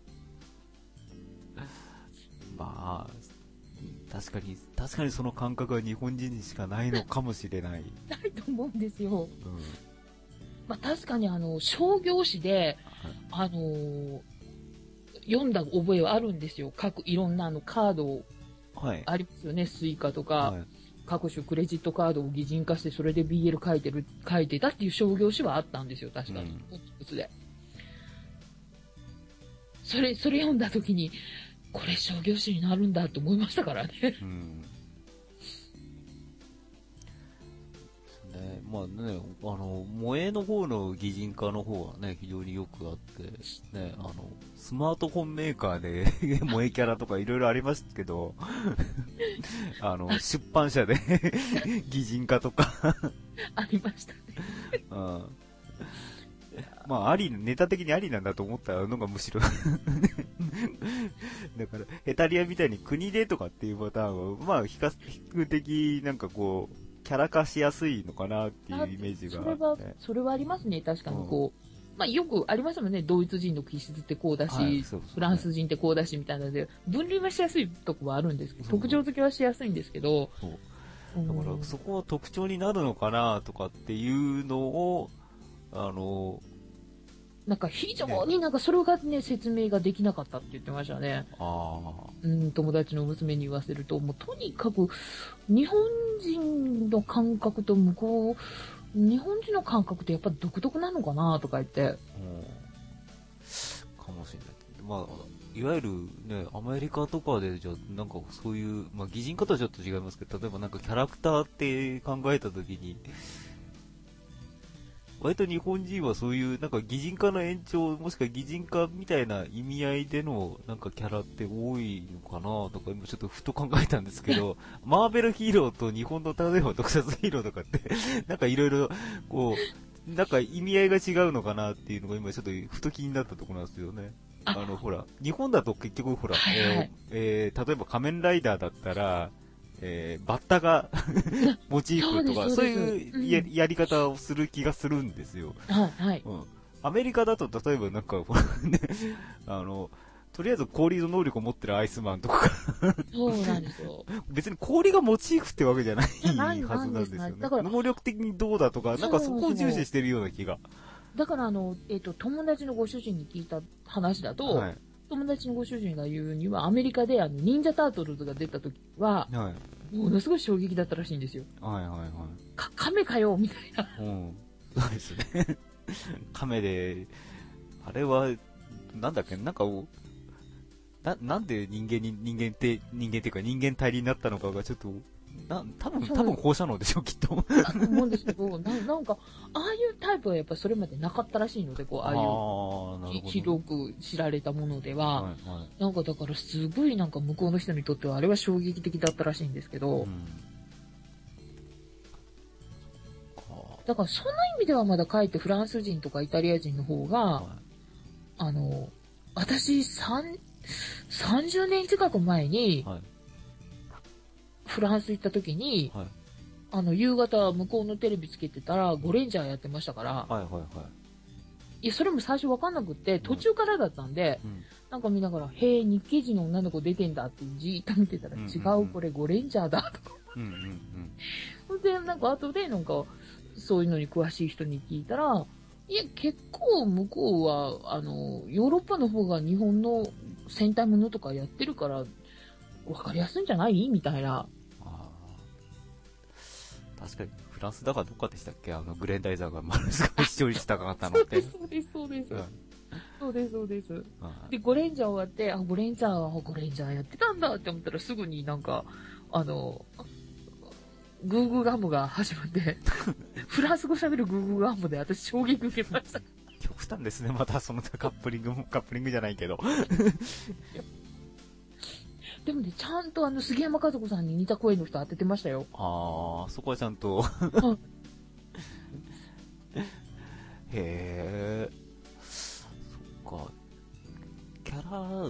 Speaker 3: まあ確かに確かにその感覚は日本人にしかないのかもしれない
Speaker 6: ないと思うんですよ、うんまあ、確かにあの商業誌で、あのー、読んだ覚えはあるんですよ。各いろんなあのカードありますよね、はい、スイカとか、はい、各種クレジットカードを擬人化してそれで ビーエル 書いてる書いてたっていう商業誌はあったんですよ確かに、うん、でそれそれ読んだ時にこれ商業誌になるんだと思いましたからね。うん
Speaker 3: ね、まあね、あの、萌えの方の擬人化の方はね、非常によくあって、ね、あの、スマートフォンメーカーで萌えキャラとかいろいろありますけど、あの、出版社で擬人化とか
Speaker 6: ありましたね。うん。
Speaker 3: まあ、あり、ネタ的にありなんだと思ったのがむしろだから、ヘタリアみたいに国でとかっていうパターンは、まあ、比較的なんかこう、キャラ化しやすいのかなっていうイメージが、ね、
Speaker 6: それは、それはありますね、確かにこう。うん、まあよくありますもんね、ドイツ人の気質ってこうだし、はいそうそうね、フランス人ってこうだしみたいなので、分類はしやすいとこはあるんですけど、特徴付けはしやすいんですけど。
Speaker 3: そうだからそこは特徴になるのかなとかっていうのを、あの、
Speaker 6: なんか非常になんかそれがね、説明ができなかったって言ってましたね。
Speaker 3: あ
Speaker 6: うん、友達の娘に言わせると、もうとにかく、日本人の感覚と向こう、日本人の感覚ってやっぱ独特なのかなとか言って。
Speaker 3: うん。かもしれない。まあ、いわゆるね、アメリカとかで、じゃあ、なんかそういう、まあ、擬人化とはちょっと違いますけど、例えばなんかキャラクターって考えたときに、割と日本人はそういう、なんか擬人化の延長、もしくは擬人化みたいな意味合いでの、なんかキャラって多いのかなとか、今ちょっとふと考えたんですけど、マーベルヒーローと日本の例えば特撮ヒーローとかって、なんかいろいろ、こう、なんか意味合いが違うのかなっていうのが今ちょっとふと気になったところなんですよね。あの、ほら、日本だと結局ほら、
Speaker 6: はいはい、
Speaker 3: えーえー、例えば仮面ライダーだったら、えー、バッタがモチーフとか、そういうや、うん、やり方をする気がするんですよ。
Speaker 6: はいはい。
Speaker 3: うん。アメリカだと例えばなんか、ね、あの、とりあえず氷の能力を持ってるアイスマンとか
Speaker 6: そうなんですよ。
Speaker 3: 別に氷がモチーフってわけじゃないはずなんですよね。だから能力的にどうだとか、なんかそこを重視してるような気が。
Speaker 6: だからあの、えっと、友達のご主人に聞いた話だと、はい、友達のご主人が言うには、アメリカであの、忍者タートルズが出た時は、はい、ものすごい衝撃だったらしいんですよ。
Speaker 3: はいはいはい。
Speaker 6: か、亀かよみたいな。
Speaker 3: うん。そうですね。亀で、あれは、なんだっけ、なんか、な、なんで人間に、人間って、人間っていうか人間体になったのかがちょっと、な、多分、多分放射能でしょ、きっと。
Speaker 6: 思うんですけど、な、なんか、ああいうタイプはやっぱそれまでなかったらしいので、こう、ああいう、広く知られたものでは、はいはい、なんかだからすごいなんか向こうの人にとってはあれは衝撃的だったらしいんですけど、うん、だからその意味ではまだかえってフランス人とかイタリア人の方が、はい、あの、私、三、さんじゅうねん近く前に、はい、フランス行った時に、はい、あの、夕方向こうのテレビつけてたら、ゴレンジャーやってましたから、はいはいはい。いや、それも最初わかんなくって、途中からだったんで、うん、なんか見ながら、へえ、日系人の女の子出てんだってじーっと見てたら、うんうんうん、違う、これゴレンジャーだ、とか。うんうんうん。で、なんか後で、なんか、そういうのに詳しい人に聞いたら、いや、結構向こうは、あの、ヨーロッパの方が日本の戦隊ものとかやってるから、わかりやすいんじゃないみたいな。
Speaker 3: 確かに、フランスだからどっかでしたっけ、あの、グレンダイザーが、まるすごい視聴率高かったのって。
Speaker 6: そうです、そうです、そうです。うん、そうです、そうです。で、ゴレンジャー終わって、あ、ゴレンジャーはゴレンジャーやってたんだって思ったら、すぐになんか、あの、グーグーガムが始まって、フランス語喋るグーグーガムで私衝撃受けました。
Speaker 3: 極端ですね、またそのカップリングも、カップリングじゃないけど。
Speaker 6: でもね、ちゃんとあの、杉山和子さんに似た声の人当ててましたよ。
Speaker 3: あー、そこはちゃんと。へー。そっか。キャラ、うん、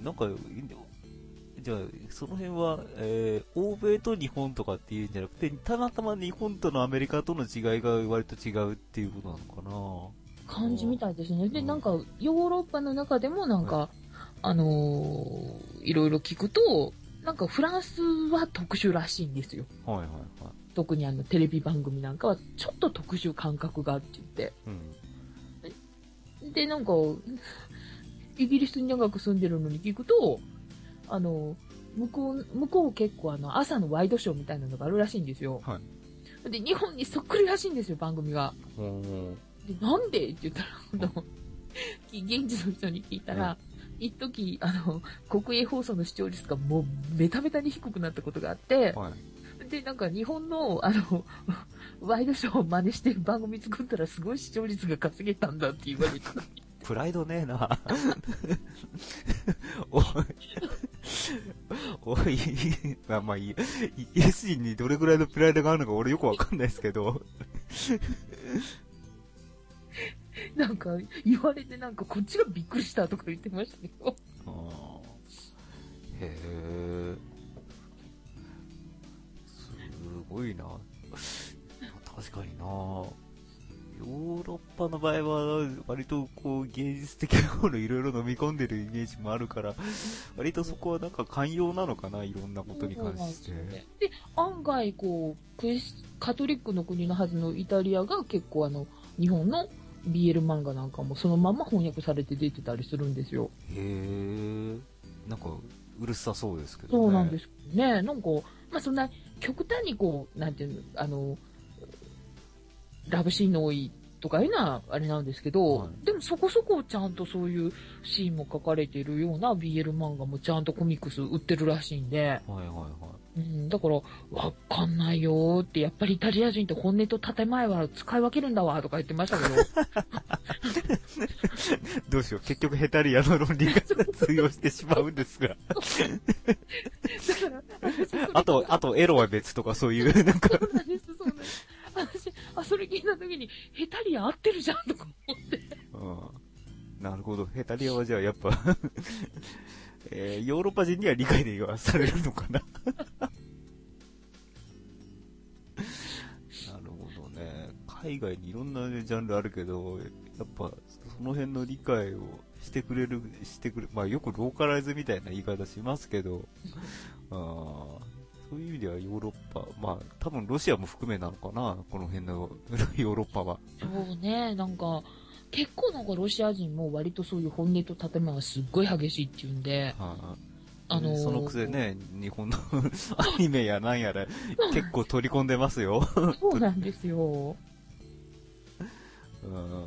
Speaker 3: なんか、じゃあ、その辺は、えー、欧米と日本とかっていうんじゃなくて、たまたま日本とのアメリカとの違いが割と違うっていうことなのかな。
Speaker 6: 感じみたいですね。で、うん、なんか、ヨーロッパの中でもなんか、はい、あのー、いろいろ聞くと、なんかフランスは特殊らしいんですよ。はいはいはい。特にあのテレビ番組なんかはちょっと特殊感覚があって言って。うん、で、なんか、イギリスに長く住んでるのに聞くと、あの、向こう、向こう結構あの朝のワイドショーみたいなのがあるらしいんですよ。はい。で、日本にそっくりらしいんですよ、番組が。で、なんでって言ったら、あの、現地の人に聞いたら、一時あの国営放送の視聴率がもうメタメタに低くなったことがあって、はい、でなんか日本のあのワイドショーを真似して番組作ったらすごい視聴率が稼げたんだって言われた。
Speaker 3: プライドねえな。おい、おい、まあまあいい。イギリス人にどれぐらいのプライドがあるのか俺よくわかんないですけど。
Speaker 6: なんか言われてなんかこっちがびっくりしたとか言ってましたけど。あ
Speaker 3: へえ。すごいな。確かにな。ヨーロッパの場合は割とこう芸術的なものいろいろ飲み込んでるイメージもあるから、割とそこはなんか寛容なのかな、いろんなことに関して。
Speaker 6: で、案外こうクエスカトリックの国のはずのイタリアが結構あの日本のビーエル 漫画なんかもそのまま翻訳されて出てたりするんですよ。
Speaker 3: へー。なんか、うるさそうですけどね。
Speaker 6: そうなんですね。なんか、まあそんな、極端にこう、なんていうの、あの、ラブシーンの多いとかいうのはあれなんですけど、はい、でもそこそこちゃんとそういうシーンも書かれているような ビーエル 漫画もちゃんとコミックス売ってるらしいんで、はいはいはい。うん、だから、わかんないよーって、やっぱりイタリア人って本音と建前は使い分けるんだわとか言ってましたけど。
Speaker 3: どうしよう、結局ヘタリアの論理が通用してしまうんですが。だから、あと、あとエロは別とかそういう、なんか。そうなんです、そうなんです。私、あ、それ聞いたときに、ヘタリア合ってるじゃんとか思って。うん。なるほど。ヘタリアはじゃあやっぱ、えー、ヨーロッパ人には理解ではされるのかな。なるほどね。海外にいろんな、ね、ジャンルあるけど、やっぱ、その辺の理解をしてくれる、してくれ、まあよくローカライズみたいな言い方しますけど、あそういう意味ではヨーロッパ、まあ多分ロシアも含めなのかな、この辺のヨーロッパは。
Speaker 6: そうね、なんか、結構なんかロシア人も割とそういう本音と建前がすっごい激しいっていうんで、はあ、
Speaker 3: あのー、そのくせね、日本のアニメやなんやら結構取り込んでますよ。
Speaker 6: そうなんですよ。
Speaker 3: うん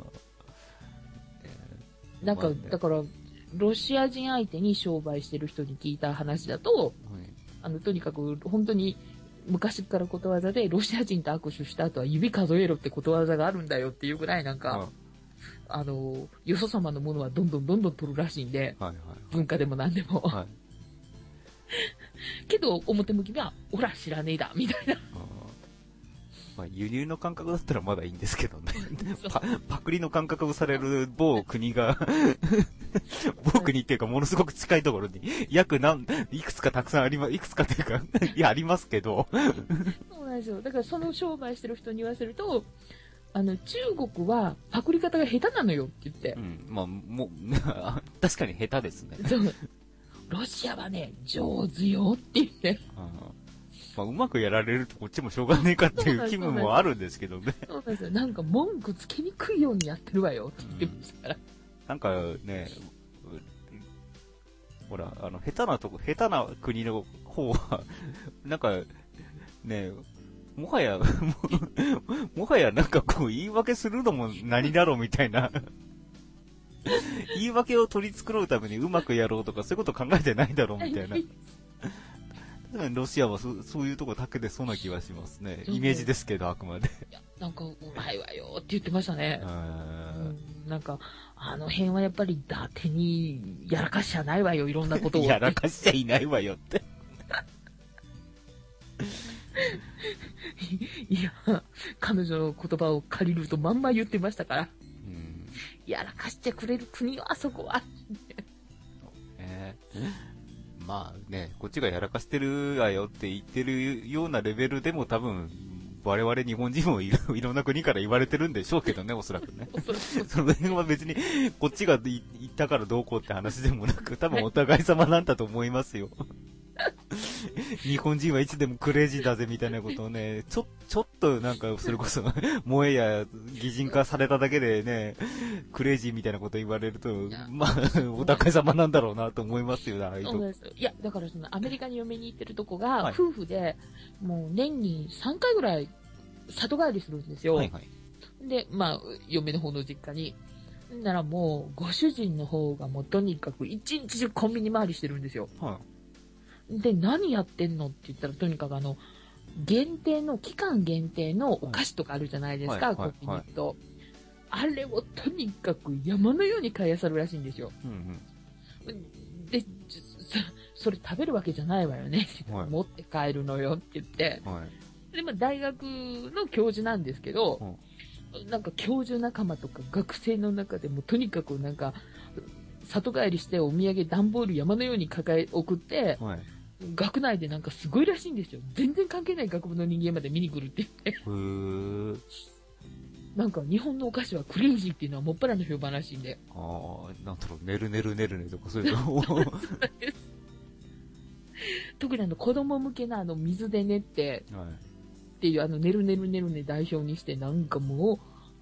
Speaker 6: なんか、まあね、だから、ロシア人相手に商売してる人に聞いた話だと、はい、あの、とにかく本当に昔からことわざで、ロシア人と握手した後は指数えろってことわざがあるんだよっていうぐらいなんか、あの、よそ様のものはどんどんどんどん取るらしいんで、はいはいはい、文化でも何でも。はい、けど、表向きには、ほら、知らねえだ、みたいな。
Speaker 3: まあ、輸入の感覚だったらまだいいんですけどね。パ, パクリの感覚をされる某国が、某国っていうかものすごく近いところに、約何、いくつかたくさんありま、いくつかっていうか、いや、ありますけど。
Speaker 6: そうなんですよ。だからその商売してる人に言わせると、あの、中国はパクリ方が下手なのよって言って。
Speaker 3: うん、まあ、もう、確かに下手ですね。
Speaker 6: そう。ロシアはね、上手よって言って。
Speaker 3: まあ、うまくやられるとこっちもしょうがねえかっていう気分もあるんですけどね。
Speaker 6: そうなんですよ。なんか文句つけにくいようにやってるわよって言ってましたから。うん、
Speaker 3: なんかね、ほら、あの、下手なとこ、下手な国の方は、なんか、ね、もはや、も, もはやなんかこう言い訳するのも何だろうみたいな。言い訳を取り繕うためにうまくやろうとかそういうこと考えてないだろうみたいな。ロシアは そ, そういうとこだけでそうな気はしますね。イメージですけど、あくまで。
Speaker 6: いや、なんか、うまいわよって言ってましたね。うん、なんか、あの辺はやっぱり伊達にやらかしちゃないわよ、いろんなことを。
Speaker 3: やらかしちゃいないわよって。
Speaker 6: いや、彼女の言葉を借りるとまんま言ってましたから。うん、やらかしてくれる国はあそこは。
Speaker 3: えーまあね、こっちがやらかしてるわよって言ってるようなレベルでも多分、我々日本人もいろ、いろんな国から言われてるんでしょうけどね、おそらくね。その辺は別に、こっちが言ったからどうこうって話でもなく、多分お互い様なんだと思いますよ。日本人はいつでもクレイジーだぜみたいなことをね、ちょ、ちょっとなんかそれこそ、萌えや擬人化されただけでね、クレイジーみたいなこと言われると、まあ、お互い様なんだろうなと思いますよ、
Speaker 6: そうです。いや、だからそのアメリカに嫁に行ってるとこが、夫婦で、もう年にさんかいぐらい里帰りするんですよ。はいはい、で、まあ、嫁の方の実家に。ならもう、ご主人の方がもうとにかく一日中コンビニ回りしてるんですよ。はい、で、何やってんのって言ったら、とにかくあの、限定の、期間限定のお菓子とかあるじゃないですか、はい、コンビニ行くと、はいはい。あれをとにかく山のように買い漁るらしいんですよ。うんうん、でそ、それ食べるわけじゃないわよね。はい、持って帰るのよって言って。はい、で、まあ大学の教授なんですけど、はい、なんか教授仲間とか学生の中でもとにかくなんか、里帰りしてお土産段ボール山のように抱え送って、はい、学内でなんかすごいらしいんですよ。全然関係ない学部の人間まで見に来るって言って。へー。なんか日本のお菓子はクレイジーっていうのはもっぱらの評判らしいんで。
Speaker 3: ああ、なんだろう、ねるねるねるねとかそういうの。
Speaker 6: 特にあの子供向けのあの水で練って、はい、っていうあのねるねるねるね代表にしてなんかもう、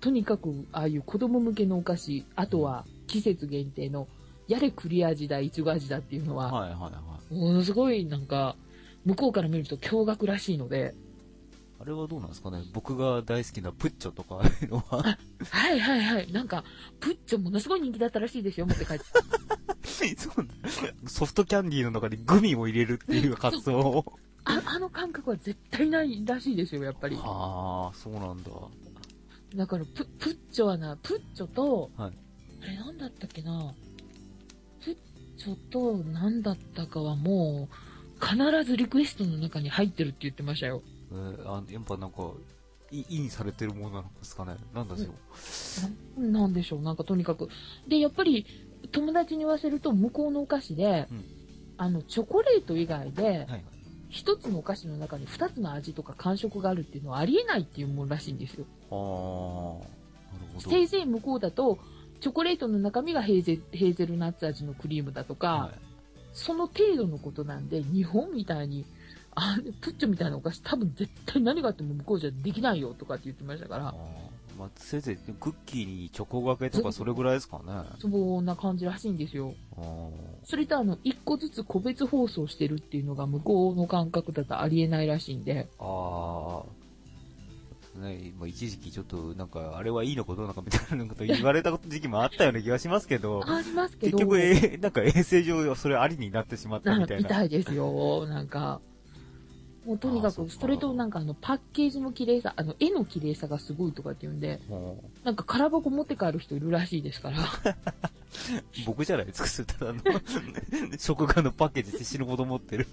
Speaker 6: とにかく、ああいう子供向けのお菓子、あとは季節限定の、やれ栗味だ、いちご味だっていうのは、
Speaker 3: はいはいはい。
Speaker 6: ものすごいなんか、向こうから見ると驚愕らしいので。
Speaker 3: あれはどうなんですかね。僕が大好きなプッチョとかいうのは。
Speaker 6: はいはいはい。なんか、プッチョものすごい人気だったらしいですよ、持って帰って。
Speaker 3: そうソフトキャンディーの中にグミを入れるっていう発想を。
Speaker 6: あ, あの感覚は絶対ないらしいですよ、やっぱり。
Speaker 3: ああ、そうなんだ。
Speaker 6: だからプ、プッチョはな、プッチョと、
Speaker 3: はい、
Speaker 6: あれなんだったっけな、プッチョと何だったかはもう、必ずリクエストの中に入ってるって言ってましたよ。
Speaker 3: えー、あやっぱなんか、インされてるものなんですかね。なんだしょ
Speaker 6: う。な, なんでしょう、なんかとにかく。で、やっぱり、友達に言わせると、向こうのお菓子で、うん、あの、チョコレート以外で、はいはい、一つのお菓子の中に二つの味とか感触があるっていうのはありえないっていうものらしいんですよ。
Speaker 3: ああ、なるほど。
Speaker 6: せいぜい向こうだと、チョコレートの中身がヘーゼ、ヘーゼルナッツ味のクリームだとか、はい、その程度のことなんで、日本みたいに、あプッチョみたいなお菓子多分絶対何があっても向こうじゃできないよとかって言ってましたから。
Speaker 3: まあ、せいぜいクッキーにチョコがけとかそれぐらいですかね。
Speaker 6: そんな感じらしいんですよ。それとあの、一個ずつ個別包装してるっていうのが向こうの感覚だとありえないらしいんで。
Speaker 3: ああ。ね、まあ、一時期ちょっとなんか、あれはいいのかどうなのかみたいなこと言われた時期もあったような気がしますけど。
Speaker 6: ありますけど。
Speaker 3: 結局、えなんか衛生上それありになってしまったみたいな。
Speaker 6: みたいですよ、なんか。もうとにかく、それとなんかあの、パッケージの綺麗さ、あの、絵の綺麗さがすごいとかって言うんで、なんか空箱持って帰る人いるらしいですから。
Speaker 3: 僕じゃないですか、それただの、食玩のパッケージって死ぬほど持ってる。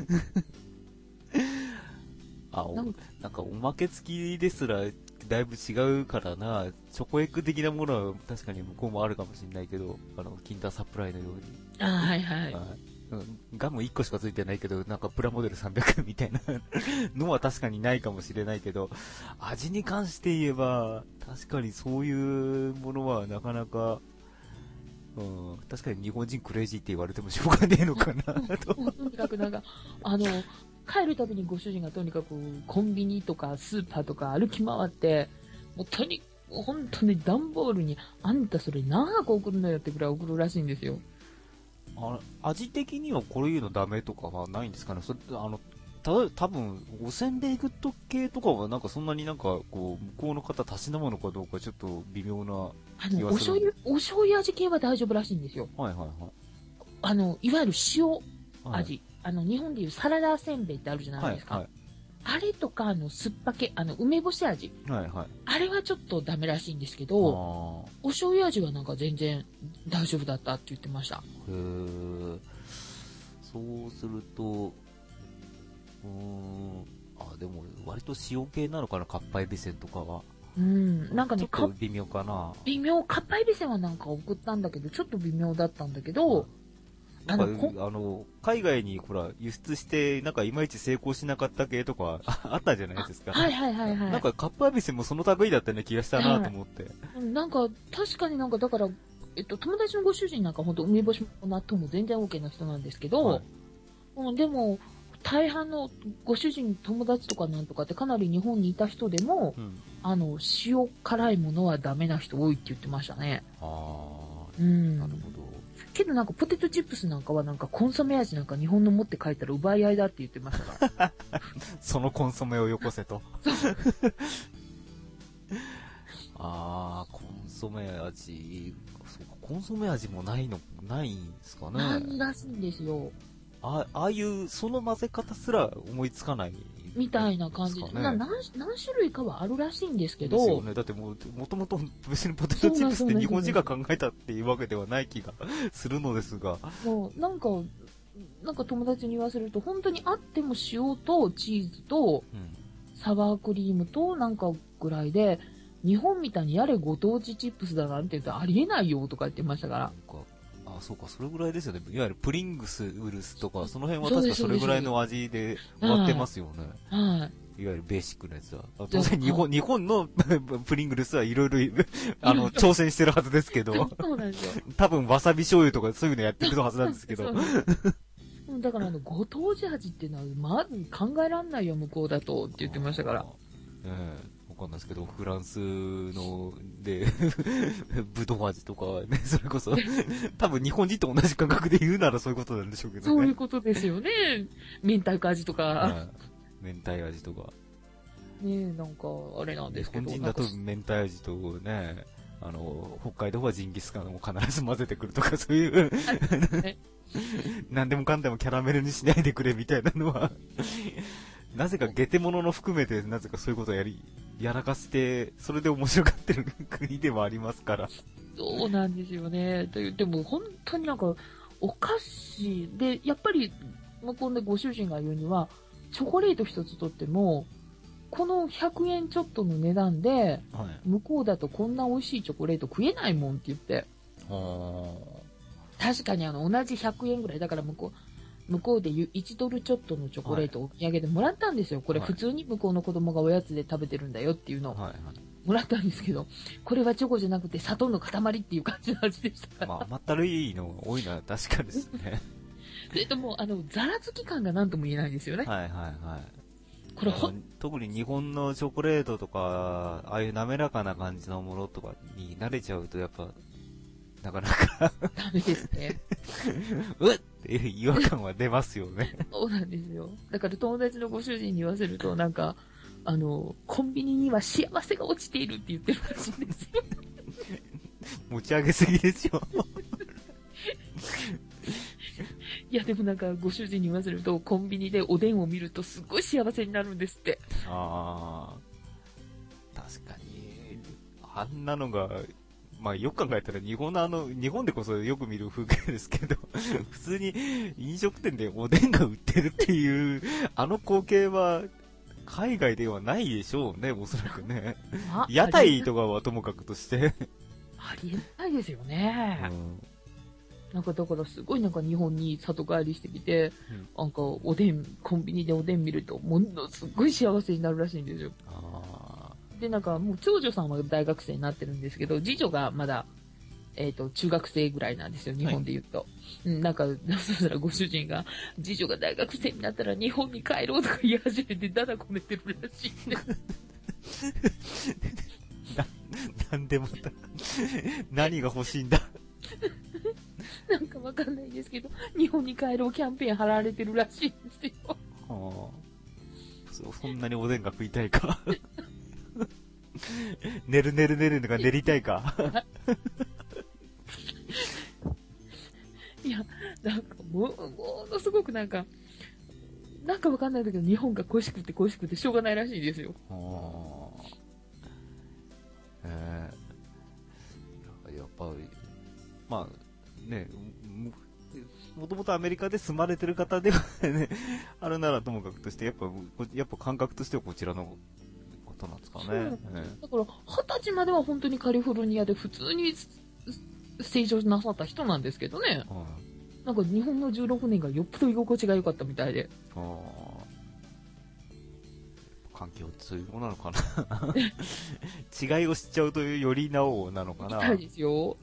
Speaker 3: あお、なんかおまけ付きですら、だいぶ違うからな、チョコエッグ的なものは確かに向こうもあるかもしれないけど、あの、キンターサプライのように。
Speaker 6: あはいはい。はい
Speaker 3: ガムいっこしかついてないけど、なんかプラモデルさんびゃくみたいなのは確かにないかもしれないけど、味に関して言えば、確かにそういうものはなかなか、うん、確かに日本人クレイジーって言われてもしょうがねえのかなと。
Speaker 6: とにかくなんか、あの、帰るたびにご主人がとにかくコンビニとかスーパーとか歩き回って、もうとに、本当に段ボールに、あんたそれ何箱送るのよってくらい送るらしいんですよ。
Speaker 3: あ味的にはこういうのダメとかはないんですかね。それあのた多分おせんべいグッド系とかはなんかそんなになんかこう向こうの方たしなむのかどうかちょっと微妙な気がする。
Speaker 6: あのお醤油お醤油味系は大丈夫らしいんですよ。
Speaker 3: はいはいはい。
Speaker 6: あのいわゆる塩味、はい、あの日本でいうサラダせんべいってあるじゃないですか。はいはい、あれとかあの酸っぱけあの梅干し味、はいはい、あれはちょっとダメらしいんですけど、お醤油味はなんか全然大丈夫だったって言ってました。
Speaker 3: へー、そうすると、うーん、あでも割と塩系なのかな、かっぱえびせんとかは。
Speaker 6: うん、なんかね、
Speaker 3: ちょっと微妙かな。
Speaker 6: 微妙、かっぱえびせんはなんか送ったんだけど、ちょっと微妙だったんだけど、うん、
Speaker 3: なんかあの海外にほら輸出してなんかいまいち成功しなかった系とかあったじゃないですか。
Speaker 6: はいはいはいはい。
Speaker 3: なんかかっぱえびせんもその類だったような気がしたなと思って。
Speaker 6: はい、なんか確かになんかだからえっと友達のご主人なんか本当梅干しも納豆も全然 OK な人なんですけど、はい、うん、でも大半のご主人友達とかなんとかってかなり日本にいた人でも、うん、あの塩辛いものはダメな人多いって言ってましたね。
Speaker 3: ああ、
Speaker 6: うん、
Speaker 3: なるほど。
Speaker 6: けどなんかポテトチップスなんかはなんかコンソメ味なんか日本の持って帰ったら奪い合いだって言ってましたから
Speaker 3: そのコンソメをよこせとあー、コンソメ味、そうか、コンソメ味もないの、ないんですかね。
Speaker 6: ないらしいんですよ。
Speaker 3: あああいうその混ぜ方すら思いつかない
Speaker 6: みたいな感じで、ね、な 何, 何種類かはあるらしいんですけど、
Speaker 3: ですよね、だってもうもともと別にポテトチップスって日本人が考えたっていうわけではない気がするのですが、
Speaker 6: もうなんかなんか友達に言わせると本当にあっても塩とチーズとサワークリームとなんかぐらいで、日本みたいにやれご当地チップスだなんて言うとありえないよとか言ってましたから。
Speaker 3: あ、そうか、それぐらいですよね。いわゆるプリングスウルスとか、その辺は確かそれぐらいの味で終わってますよね。
Speaker 6: はい。
Speaker 3: いわゆるベーシックなやつは。当然日本、日本のプリングルスはいろいろ、あの、挑戦してるはずですけど。
Speaker 6: そうなんですよ。
Speaker 3: 多分わさび醤油とかそういうのやってるはずなんですけど。
Speaker 6: だからあの、ご当地味っていうのは、まず考えられないよ、向こうだとって言ってましたから。
Speaker 3: ええー、 かんないですけど、フランスの、で、ブドウ味とかね、それこそ、多分日本人と同じ感覚で言うならそういうことなんでしょうけどね。
Speaker 6: そういうことですよね。明太子味とか。
Speaker 3: 明太味とか。
Speaker 6: ねえ、なんか、あれなんですけど。
Speaker 3: 日本人だと明太味とね、あの、北海道はジンギスカンを必ず混ぜてくるとか、そういう、何でもかんでもキャラメルにしないでくれみたいなのは、なぜかゲテモノの含めて、なぜかそういうことをやり、やらかして、それで面白がってる国でもありますから。
Speaker 6: そうなんですよね。でも本当になんか、お菓子で、やっぱり、向こうでご主人が言うには、チョコレート一つとっても、このひゃくえんちょっとの値段で、はい、向こうだとこんな美味しいチョコレート食えないもんって言って。確かにあの、同じひゃくえんぐらい、だから向こう、向こうでいちドルちょっとのチョコレートをお土産でもらったんですよ。これ普通に向こうの子供がおやつで食べてるんだよっていうのをもらったんですけど、これはチョコじゃなくて砂糖の塊っていう感じの味でしたから。
Speaker 3: まあ、甘ったるいのが多いのは確かですね。
Speaker 6: それとも、あの、ザラつき感が何とも言えないんですよね。
Speaker 3: はいはいはい。
Speaker 6: これほ
Speaker 3: 特に日本のチョコレートとか、ああいう滑らかな感じのものとかに慣れちゃうと、やっぱ、なかなか
Speaker 6: ダメですね。
Speaker 3: うっっていう違和感は出ますよね。
Speaker 6: そうなんですよ。だから友達のご主人に言わせると、なんか、あの、コンビニには幸せが落ちているって言ってるらしいんですよ。
Speaker 3: 持ち上げすぎですよ。
Speaker 6: いや、でもなんか、ご主人に言わせると、コンビニでおでんを見るとすっごい幸せになるんですって。
Speaker 3: ああ、確かに。あんなのが、まあよく考えたら日本のあの、日本でこそよく見る風景ですけど、普通に飲食店でおでんが売ってるっていう、あの光景は、海外ではないでしょうね、おそらくね。屋台とかはともかくとして。
Speaker 6: ありえないですよね。うんなんかだからすごいなんか日本に里帰りしてきて、うん、なんかおでん、コンビニでおでん見るとものすごい幸せになるらしいんですよ。あで、なんかもう長女さんは大学生になってるんですけど、次女がまだ、えっと、中学生ぐらいなんですよ、日本で言うと。はい、うん、なんか、そしたらご主人が、次女が大学生になったら日本に帰ろうとか言い始めてだだこねてるらしいんで。
Speaker 3: な、なんでまた、何が欲しいんだ
Speaker 6: なんかわかんないですけど、日本に帰ろうキャンペーン貼られてるらしいんですよ。は
Speaker 3: あ、そ, そんなにおでんが食いたいか。寝る寝る寝るのが練りたいか。
Speaker 6: いや、なんかも、ものすごくなんか、なんかわかんないんだけど、日本が恋しくて恋しくてしょうがないらしいですよ。はあ。
Speaker 3: えー、やっぱり、まあ、ね、もともとアメリカで住まれてる方ではね、あるならともかくとして、やっぱ、やっぱ感覚としてはこちらのことなんですかね。
Speaker 6: だから、二十歳までは本当にカリフォルニアで普通に成長なさった人なんですけどね。はい、なんか日本のじゅうろくねんがよっぽど居心地が良かったみたいで。あ
Speaker 3: 環境ってそういうものなのかな。違いを知っちゃうとよりなおなのかな。
Speaker 6: みたいですよ。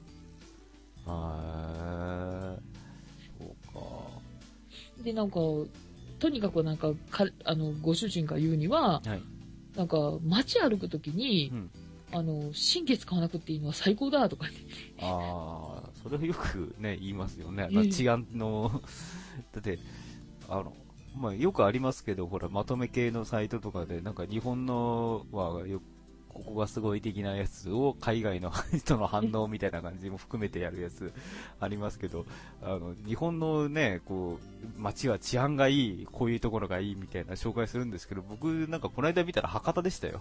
Speaker 3: あそうか。
Speaker 6: で、なんか、とにかくなんか、かあの、ご主人が言うには、はい、なんか、街歩くときに、うん、あの、新月買わなくていいのは最高だとかね。
Speaker 3: ああ、それはよくね、言いますよね。えー、治安の、だって、あの、まあ、よくありますけど、ほら、まとめ系のサイトとかで、なんか日本のはよく、ここがすごい的なやつを海外の人の反応みたいな感じも含めてやるやつありますけど、あの、日本のね、こう、街は治安がいい、こういうところがいいみたいな紹介するんですけど、僕なんかこの間見たら博多でしたよ。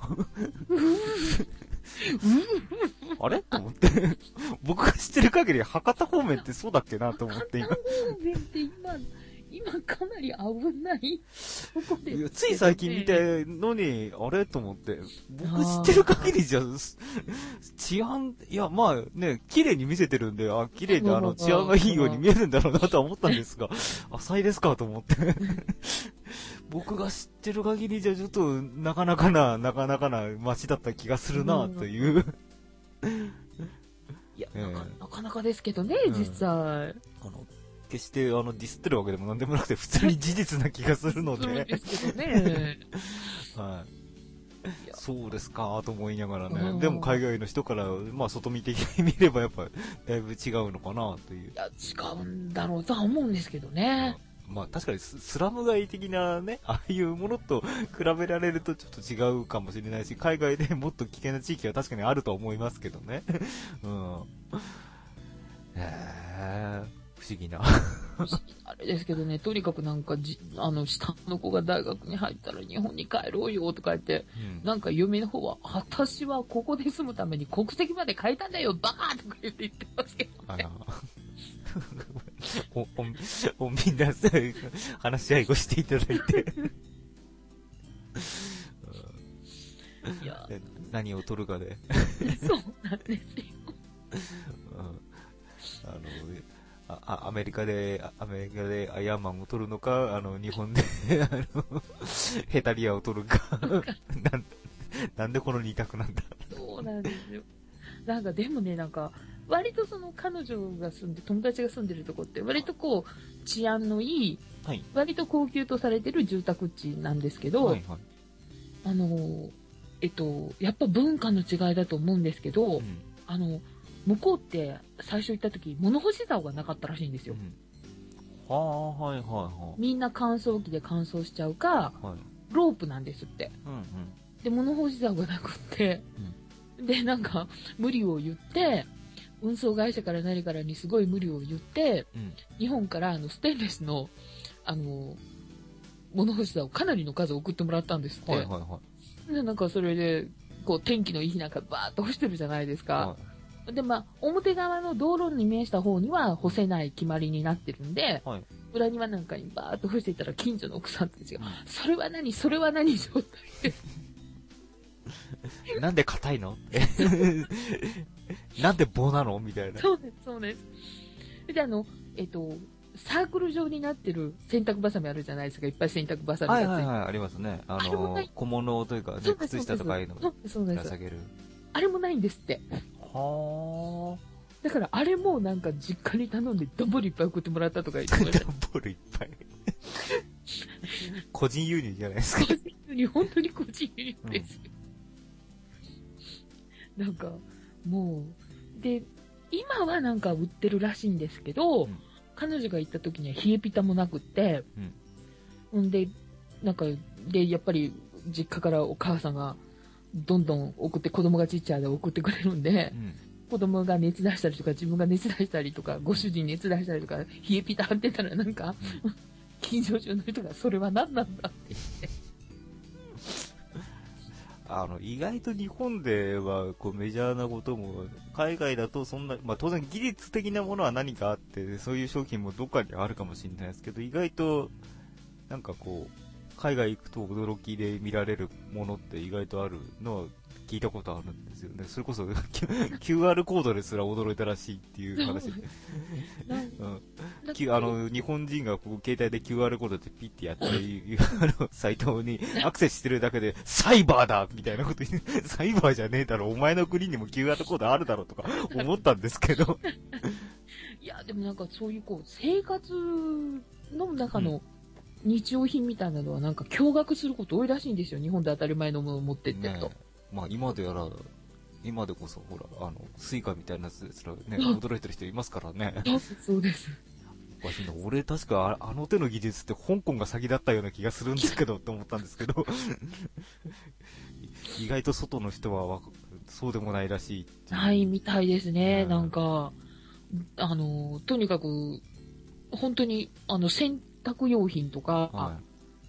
Speaker 3: あれと思って。僕が知ってる限り博多方面ってそうだっけなと思って今。
Speaker 6: 博多方面って今、今かなり危ないとこで、ね、いや
Speaker 3: つい最近見たのに、あれと思って、僕知ってる限りじゃ、治安、いや、まあね、綺麗に見せてるんで、あ、綺麗であの、治安がいいように見えるんだろうなとは思ったんですが、浅いですかと思って。僕が知ってる限りじゃ、ちょっと、なかなかな、なかなかな街だった気がするな、という。
Speaker 6: いや、えーなか、なかなかですけどね、うん、実際。あの
Speaker 3: 決してあのディスってるわけでもなんでもなくて普通に事実な気がするので。
Speaker 6: そうですけどね。
Speaker 3: はそうですかと思いながらね、
Speaker 6: うん
Speaker 3: でも海外の人から、まあ、外見的に見ればやっぱだいぶ違うのかなという。
Speaker 6: いや、違うんだろうとは思うんですけどね。
Speaker 3: まあ確かにススラム街的なね、ああいうものと比べられるとちょっと違うかもしれないし、海外でもっと危険な地域は確かにあるとは思いますけどね。うん。へー、不思議な。
Speaker 6: あれですけどね、とにかくなんかじ、あの、下の子が大学に入ったら日本に帰ろうよとか言って、うん、なんか嫁の方は、私はここで住むために国籍まで変えたんだよ、バカとか言って言ってますけどね。あら。
Speaker 3: お、お、お、みんな話し合いをしていただいて。いや何を取るかで。
Speaker 6: そうなんですよ。
Speaker 3: うん、あの、あ、アメリカで、アメリカでアイアンマンを取るのか、あの、日本で、あの、ヘタリアを取るか、なん、なんでこの二択なんだ。
Speaker 6: そうなんですよ。なんかでもね、なんか、割とその彼女が住んで、友達が住んでるとこって、割とこう、治安のいい、はい、割と高級とされてる住宅地なんですけど、はいはい、あの、えっと、やっぱ文化の違いだと思うんですけど、うん、あの、向こうって最初行った時、物干し竿がなかったらしいんですよ。
Speaker 3: うん、はあ、はいはいはい。
Speaker 6: みんな乾燥機で乾燥しちゃうか、はい、ロープなんですって。うんうん、で、物干し竿がなくって、うん、で、なんか、無理を言って、運送会社から何からにすごい無理を言って、うん、日本からあのステンレスの、あの、物干し竿をかなりの数送ってもらったんですって。はいはいはい、で、なんかそれで、こう天気のいい日なんかバーっと干してるじゃないですか。はい、で、まあ、表側の道路に面した方には干せない決まりになってるんで、はい、裏庭なんかにバーっと干していたら近所の奥さんたちが、うん、それは何それは何状態で。
Speaker 3: なんで硬いのなんで棒なのみたいな。
Speaker 6: そうです、そうです。で、あの、えっと、サークル状になってる洗濯バサミあるじゃないですか。いっぱい洗濯バサミがついてる。
Speaker 3: はいはいはい、ありますね。あの、小物というか、ね、靴下とかいうのをぶら下げる。
Speaker 6: あれもないんですって。はあ。だからあれもなんか実家に頼んで段ボールいっぱい送ってもらったとか言ってました。
Speaker 3: 段ボールいっぱい。個人輸入じゃないですか。
Speaker 6: 個人輸入、本当に個人輸入ですよ。うん、なんか、もう、で、今はなんか売ってるらしいんですけど、うん、彼女が行った時には冷えピタもなくって、うん、んで、なんか、で、やっぱり実家からお母さんがどんどん送って、子供がちっちゃいで送ってくれるんで、うん、子供が熱出したりとか、自分が熱出したりとか、ご主人熱出したりとか、冷えピタ貼ってたらなんか、うん、近所中の人がそれは何なんだって言って。
Speaker 3: あの意外と日本ではこうメジャーなことも海外だとそんな、まあ、当然技術的なものは何かあってそういう商品もどっかにあるかもしれないですけど意外となんかこう海外行くと驚きで見られるものって意外とあるのは聞いたことあるんですよね。それこそキューアール コードですら驚いたらしいっていう話で、うん、あの日本人がこう携帯で キューアール コードでピッてやってあのサイトにアクセスしてるだけでサイバーだみたいなこと言ってサイバーじゃねえだろお前の国にも キューアール コードあるだろとか思ったんですけど
Speaker 6: いやでもなんかそういうこう生活の中の日用品みたいなのはなんか驚愕すること多いらしいんですよ。日本で当たり前のものを持ってってると、ね、
Speaker 3: まあ今でやら今でこそほらあのスイカみたいなやつですらね驚いてる人いますからね。
Speaker 6: そうです。
Speaker 3: 俺確かあの手の技術って香港が先だったような気がするんですけどと思ったんですけど意外と外の人はそうでもないらしい。
Speaker 6: はいみたいですね。なんかあのとにかく本当にあの洗濯用品とか、はい、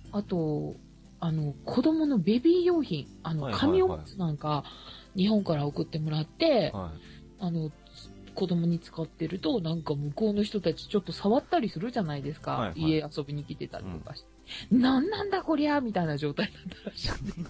Speaker 6: あとあの子供のベビー用品あの紙おむつなんか日本から送ってもらって、はい、あの子供に使ってるとなんか向こうの人たちちょっと触ったりするじゃないですか、はいはい、家遊びに来てたりとかして、うん、なんなんだこりゃみたいな状態だったらしい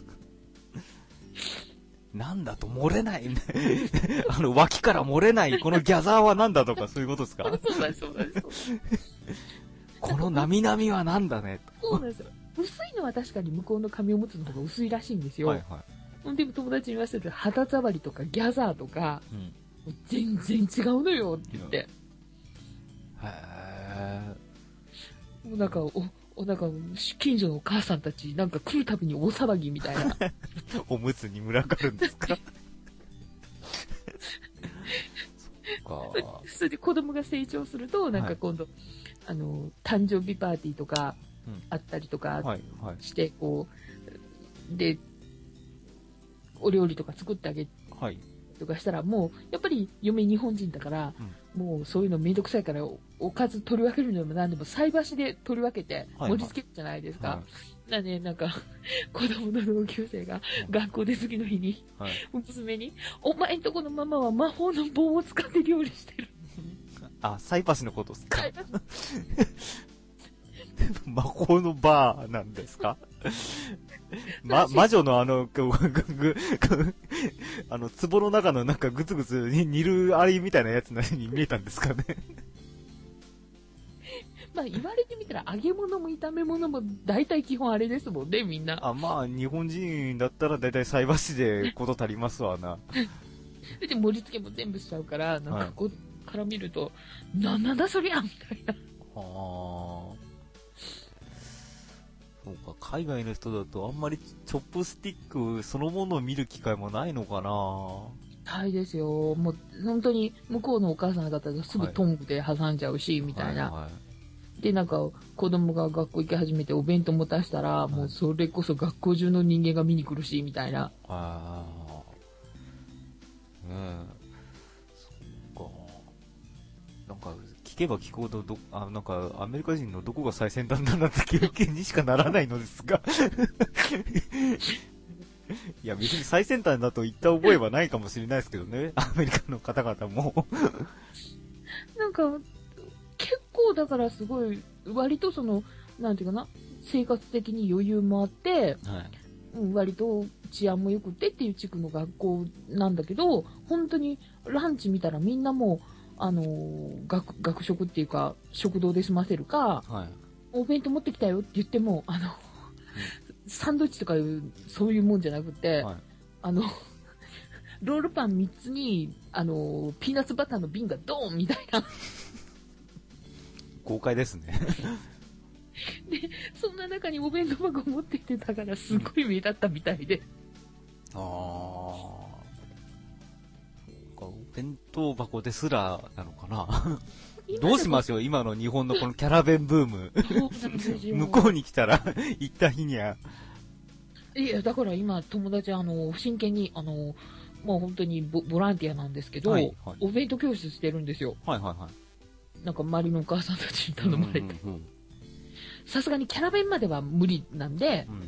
Speaker 3: なんだと漏れないあの脇から漏れないこのギャザーはなんだとかそういうことですか
Speaker 6: そうだそうだそう
Speaker 3: このなみなみはなんだね
Speaker 6: そうなんですよ。薄いのは確かに向こうの紙おむつの方が薄いらしいんですよ。はいはい。でも友達に言わせて肌触りとかギャザーとか、うん、もう全然違うのよって言って。へー。もうなんかおなんか、近所のお母さんたち、なんか来るたびに大騒ぎみたいな。
Speaker 3: おむつに群がるんですか？そっか。
Speaker 6: それで子供が成長すると、なんか今度、はい、あの、誕生日パーティーとか、あったりとかして、うんはいはい、こう、で、お料理とか作ってあげ
Speaker 3: はい
Speaker 6: とかしたら、もう、やっぱり嫁日本人だから、うん、もうそういうのめんどくさいから、お, おかず取り分けるのも何でも菜箸で取り分けて盛り付けるじゃないですか。はいはい、なね、なんか、子供の同級生が学校で次の日に、はい、娘に、お前んとこのママは魔法の棒を使って料理してる。
Speaker 3: あ、菜箸のことですか？魔法のバーなんですか？ま、魔女のあの、ぐ、ぐ、ぐ、あの、壺の中のなんかグツグツに煮るあれみたいなやつに見えたんですかね。
Speaker 6: まあ言われてみたら揚げ物も炒め物も大体基本あれですもんね、みんな。
Speaker 3: あ、まあ日本人だったら大体菜箸でこと足りますわな。
Speaker 6: で盛り付けも全部しちゃうから、なんかこう、はい、から見ると、なんなんだそりゃみたいな。
Speaker 3: はあ。そうか、海外の人だとあんまりチョップスティックそのものを見る機会もないのかな。
Speaker 6: はいですよ。もう本当に向こうのお母さん方がすぐトングで挟んじゃうし、はい、みたいな、はいはい。で、なんか子供が学校行き始めてお弁当持たしたら、はい、もうそれこそ学校中の人間が見に来るし、みたいな。
Speaker 3: ああ。ねえ。そっか。なんか、聞けば聞くほどど、あ、なんか、アメリカ人のどこが最先端なんだって経験にしかならないのですが。いや、別に最先端だと言った覚えはないかもしれないですけどね。アメリカの方々も。
Speaker 6: なんか、結構だからすごい、割とその、なんていうかな、生活的に余裕もあって、はい、割と治安も良くてっていう地区の学校なんだけど、本当にランチ見たらみんなもう、あのー、学、学食っていうか、食堂で済ませるか、はい、お弁当持ってきたよって言っても、あの、うん、サンドイッチとかいう、そういうもんじゃなくて、はい、あの、ロールパンみっつに、あのー、ピーナッツバターの瓶がドーンみたいな。
Speaker 3: 豪快ですね。
Speaker 6: で、そんな中にお弁当箱持ってきてたから、すごい目立ったみたいで。
Speaker 3: うん、ああ。お弁当箱ですらなのかな。どうしましょう今の日本のこのキャラ弁ブーム。向こうに来たら行った日には。
Speaker 6: いや、だから今友達あの、真剣にあの、もう本当に ボ, ボランティアなんですけど、はいはい、お弁当教室してるんですよ。
Speaker 3: はいはいはい。
Speaker 6: なんか周りのお母さんたちに頼まれて。さすがにキャラ弁までは無理なんで、うん、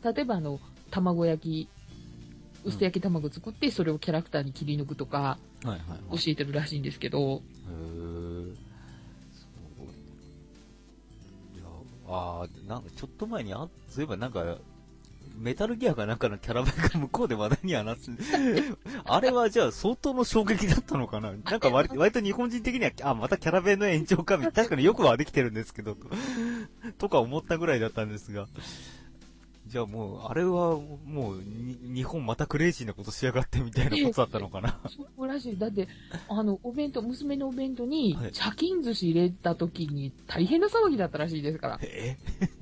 Speaker 6: 例えばあの、卵焼き、薄焼き卵作って、それをキャラクターに切り抜くとか、教えてるらしいんですけど。
Speaker 3: へぇー。すごい。いや、あー、なんかちょっと前にあ、そういえばなんか、メタルギアかなんかのキャラ弁が向こうで話題にはなって、あれはじゃあ相当の衝撃だったのかな。なんか割, 割と日本人的には、あ、またキャラ弁の延長か、確かによくはできてるんですけど、と, とか思ったぐらいだったんですが。じゃあもう、あれはもう、日本またクレイジーなことしやがってみたいなことだったのかな。
Speaker 6: そうらしい。だって、あの、お弁当、娘のお弁当に、茶巾寿司入れた時に大変な騒ぎだったらしいですから。
Speaker 3: え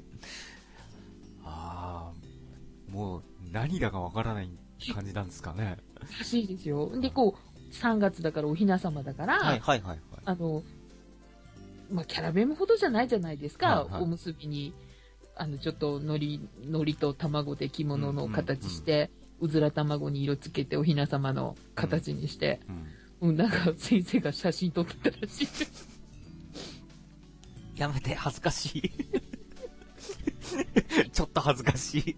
Speaker 3: ああ、もう、何だかわからない感じなんですかね。
Speaker 6: らしいですよ。で、こう、さんがつだからおひな様だから、
Speaker 3: はいはいはい、はい。
Speaker 6: あの、まあ、キャラ弁ほどじゃないじゃないですか、はいはい、おむすびに。あの、ちょっと、海苔、海苔と卵で着物の形して、うずら卵に色つけておひな様の形にして、うん、うん、なんか先生が写真撮ってたらしい。
Speaker 3: やめて、恥ずかしい。ちょっと恥ずかしい。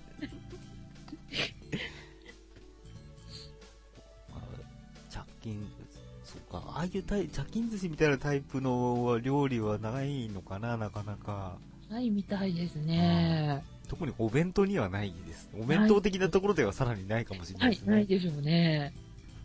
Speaker 3: 茶巾、そっか、ああいうタイ茶巾寿司みたいなタイプの料理はないのかな、なかなか。
Speaker 6: ないみたいですね。
Speaker 3: 特にお弁当にはないです。お弁当的なところではさらにないかもしれないですね。
Speaker 6: はい、ないでしょうね。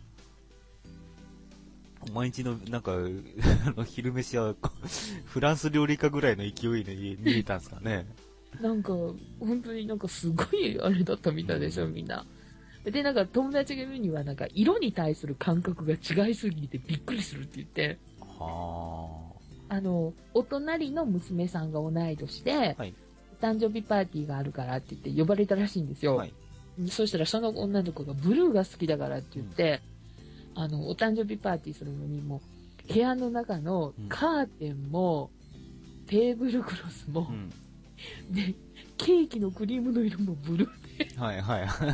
Speaker 3: 毎日の、なんか、あの、昼飯は、フランス料理家ぐらいの勢いで見えたんですかね。
Speaker 6: なんか、本当になんかすごいあれだったみたいでしょ、みんな。で、なんか友達が言うには、なんか色に対する感覚が違いすぎてびっくりするって言って。
Speaker 3: はあ。
Speaker 6: あの、お隣の娘さんが同い年で、
Speaker 3: はい。
Speaker 6: 誕生日パーティーがあるからって言って呼ばれたらしいんですよ。
Speaker 3: はい。
Speaker 6: そしたらその女の子がブルーが好きだからって言って、うん、あの、お誕生日パーティーするのにも、部屋の中のカーテンも、うん、テーブルクロスも、うん、で、ケーキのクリームの色もブルーで。
Speaker 3: はいはいはい。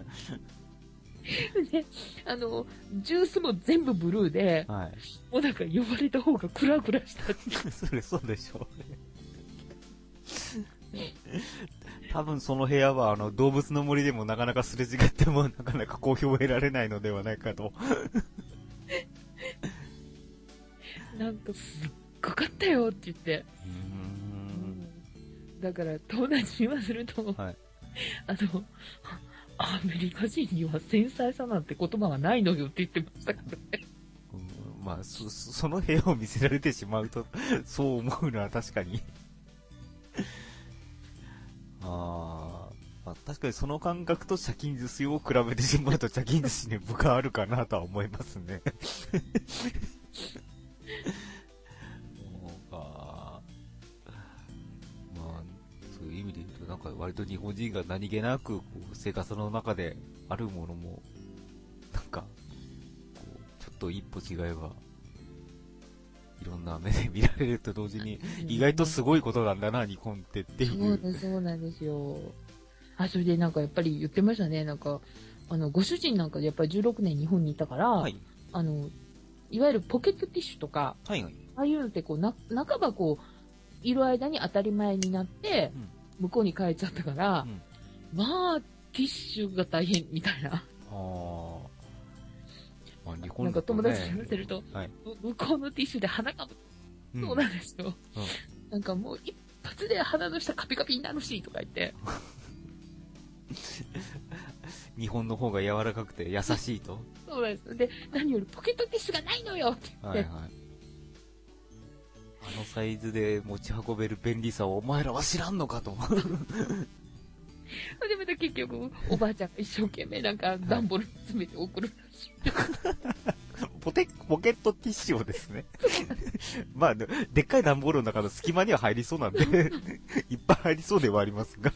Speaker 6: で、あの、ジュースも全部ブルーで、はい、もうなんか呼ばれた方がクラクラしたって。
Speaker 3: それそうでしょうね。多分その部屋はあの動物の森でもなかなかすれ違ってもなかなか好評を得られないのではないかと。
Speaker 6: なんかすっごかったよって言って。うーん、だから友達に言わせると、はい、あの、アメリカ人には繊細さなんて言葉はないのよって言ってましたからね。
Speaker 3: うん、まあそ、その部屋を見せられてしまうと、そう思うのは確かに。あ、まあ、確かにその感覚と茶金寿司を比べてしまうと茶金寿司に分があるかなとは思いますね。そうか。まあ、そういう意味で言うと、なんか割と日本人が何気なくこう生活の中であるものも、なんか、こうちょっと一歩違えば、いろんな目で見られると同時に、意外とすごいことなんだな、日本ってっていう。
Speaker 6: そうです、そうなんですよ。あ、それでなんかやっぱり言ってましたね。なんか、あの、ご主人なんかでやっぱりじゅうろくねん日本にいたから、はい、あの、いわゆるポケットティッシュとか、はいはい、ああいうのってこう、な、半ばこう、いる間に当たり前になって、向こうに帰っちゃったから、うん、まあ、ティッシュが大変みたいな。あまあ、日本だとね、なんか友達に言わせると、はい、向こうのティッシュで鼻かむ。うん、そうなんですよ、うん。なんかもう一発で鼻の下カピカピになるし、とか言って。
Speaker 3: 日本の方が柔らかくて優しいと。
Speaker 6: そうです。で、何よりポケットティッシュがないのよって言って。はいはい。
Speaker 3: あのサイズで持ち運べる便利さをお前らは知らんのかと。
Speaker 6: で、また結局、おばあちゃんが一生懸命なんか段ボールに詰めて送るらしい。
Speaker 3: ポテ、ポケットティッシュをですね。まあ、でっかい段ボールの中の隙間には入りそうなんで、いっぱい入りそうではありますが。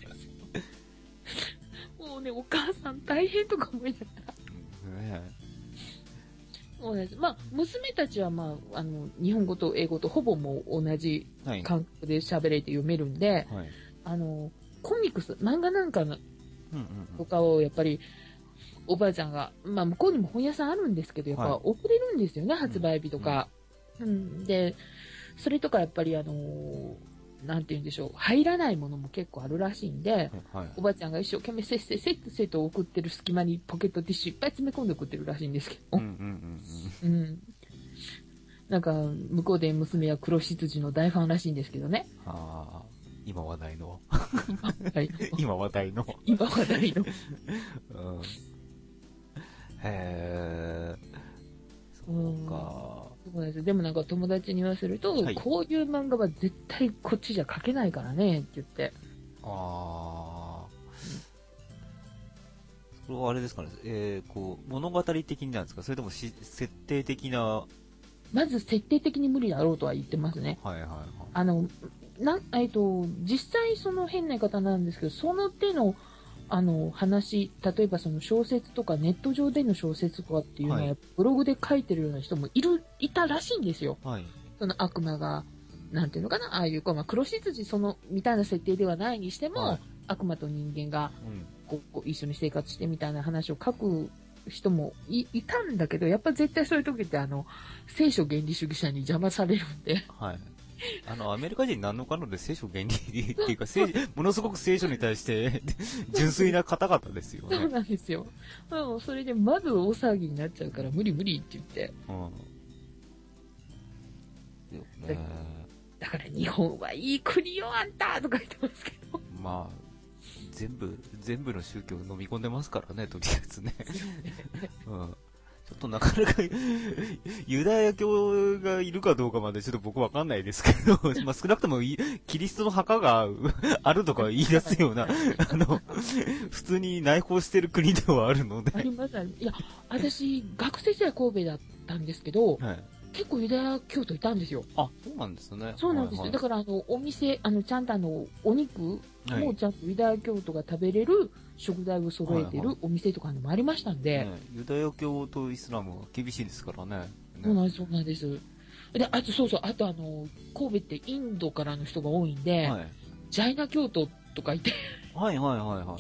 Speaker 6: もうね、お母さん大変とか思いながら。ね、そうです。まあ、娘たちはまあ、あの、日本語と英語とほぼもう同じ感覚で喋れて読めるんで、はい、あの、コミックス、漫画なんかの、とかをやっぱり、おばあちゃんが、まあ向こうにも本屋さんあるんですけど、やっぱ遅れるんですよね、はい、発売日とか、うんうん。で、それとかやっぱりあのー、なんて言うんでしょう、入らないものも結構あるらしいんで、はい、おばあちゃんが一生懸命せっせせっせっと送ってる隙間にポケットティッシュいっぱい詰め込んで送ってるらしいんですけど。うんうんうんうん。うん。なんか、向こうで娘は黒羊の大ファンらしいんですけどね。
Speaker 3: ああ。今話題の。はい、今話題の。
Speaker 6: 今話題の。うん、
Speaker 3: へー。そうか。
Speaker 6: そうです。でもなんか友達に言わせると、はい、こういう漫画は絶対こっちじゃ描けないからねって言って。あ
Speaker 3: あ。それはあれですかね。えー、こう、物語的になんですか？それともし設定的な。
Speaker 6: まず設定的に無理だろうとは言ってますね。はいはいはい。あの、な、えっと、実際その変な言い方なんですけど、その手の、あの、話、例えばその小説とかネット上での小説とかっていうのは、はい、ブログで書いてるような人もいる、いたらしいんですよ。はい。その悪魔が、なんていうのかな、ああいう、まあ、黒羊その、みたいな設定ではないにしても、はい、悪魔と人間が、こう、こう一緒に生活してみたいな話を書く人も い, いたんだけど、やっぱ絶対そういう時ってあの、聖書原理主義者に邪魔されるんで。はい。
Speaker 3: あの、アメリカ人何のかので聖書原理っていうか、ものすごく聖書に対して純粋な方々ですよね。
Speaker 6: そうなんですよ。うん、それでまず大騒ぎになっちゃうから無理無理って言って。うん。ね、だ, だから日本はいい国よあんたとか言ってますけど。
Speaker 3: まあ、全部、全部の宗教を飲み込んでますからね、とりあえずね。うんちょっとなかなかユダヤ教がいるかどうかまでちょっと僕わかんないですけど、まあ少なくともキリストの墓があるとか言い出すような、あの、普通に内包してる国ではあるので。
Speaker 6: あります。いや、私、学生時代神戸だったんですけど、はい、 結構ユダヤ教徒いたんですよ。
Speaker 3: あ、そうなんですね。
Speaker 6: そうなんですよ。
Speaker 3: はいはい、
Speaker 6: だから、あの、お店、あの、ちゃんとあの、お肉
Speaker 3: はい
Speaker 6: もちゃんとユダヤ教徒が食べれる食材を揃えてるお店とかにもありましたんで。
Speaker 3: ね、ユダヤ教とイスラムは厳しいですからね。ね、
Speaker 6: そうなんです、そうなんです。で、あと、そうそう、あとあの、神戸ってインドからの人が多いんで、はい、ジャイナ教徒とかいて。はいはいはいはい。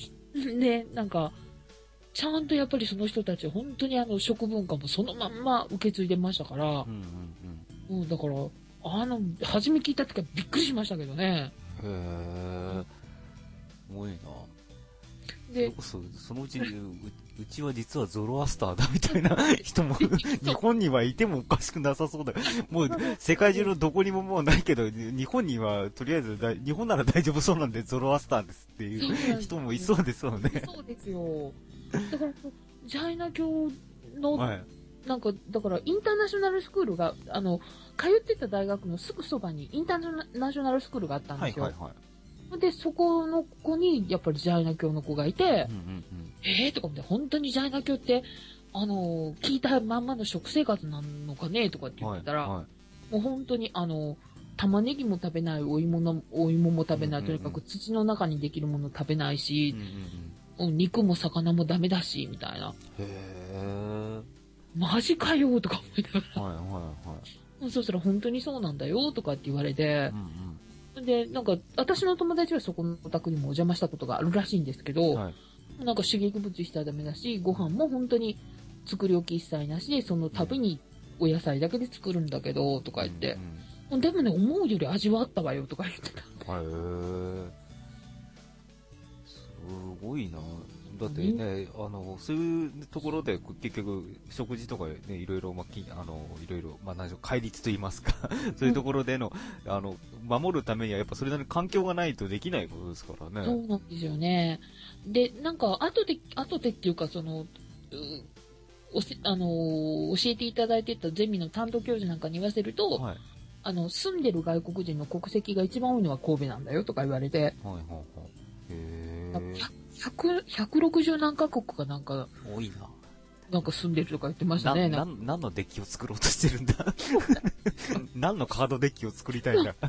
Speaker 6: で、なんか、ちゃんとやっぱりその人たち、本当にあの、食文化もそのまんま受け継いでましたから、うんうんうん。うん、だから、あの、初め聞いた時はびっくりしましたけどね。
Speaker 3: へー。すごいな。で、それこそ、そのうちにう、うちは実はゾロアスターだみたいな人も、日本にはいてもおかしくなさそうだ。もう、世界中のどこにももうないけど、日本にはとりあえずだ、日本なら大丈夫そうなんでゾロアスターですっていう人もいそうですよね。
Speaker 6: そうですよ。だから、ジャイナ教の、はい、なんか、だから、インターナショナルスクールが、あの、通ってた大学のすぐそばにインターナショナルスクールがあったんですよ。はいはいはい。で、そこの子に、やっぱりジャイナ教の子がいて、うんうんうん、えーとか思って、本当にジャイナ教って、あの、聞いたまんまの食生活なのかねとかって言ってたら、はいはい、もう本当に、あの、玉ねぎも食べない、お芋の、お芋も食べない、うんうんうん、とにかく土の中にできるもの食べないし、うんうんうん、肉も魚もダメだし、みたいな。へー。マジかよとか思いながら。はいはいはい。そしたら本当にそうなんだよとかって言われて、うんうん、で、なんか私の友達はそこのお宅にもお邪魔したことがあるらしいんですけど、はい、なんか刺激物したらダメだし、ご飯も本当に作り置き一切なしで、その度にお野菜だけで作るんだけど、とか言って、うんうん、でもね、思うより味はあったわよとか言ってた。へー。すごいな。だってね、あの、そういうところで結局食事とかね、いろいろ、まあ、あの、いろいろ、まあ、何でしょう、戒律と言いますか、そういうところでの、あの、守るためにはやっぱそれなりに環境がないとできないことですからね。そうなんですよね。で、なんか、後で、後でっていうか、その、おせ、あの、教えていただいてたゼミの担当教授なんかに言わせると、はい、あの、住んでる外国人の国籍が一番多いのは神戸なんだよとか言われて、はいはいはい。へー。ひゃく、ひゃくろくじゅう何カ国かなんか、多いな。なんか住んでるとか言ってましたね。な、な、何のデッキを作ろうとしてるんだ何のカードデッキを作りたいんだ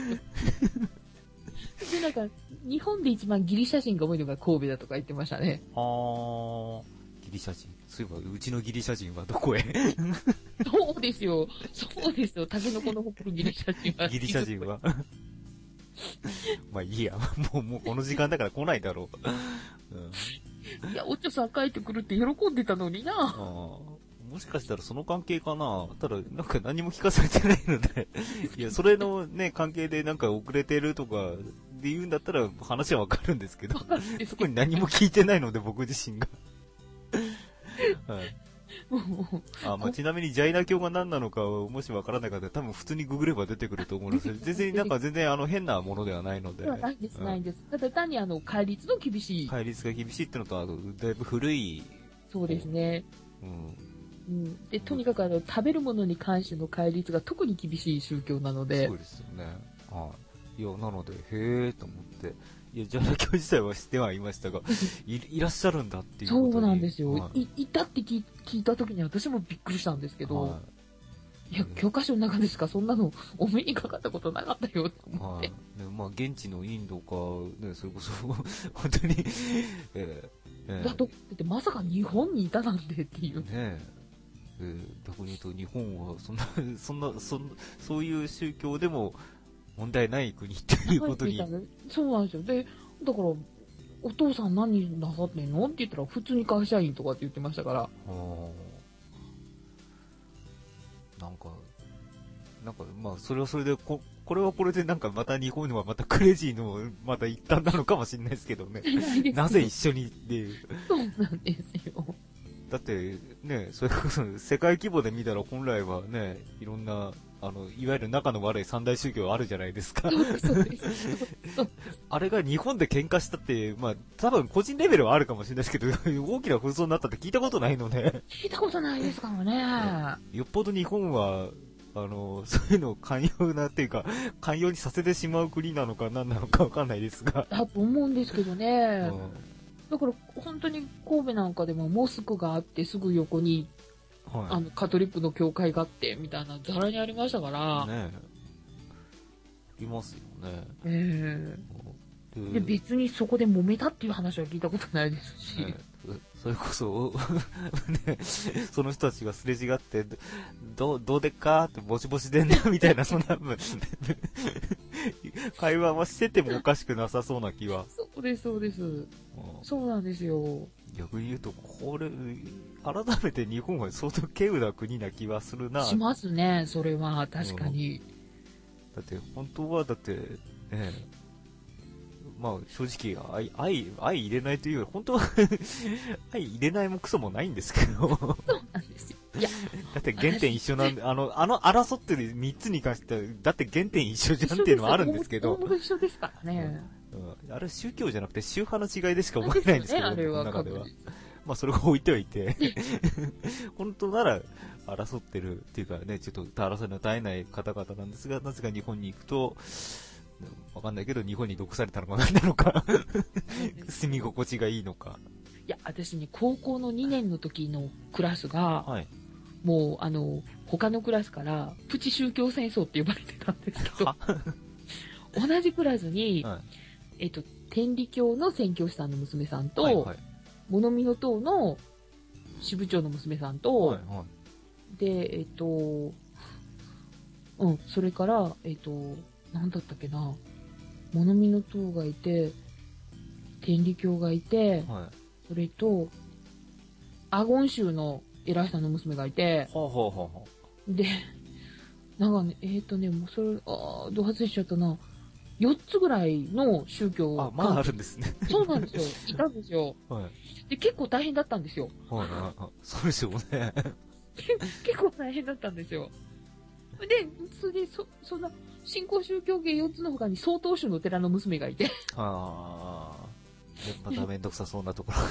Speaker 6: で、なんか、日本で一番ギリシャ人が多いのが神戸だとか言ってましたね。あー、ギリシャ人。そういえば、うちのギリシャ人はどこへそうですよ。そうですよ。タケノコの誇るギリシャ人は。ギリシャ人はまあいいや、もう、もうこの時間だから来ないだろう。うん、いや、おちょさん帰ってくるって喜んでたのにな。あ、もしかしたらその関係かな。ただ、なんか何も聞かされてないので。いや、それのね、関係でなんか遅れてるとかで言うんだったら話はわかるんですけど、そこに何も聞いてないので僕自身が。はい、あ、まあ、ちなみにジャイナ教が何なのかもしわからない方多分普通にググれば出てくると思うので全然なんか全然あの変なものではないのでないです、うん、ないです。ただ単にあの戒律の厳しい戒律が厳しいっていうのとあのだいぶ古いそうですね、うんうん、でとにかくあの食べるものに関しての戒律が特に厳しい宗教なのでそうですよね、はい、いやなのでへーと思っていや、ジャイナ教自体は知ってはいましたが、い、いらっしゃるんだっていうことに。そうなんですよ。はい、い、いたって聞い、聞いたときに私もびっくりしたんですけど、はい、いや、教科書の中でしかそんなのお目にかかったことなかったよって思って。はい、ね、まあ、現地のインドか、ね、それこそ、本当に、えーえー、だと、だってまさか日本にいたなんてっていう。ねえ。えー、逆に言うと日本はそんな、そんな、そんな、そういう宗教でも、問題ない国っていうことに。そうなんですよ。で、だから、お父さん何なさってんのって言ったら、普通に会社員とかって言ってましたから。あなんか、なんか、まあ、それはそれでこ、これはこれでなんかまた日本はまたクレイジーのまた一端なのかもしれないですけどね。なぜ一緒にっていう。そうなんですよ。だって、ね、それこそ世界規模で見たら本来はね、いろんな、あの、いわゆる仲の悪い三大宗教あるじゃないですか。そうです。あれが日本で喧嘩したって、まあ、多分個人レベルはあるかもしれないですけど、大きな紛争になったって聞いたことないので。聞いたことないですからね。よっぽど日本は、あの、そういうのを寛容なっていうか、寛容にさせてしまう国なのか何なのかわかんないですが。だと思うんですけどね。うん、だから、本当に神戸なんかでもモスクがあってすぐ横に、 はい、あの、カトリックの教会があって、みたいな、ざらにありましたから。ね
Speaker 3: え。いますよね。
Speaker 6: ええー。で、別にそこで揉めたっていう話は聞いたことないですし。ね、
Speaker 3: それこそ、ね、その人たちがすれ違って、ど、どうでっかってボシボシでんな、みたいな、そんな、会話はしててもおかしくなさそうな気は。
Speaker 6: そうです、そうです。うん、そうなんですよ。
Speaker 3: 逆に言うと、これ、改めて日本は相当稀有な国な気はするな。
Speaker 6: しますね、それは、確かに。
Speaker 3: うん、だって、本当は、だって、ね、まあ、正直、愛、愛、愛入れないというより、本当は愛入れないもクソもないんですけど。
Speaker 6: そうなんですよ。いや、
Speaker 3: だって原点一緒なんで、あの、あの争ってるみっつに関しては、だって原点一緒じゃんっていうのはあるんですけど。
Speaker 6: 大物一緒ですからね。
Speaker 3: うん、あれ宗教じゃなくて宗派の違いでしか思えないんですけど、
Speaker 6: ね、
Speaker 3: 僕の中では。まあそれを置いておいて、本当なら争ってるっていうかね、ちょっと争いの絶えない方々なんですが、なぜか日本に行くと、わかんないけど日本に毒されたのか何なのか、住み心地がいいのか。
Speaker 6: いや、私ね、高校のにねんの時のクラスが、はい、もうあの、他のクラスからプチ宗教戦争って呼ばれてたんですけど、同じクラスに、はい、えっと、天理教の宣教師さんの娘さんと、はいはい、物見の塔の支部長の娘さんと、はいはい、で、えっと、うん、それから、えっと、なんだったっけな、物見の塔がいて、天理教がいて、はい、それと、アゴン州の偉いさんの娘がいて、
Speaker 3: はあはあはあ、
Speaker 6: で、なんかね、えっとね、もうそれ、あー、どう忘れしちゃったな。よっつぐらいの宗教が。
Speaker 3: あ、まだあるんですね。
Speaker 6: そうなんですよ。いたんですよ。はい。で、結構大変だったんですよ。
Speaker 3: はいはいはい。そうですよね。
Speaker 6: 結構大変だったんですよ。で、それで、そ、そんな、新興宗教系よっつの他に曹洞宗の寺の娘がいて。
Speaker 3: ああ。まためんどくさそうなところ。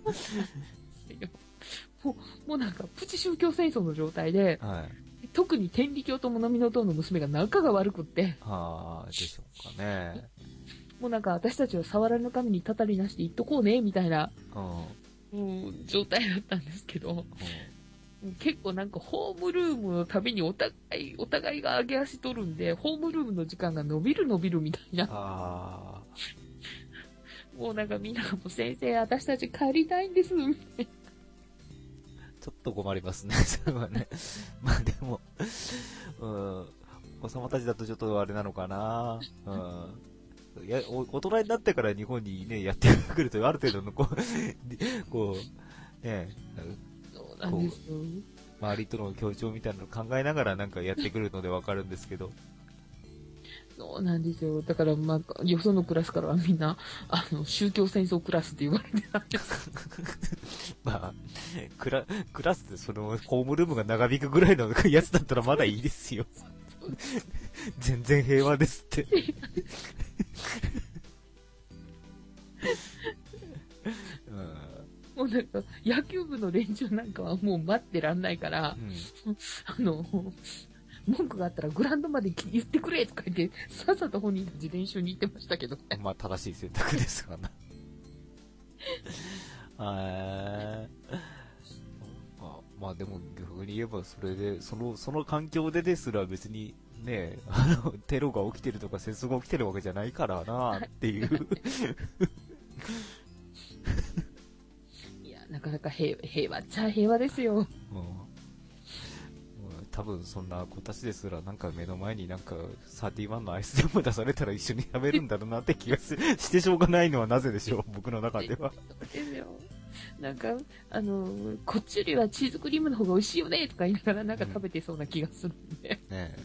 Speaker 6: もう、もうなんか、プチ宗教戦争の状態で、はい、特に天理教と物見の塔の娘が仲が悪くって。
Speaker 3: ああ、でしょうかね。
Speaker 6: もうなんか、私たちは触らぬ神にたたりなしで言っとこうね、みたいな、うん、うん、状態だったんですけど、うん、結構なんか、ホームルームのたびにお互い、お互いが上げ足取るんで、ホームルームの時間が伸びる伸びるみたいな。あもうなんかみんながもう先生、私たち帰りたいんです、みたいな。
Speaker 3: ちょっと困りますね、それはね。まあでも、うん、お子様たちだとちょっとあれなのかな。うん、いやお大人になってから日本にね、やってくると、ある程度のこう、こう、ね、
Speaker 6: そうなんですよ。
Speaker 3: 周りとの協調みたいなのを考えながらなんかやってくるのでわかるんですけど。
Speaker 6: そうなんですよ。だから、まあ、よそのクラスからはみんな、あの、宗教戦争クラスって言われてたんです。
Speaker 3: まあ、クラ、クラスでその、ホームルームが長引くぐらいのやつだったらまだいいですよ。全然平和ですって。
Speaker 6: もうなんか、野球部の連中なんかはもう待ってらんないから、うん、あの、文句があったらグラウンドまで言ってくれとか言って、さっさと本人たち練習に行ってましたけどね。
Speaker 3: まあ、正しい選択ですからな。えー、あまあでも逆に言えばそれで、その、その環境でですら別にね、あの、テロが起きてるとか戦争が起きてるわけじゃないからなっていう。
Speaker 6: いや、なかなか平、平和っちゃ平和ですよ。うん
Speaker 3: 多分そんな子たちですらなんか目の前になんかサーティワンのアイスでも出されたら一緒に食べるんだろうなって気がしてしょうがないのはなぜでしょう、僕の中では。
Speaker 6: そうですよ。なんか、あの、こっちよりはチーズクリームの方が美味しいよねとか言いながらなんか食べてそうな気がするんで。うん、ねえ。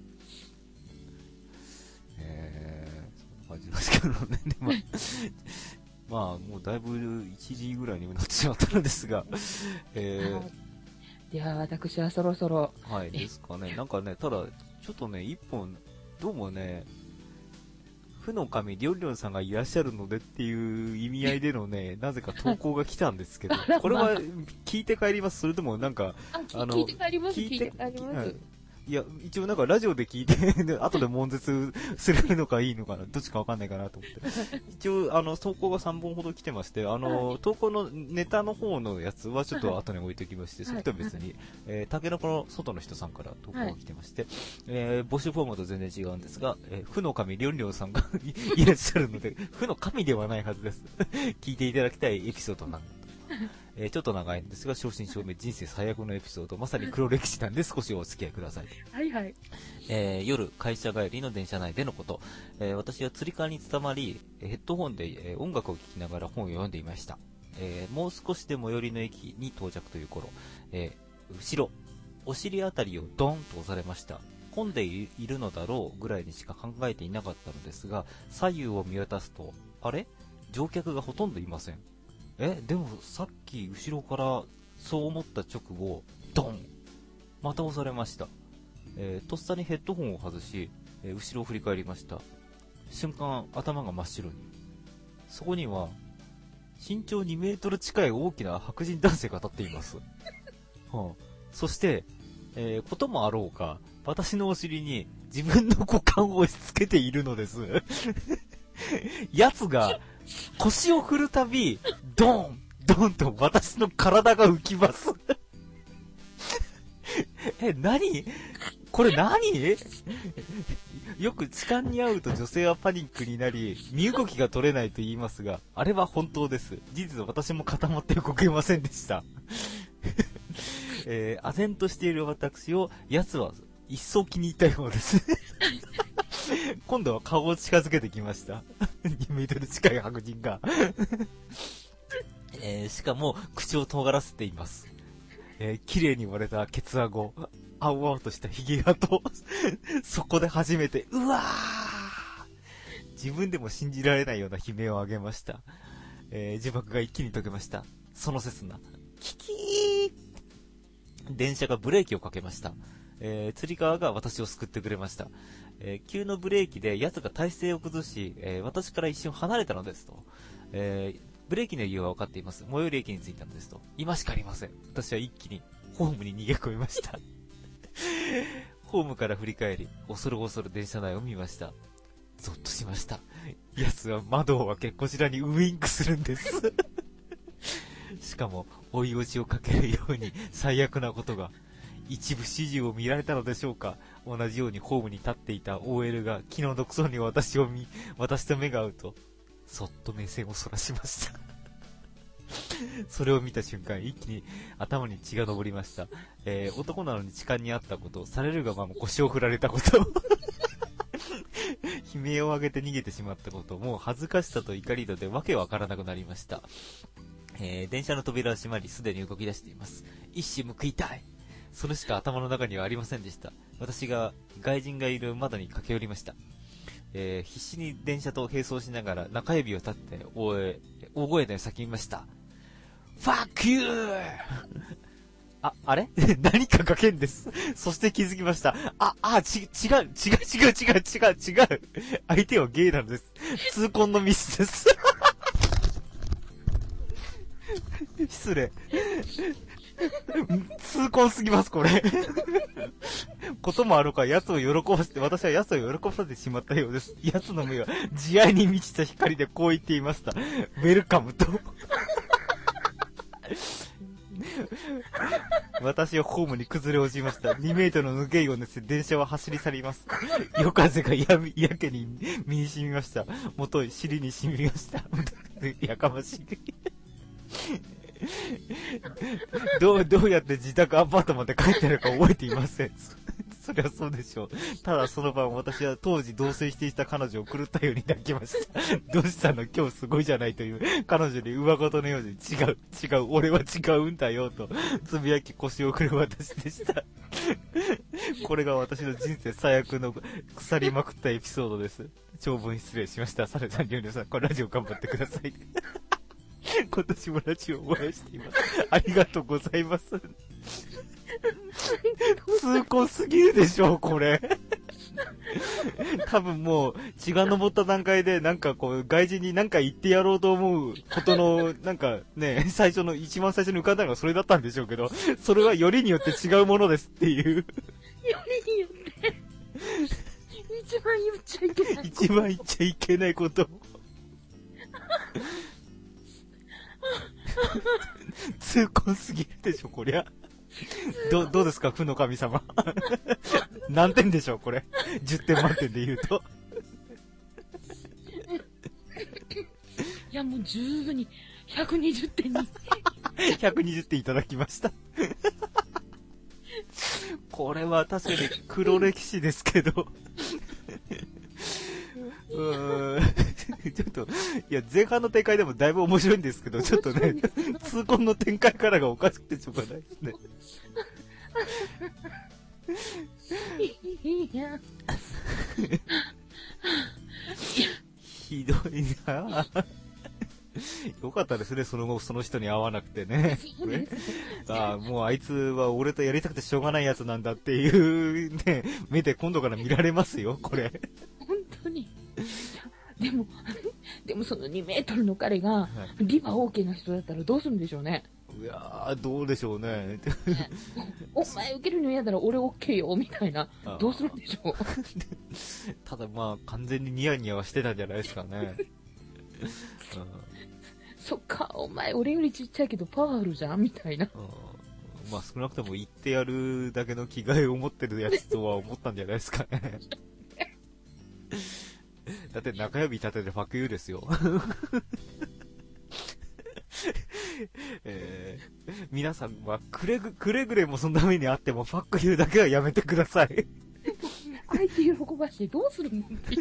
Speaker 6: えー、そんな感じですけどね。でもまあ、もうだいぶいちじぐらいになってしまったのですが、えーでは、私はそろそろ。
Speaker 3: はい、ですかね。なんかね、ただ、ちょっとね、一本、どうもね、負の神、りょんりょんさんがいらっしゃるのでっていう意味合いでのね、なぜか投稿が来たんですけど、これは聞いて帰ります。それともなんか、
Speaker 6: あの、聞いて帰ります、聞いて帰ります。
Speaker 3: いや、一応なんかラジオで聞いて、で後で悶絶するのかいいのかな、どっちかわかんないかなと思って。一応、あの、投稿がさんぼんほど来てまして、あの、はい、投稿のネタの方のやつはちょっと後に置いておきまして、はい、それとは別に、はい、えー、竹の子の外の人さんから投稿が来てまして、はい、えー、募集フォームと全然違うんですが、えー、負の神りょんりょんさんがいらっしゃるので、負の神ではないはずです。聞いていただきたいエピソードなんだと。えー、ちょっと長いんですが、正真正銘人生最悪のエピソード、まさに黒歴史なんで少しお付き合いください。
Speaker 6: はいはい。
Speaker 3: えー、夜、会社帰りの電車内でのこと、えー、私はつり革に伝まり、ヘッドホンで、えー、音楽を聴きながら本を読んでいました。えー、もう少しで最寄りの駅に到着という頃、えー、後ろ、お尻あたりをドンと押されました。混んでいるのだろうぐらいにしか考えていなかったのですが、左右を見渡すと、あれ？乗客がほとんどいません。え、でもさっき後ろからそう思った直後、ドン！また押されました。えー、とっさにヘッドホンを外し、えー、後ろを振り返りました。瞬間、頭が真っ白に。そこには、身長にメートル近い大きな白人男性が立っています。はあ、そして、えー、こともあろうか、私のお尻に自分の股間を押し付けているのです。奴が腰を振るたび、ドンドンと私の体が浮きます。え、何これ何よく痴漢に遭うと女性はパニックになり、身動きが取れないと言いますが、あれは本当です。事実私も固まって動けませんでした。えー、唖然としている私を、奴は一層気に入ったようです。今度は顔を近づけてきました。にメートル近い白人が。えー、しかも、口を尖らせています。えー、綺麗に割れたケツ顎、青々とした髭跡、そこで初めて、うわー！自分でも信じられないような悲鳴を上げました。えー、呪縛が一気に解けました。その刹那、キキー！電車がブレーキをかけました。えー、釣り革が私を救ってくれました。えー、急のブレーキで奴が体勢を崩し、えー、私から一瞬離れたのですと。えー、ブレーキの理由は分かっています。最寄り駅に着いたのですと。今しかありません。私は一気にホームに逃げ込みました。ホームから振り返り、恐る恐る電車内を見ました。ゾッとしました。奴は窓を開け、こちらにウインクするんです。しかも、追い打ちをかけるように最悪なことが。一部始終を見られたのでしょうか。同じようにホームに立っていた オーエル が気の毒そうに私を見、私と目が合うと、そっと目線をそらしました。それを見た瞬間、一気に頭に血が上りました。えー、男なのに痴漢にあったこと、されるがまま腰を振られたこと、悲鳴を上げて逃げてしまったこと、もう恥ずかしさと怒りとでわけわからなくなりました。えー、電車の扉は閉まり、すでに動き出しています。一矢報いたい。それしか頭の中にはありませんでした。私が外人がいる窓に駆け寄りました。えー、必死に電車と並走しながら中指を立って大声、大声で叫びました。Fuck you! あ、あれ何かかけんです。そして気づきました。あ、あ、ち、違う、違う、違う、違う、違う、違う。相手はゲイなのです。痛恨のミスです。失礼。痛恨すぎます、これ。こともあろうか、奴を喜ばせて、私は奴を喜ばせてしまったようです。奴の目は慈愛に満ちた光でこう言っていました。ウェルカムと。私はホームに崩れ落ちました。にメートルの抜けを乗せ電車は走り去ります。夜風がややけに身に染みました。もとい尻に染みました。やかましい。どう、どうやって自宅アパートまで帰ったのか覚えていません。そりゃそうでしょう。ただその晩私は当時同棲していた彼女を狂ったように抱きました。どうしたの今日すごいじゃないという彼女に上事のように違う、違う、俺は違うんだよとつぶやき腰を振る私でした。これが私の人生最悪の腐りまくったエピソードです。長文失礼しました。サレさん、リョンリョンさん、これラジオ頑張ってください。今年もラジオを応援しています。ありがとうございます。痛恨すぎるでしょう、これ。多分もう、血が昇った段階で、なんかこう、外人になんか言ってやろうと思うことの、なんかね、最初の、一番最初に浮かんだのがそれだったんでしょうけど、それはよりによって違うものですっていう。
Speaker 6: りによって、一番言っちゃいけない。
Speaker 3: 一番言っちゃいけないこと。痛恨すぎるでしょ、こりゃ。ど、どうですか、負の神様。何点でしょう、これ。じゅってん満点で言うと。
Speaker 6: いや、もう十分にひゃくにじゅってんに。
Speaker 3: ひゃくにじゅってんいただきました。これは確かに黒歴史ですけど。うーんちょっと、いや、前半の展開でもだいぶ面白いんですけど、ちょっとね、痛恨の展開からがおかしくてしょうがないですね。
Speaker 6: いや。
Speaker 3: ひどいなぁ。よかったですね、その後その人に会わなくてね。ああ、もうあいつは俺とやりたくてしょうがないやつなんだっていうね、目で今度から見られますよ、これ。
Speaker 6: 本当に。でも、でもそのにメートルの彼が、リバ OK な人だったらどうするんでしょうね。
Speaker 3: いやー、どうでしょうね。
Speaker 6: ねお前受けるの嫌だら俺 OK よ、みたいな。どうするんでしょう。
Speaker 3: ただまあ、完全にニヤニヤはしてたんじゃないですかね。うん、
Speaker 6: そっか、お前俺よりちっちゃいけどパワフルじゃんみたいな。
Speaker 3: うん、まあ少なくとも言ってやるだけの気概を持ってるやつとは思ったんじゃないですかね。だって中指立ててファックユーですよ。えー、皆さんはくれぐ、くれぐれもそのためにあってもファックユーだけはやめてください。
Speaker 6: これって喜ばしてどうするのって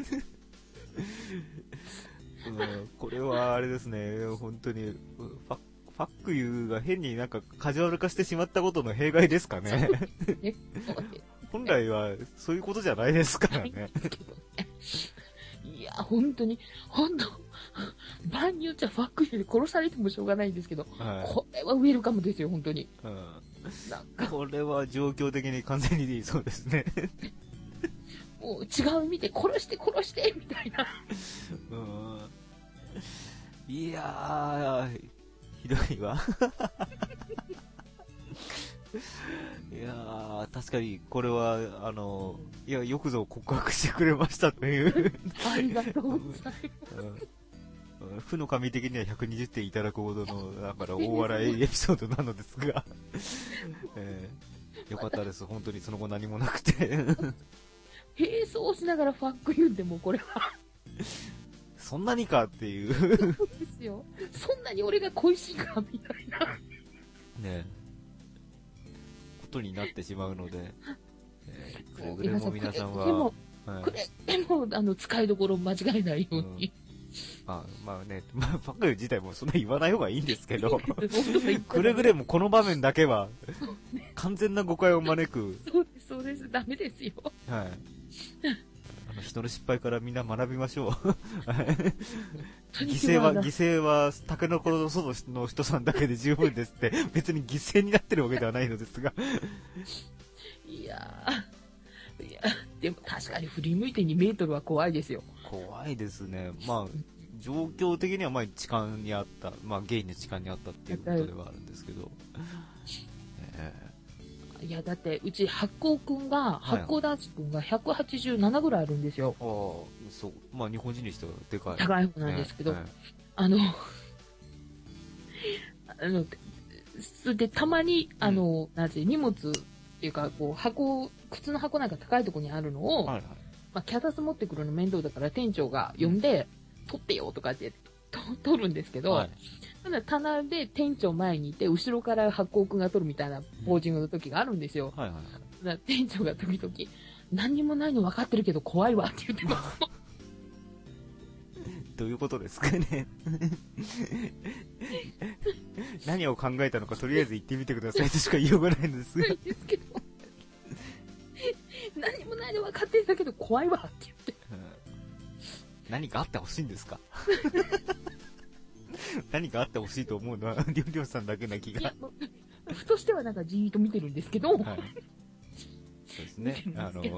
Speaker 3: うん、これはあれですね、本当にファ、ファックユーが変になんかカジュアル化してしまったことの弊害ですかね。本来はそういうことじゃないですからね。
Speaker 6: いや、本当に、本当、場合によっちゃファックユーで殺されてもしょうがないんですけど、はい、これはウェルカムですよ、本当に。
Speaker 3: うん、なんかこれは状況的に完全にそうですね。
Speaker 6: もう違う意味で殺して殺してみたいな。
Speaker 3: うん、いやー、ひどいわ。いやー、確かにこれはあのいやよくぞ告白してくれましたという。
Speaker 6: ありがとうございます。
Speaker 3: うん、負の神的にはひゃくにじゅってんいただくほどのだから大笑いエピソードなのですが、えー、よかったです。本当にその後何もなくて。
Speaker 6: 並走しながらファックユーでもこれは
Speaker 3: そんなにかっていう。
Speaker 6: そうですよ。そんなに俺が恋しいかみたいな
Speaker 3: ねことになってしまうので、えー、くれぐれも皆さんは、でも、はい、
Speaker 6: くれでもあの使いどころ間違えないように。うん
Speaker 3: まあ、まあね、まあ、ファックユー自体もそんな言わない方がいいんですけど、くれぐれもこの場面だけは、完全な誤解を招く。
Speaker 6: そうです、そうです、ダメですよ。
Speaker 3: はい。あの人の失敗からみんな学びましょう。犠牲は、犠牲は、タケノコの外の人さんだけで十分ですって、別に犠牲になってるわけではないのですが。
Speaker 6: いやー、いや、でも確かに振り向いてにメートルは怖いですよ。
Speaker 3: 怖いですね。まあ、状況的にはまあ痴漢にあった、まあゲイの痴漢にあったっていうことではあるんですけど。え
Speaker 6: ー、いや、だってうち発光くんが、発光男子くんがひゃくはちじゅうななぐらいあるんんですよ。
Speaker 3: ああ、そう。まあ日本人にしてはでかい。
Speaker 6: 高い方なんですけど、えーえー、あの、あの、それでたまに、あの、うん、なぜ荷物っていうか、こう、箱、靴の箱なんか高いところにあるのを、はいはい、まあ、キャタス持ってくるの面倒だから店長が呼んで、うん、取ってよとかって取るんですけど、はい、ただ棚で店長前にいて、後ろから発光くんが取るみたいなポージングの時があるんですよ。はいはいはい、だから店長が時々、何にもないの分かってるけど怖いわって言ってます。
Speaker 3: どういうことですかね。何を考えたのかとりあえず言ってみてくださいとしか言いようがないんですが。
Speaker 6: ないですけど。何もないの分かってるんだけど怖いわって言って、うん、
Speaker 3: 何かあってほしいんですか。何かあってほしいと思うのはりょうりょうさんだけな気が。いや、
Speaker 6: ふとしてはなんかじーっと見てるんですけど、はい、
Speaker 3: そうですね、あの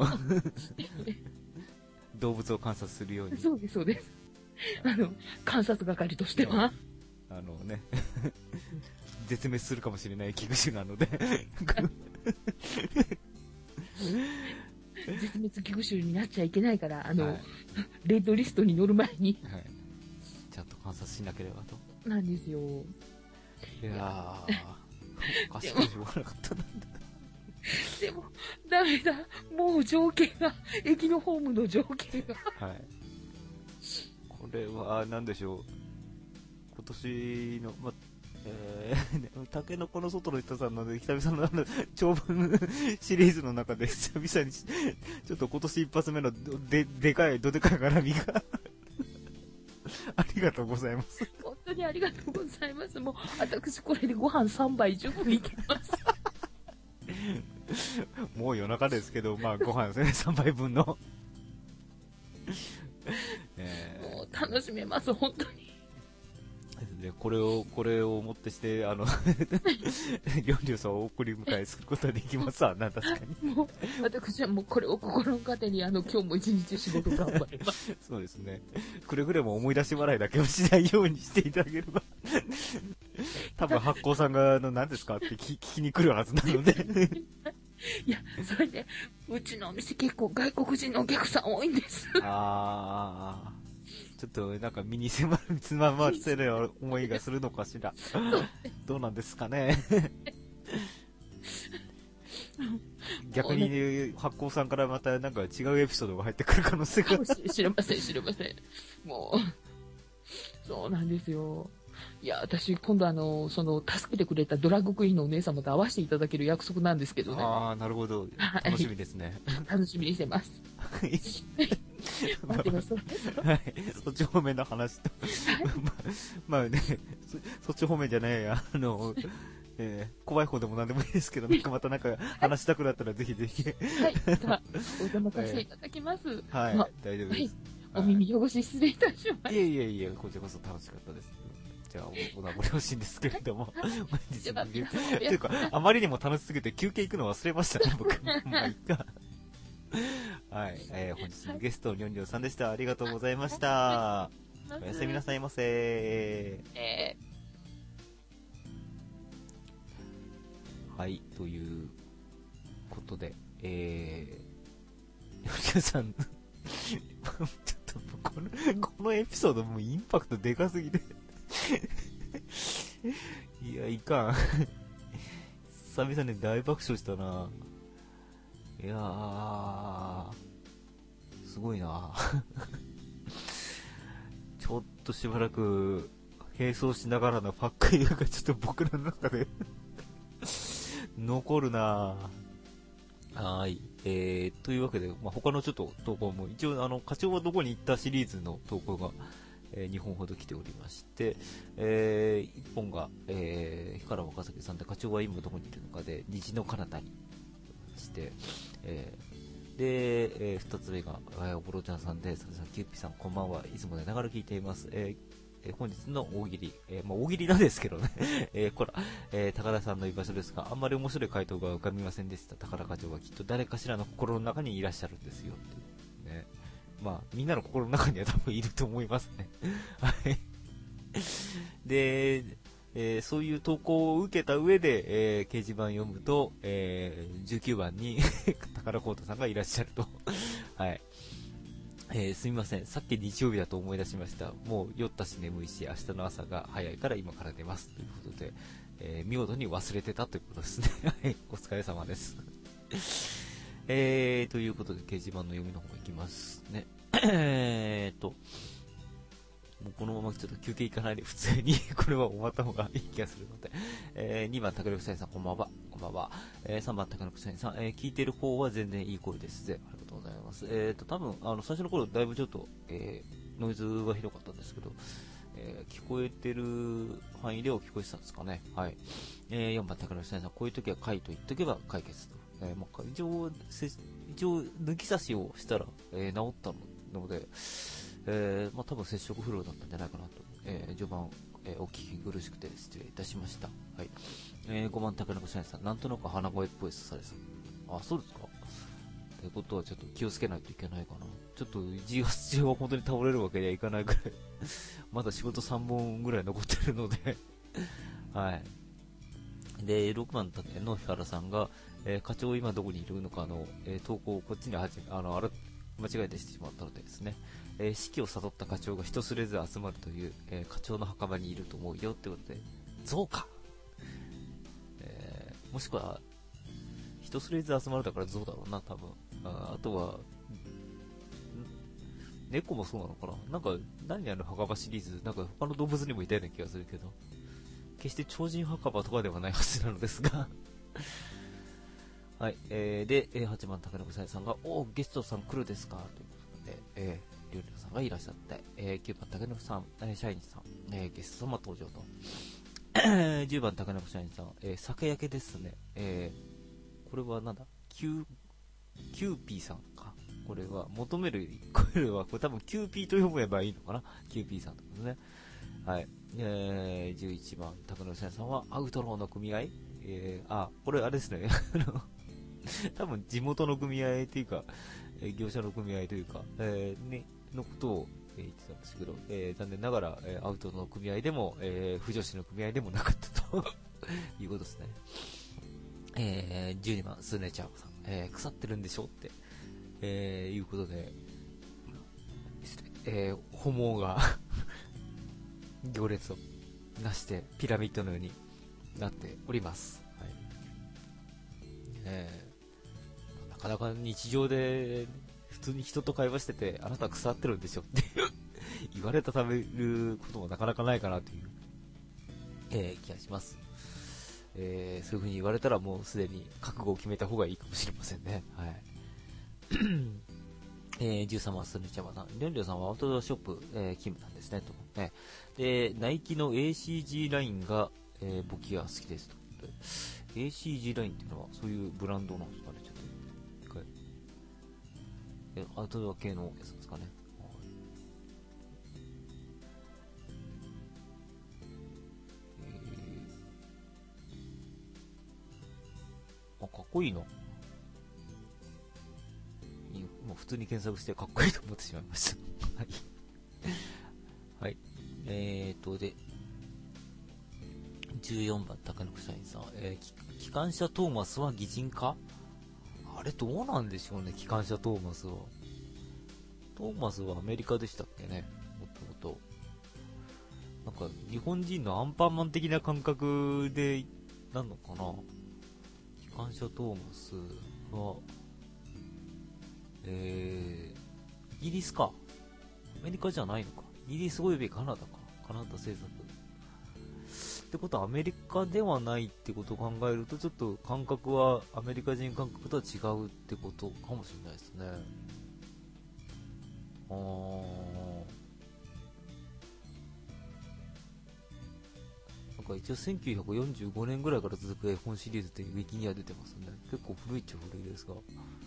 Speaker 3: 動物を観察するように。
Speaker 6: そうですそうです。あの観察係としては
Speaker 3: あのね絶滅するかもしれない危惧種なので
Speaker 6: 絶滅危惧種になっちゃいけないから、あの、
Speaker 3: はい、
Speaker 6: レッドリストに乗る前に、
Speaker 3: はい、ちゃんと観察しなければと。
Speaker 6: なんですよ。
Speaker 3: いやー、おかしくしょうがなかったんだ。
Speaker 6: でも、ダメだ。もう情景が、駅のホームの情景が。
Speaker 3: はい。これは、なんでしょう。今年の、ま、えー、タケノコの外の人さんなので、久々のあの、長文シリーズの中で、久々に、ちょっと今年一発目ので、でかい、どでかい絡みが、ありがとうございます。
Speaker 6: 本当にありがとうございます。もう、私これでご飯さんばい十分いけます。
Speaker 3: もう夜中ですけど、まあご飯ですね、さんばいぶんの。
Speaker 6: えー、もう楽しめます、本当に。
Speaker 3: でこれを、これをもってして、あの、りょうりょうさんを送り迎えすることはできますわな、確かに。
Speaker 6: もう、私はもうこれを心の糧に、あの、今日も一日仕事頑張ります。
Speaker 3: そうですね。くれぐれも思い出し笑いだけをしないようにしていただければ。多分発行さんが、あの、何ですかって聞きに来るはずなので。
Speaker 6: いや、それで、うちのお店結構外国人のお客さん多いんです。
Speaker 3: あー。ちょっとなんか身に迫る、つまませる思いがするのかしら。どうなんですかね。逆に発行さんからまたなんか違うエピソードが入ってくる可能性が。
Speaker 6: 知れません、知れません。もう、そうなんですよ。いや、私、今度あの、その、助けてくれたドラッグクイーンのお姉様と会わせていただける約束なんですけどね。
Speaker 3: ああ、なるほど。楽しみですね。
Speaker 6: 楽しみにしてます。待ってます。
Speaker 3: はい。そっち方面の話と。ま, まあねそ、そっち方面じゃないや、あの、えー、怖い方でも何でもいいですけど、なんかまたなんか話したくなったらぜひぜひ。はい。
Speaker 6: お邪魔させていただきます。
Speaker 3: はい。はい、大丈夫です。
Speaker 6: お耳汚し失礼いたします。
Speaker 3: いえいえいえ、こちらこそ楽しかったです。じゃあ、お名ご両親ですけれども。というか、あまりにも楽しすぎて休憩行くの忘れましたね、僕。まあ、いっか。はい。えー、本日のゲスト、にょんりょうさんでした。ありがとうございました。おやすみなさいませ。
Speaker 6: え
Speaker 3: ー、はい。ということで、えー、にょんりょうさん、ちょっとこの、このエピソードもインパクトでかすぎて。いや、いかん。久々に大爆笑したな。いやー、すごいな。ちょっとしばらく並走しながらのファックユーがちょっと僕の中で残るな。はい。えー、というわけで、まあ、他のちょっと投稿も、一応、あの、課長はどこに行ったシリーズの投稿が、えー、にほんほど来ておりまして、えー、いっぽんが、えー、日原若崎さんで、課長は今どこにいるのかで、虹の彼方にして、えー、で、えー、ふたつめが、えー、おぼろちゃんさんで、ささきゅうぴさん、こんばんは、いつも寝ながら聞いています。えーえー、本日の大喜利、えー、まあ、大喜利なんですけどね、えー、こら、えー、高田さんの居場所ですが、あんまり面白い回答が浮かびませんでした。高田課長はきっと誰かしらの心の中にいらっしゃるんですよっていうね。まあ、みんなの心の中には多分いると思いますね。はい。で、えー、そういう投稿を受けた上で、えー、掲示板読むと、えー、じゅうきゅうばんに高田光太さんがいらっしゃると。はい。えー、すみません。さっき日曜日だと思い出しました。もう酔ったし眠いし、明日の朝が早いから今から出ます。ということで、えー、見事に忘れてたということですね。はい。お疲れ様です。えー、ということで、掲示板の読みの方行きますね。えーと、もうこのままちょっと休憩行かないで普通にこれは終わった方がいい気がするので、えー、にばん、竹野さんこんばんは。こんばんは。えー、さんばん、竹野さん、えー、聞いてる方は全然いい声ですぜ。ありがとうございます。えーと、多分、あの、最初の頃だいぶちょっと、えー、ノイズがひどかったんですけど、えー、聞こえてる範囲では聞こえてたんですかね。はい。えー、よんばん、竹野さん、こういう時は解と言っとけば解決と。えー、まあ、一応、一応、抜き差しをしたら、えー、治ったので、えー、まあ、多分接触不良だったんじゃないかなと、えー、序盤、えー、お聞き苦しくて失礼いたしました。はい。えー、ごばん、竹中社員さん、なんとなく鼻声っぽいす、されさん。あ、そうですか。ということはちょっと気をつけないといけないかな。ちょっとじがつ中は本当に倒れるわけにはいかないぐらい、まだ仕事さんぼんぐらい残ってるので、はい。 で、ろくばんの日原さんが、えー課長今どこにいるのかの、えー投稿をこっちにはじめ、あの、あら、間違えてしてしまったのでですね、えー死期を悟った課長が人それぞれ集まるという、えー課長の墓場にいると思うよってことで、象か、えーもしくは、人それぞれ集まるだから象だろうな、多分。あ, あとは、猫もそうなのかな、なんか、何あの墓場シリーズ、なんか他の動物にもいたような気がするけど、決して超人墓場とかではないはずなのですがはい、えー、で、えー、はちばん竹中さんが、おー、ゲストさん来るですかということで、えー、りょうりょうさんがいらっしゃって、えー、きゅうばん竹中さん、えー、社員さん、えー、ゲスト様登場と、じゅうばん竹中社員さん、えー、酒焼けですね、えー、これはなんだ、キュー、キューピーさんか。これは、求める、これは、これ多分キューピーと読めばいいのかな、キューピーさんとかですね。はい。えー、じゅういちばん、高野さんは、アウトローの組合えー、あ、これあれですね。多分地元の組合というか、えー、業者の組合というか、えー、ね、のことを、えー、言ってたんですけど、えー、残念ながら、えー、アウトの組合でも、えー、不女子の組合でもなかったということですね。えー、じゅうにばん、スーネチャーさん、えー、腐ってるんでしょって、えー、いうことで、えー、ホモが行列をなしてピラミッドのようになっております。はい。えー、なかなか日常で普通に人と会話してて、あなた腐ってるんでしょって言われたためることもなかなかないかなという、えー、気がします。えー、そういう風に言われたらもうすでに覚悟を決めた方がいいかもしれませんね。はい。えー、じゅうさんばんスヌチャバさん、りょんりょうさんはアウトドアショップ、えー、勤務なんですねと、ね。で、ナイキの エーシージー ラインが、えー、僕は好きですと。エーシージー ラインっていうのはそういうブランドなんですかね、ちょっと一回、えアウトドア系のやつですかね。えー、あ、かっこいいな。もう普通に検索してかっこいいと思ってしまいましたはいはい。えーとでじゅうよんばん高野社員さん、えー、機関車トーマスは擬人化？あれどうなんでしょうね、機関車トーマスは。トーマスはアメリカでしたっけね、もともと。なんか日本人のアンパンマン的な感覚でなんのかな。機関車トーマスはえー、イギリスか。アメリカじゃないのか。イギリスおよびカナダか。カナダ政策。ってことはアメリカではないってことを考えると、ちょっと感覚はアメリカ人感覚とは違うってことかもしれないですね。あー。なんか一応せんきゅうひゃくよんじゅうごねんぐらいから続く絵本シリーズってウィキには出てますね。結構古いっちゃ古いですが。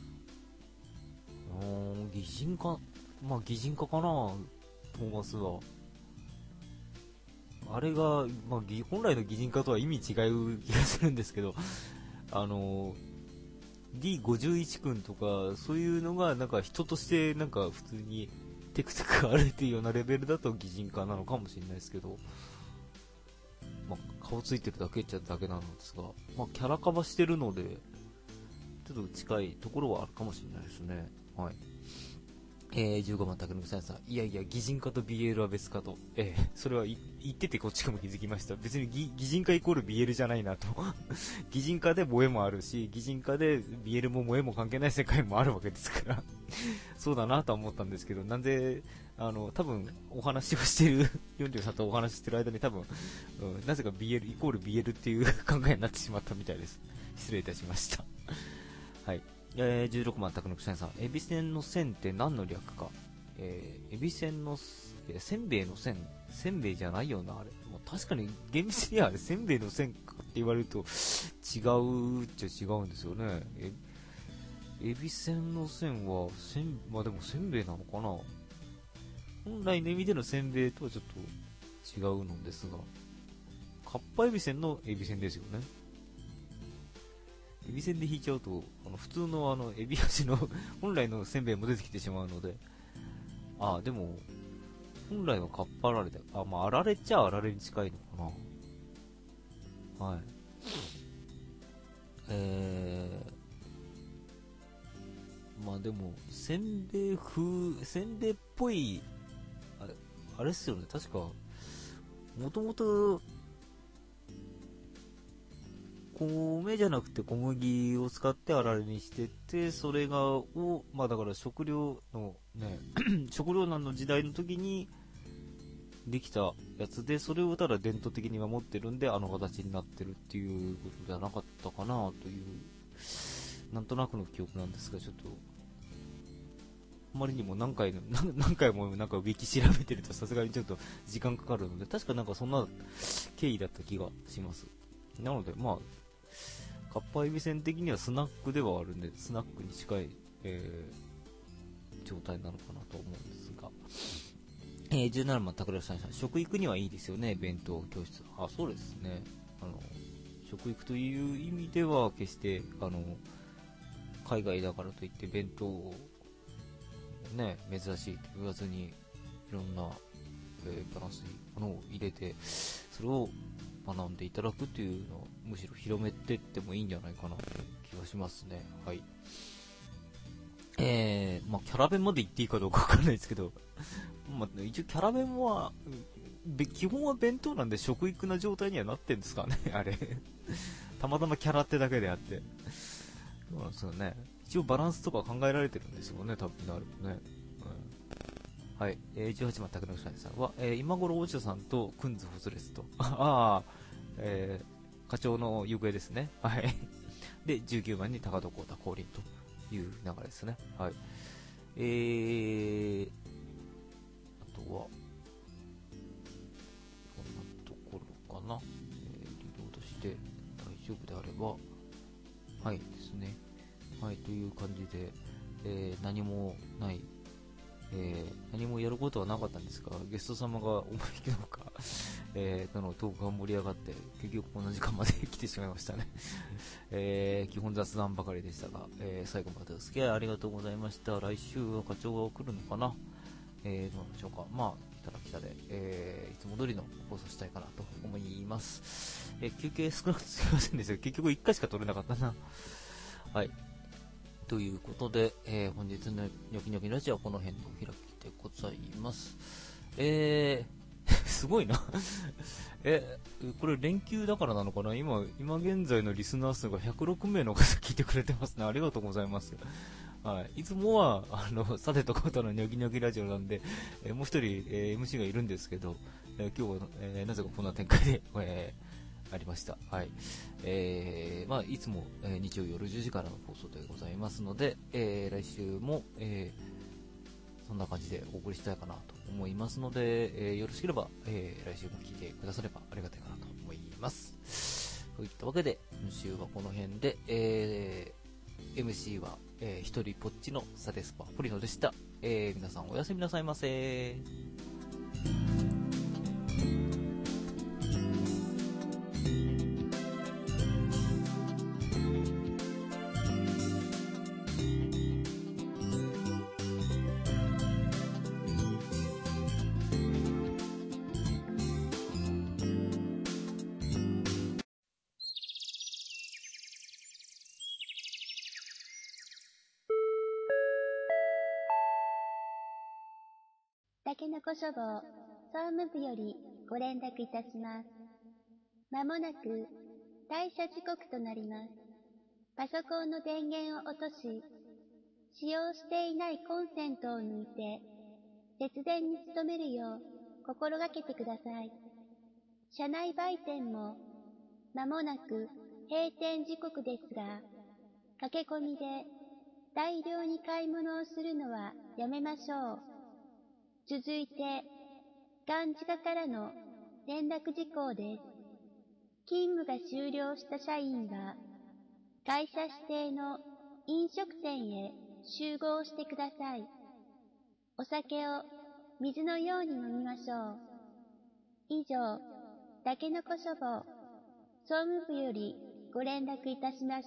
Speaker 3: 擬人化、まあ擬人化かな、トーマスは。あれが、まあ、本来の擬人化とは意味違う気がするんですけど、あの ディーごじゅういち 君とかそういうのがなんか人としてなんか普通にテクテクあるっていうようなレベルだと擬人化なのかもしれないですけど、まあ、顔ついてるだけっちゃだけなんですが、まあ、キャラ化はしてるのでちょっと近いところはあるかもしれないですね。はい。えー、じゅうごばん竹野さんさん、いやいや擬人化と ビーエル は別かと、えー、それは言っててこっちかも気づきました。別に擬人化イコール ビーエル じゃないなと擬人化で萌えもあるし、擬人化で ビーエル も萌えも関係ない世界もあるわけですからそうだなとは思ったんですけど、なんであの多分お話をしているよんじゅうさんとお話ししてる間に多分、うん、なぜか ビーエル イコール ビーエル っていう考えになってしまったみたいです。失礼いたしましたはい。えー、じゅうろくばん高野さん、エビせんの線って何の略か。えー、エビせんの、えー、せんべいの線、せんべいじゃないよな、あれ。もう確かに厳密にはあれ、せんべいの線かって言われると違うっちゃ違うんですよね。え、エビせんの線は、せん、まあでもせんべいなのかな。本来の意味でのせんべいとはちょっと違うのですが、かっぱえびせんのエビせんですよね。エビせんで引いちゃうと、あの普通のあのエビ味の本来のせんべいも出てきてしまうので、あ、でも本来はかっぱあられで、あ、まああられっちゃあられに近いのかな。はい。 えー、まあでも、せんべい風、せんべいっぽい、あれ、あれっすよね、確か、もともと、米じゃなくて小麦を使ってあられにしてて、それが、を、まあだから食料のね、食糧難の時代の時にできたやつで、それをただ伝統的に守ってるんで、あの形になってるっていうことじゃなかったかなという、なんとなくの記憶なんですが、ちょっと、あまりにも何回の、何回もなんかウィキ調べてるとさすがにちょっと時間かかるので、確かなんかそんな経緯だった気がします。なので、まあ、かっぱえびせん的にはスナックではあるんで、スナックに近い、えー、状態なのかなと思うんですが、えー、じゅうななばん桜井さん、食育にはいいですよね、弁当教室。あ、そうですね。あの、食育という意味では決して、あの、海外だからといって弁当を、ね、珍しいと言わずに、いろんな、えー、バランスいいものを入れて、それを学んでいただくというのをむしろ広めていってもいいんじゃないかなという気がしますね。はい。えー、まあキャラ弁まで言っていいかどうかわかんないですけど、まあ一応キャラ弁は、基本は弁当なんで食育な状態にはなってんですかね、あれ。たまたまキャラってだけであって。そうなんですよね。一応バランスとか考えられてるんですよね、多分なるとね。はい、えー、じゅうはちばん竹野さんは、えー、今頃おちょさんとクンズホスレスとああ、えー、課長の行方ですね。はい。でじゅうきゅうばんに高戸光太降臨という流れですね。はい。えー、あとはこんなところかな。えー、リロードして大丈夫であれば、はいですね。はい、という感じで、えー、何もないえー、何もやることはなかったんですが、ゲスト様が思い切りのか、えー、のトークが盛り上がって、結局こんな時間まで来てしまいましたね。えー、基本雑談ばかりでしたが、えー、最後までお付き合いありがとうございました。来週は課長が来るのかな、えー、どうなんでしょうか。まあ、来たら来たで、えー、いつも通りの放送したいかなと思います。えー、休憩少なくてすいませんでした。結局いっかいしか取れなかったな。はい。ということで、えー、本日のニョキニョキラジオはこの辺の開きでございます。えー、すごいな。え、これ連休だからなのかな。今、今現在のリスナー数がひゃくろくめいの方聞いてくれてますね。ありがとうございます。はい。いつもは、あの、さてとことのニョキニョキラジオなんで、えー、もう一人、えー、エムシー がいるんですけど、えー、今日は、えー、なぜかこんな展開で、えーありました。はい。えー、まあ、いつも、えー、日曜夜じゅうじからの放送でございますので、えー、来週も、えー、そんな感じでお送りしたいかなと思いますので、えー、よろしければ、えー、来週も聞いてくださればありがたいかなと思います。といったわけで、今週はこの辺で、えー、エムシー は、えー、一人ぽっちのサテスパポリノでした。えー、皆さんおやすみなさいませ。
Speaker 9: たけのこ書房、総務部よりご連絡いたします。まもなく退社時刻となります。パソコンの電源を落とし、使用していないコンセントを抜いて、節電に努めるよう心がけてください。車内売店もまもなく閉店時刻ですが、駆け込みで大量に買い物をするのはやめましょう。続いて、がんじがからの連絡事項です。勤務が終了した社員は、会社指定の飲食店へ集合してください。お酒を水のように飲みましょう。以上、たけのこ書房、総務部よりご連絡いたしました。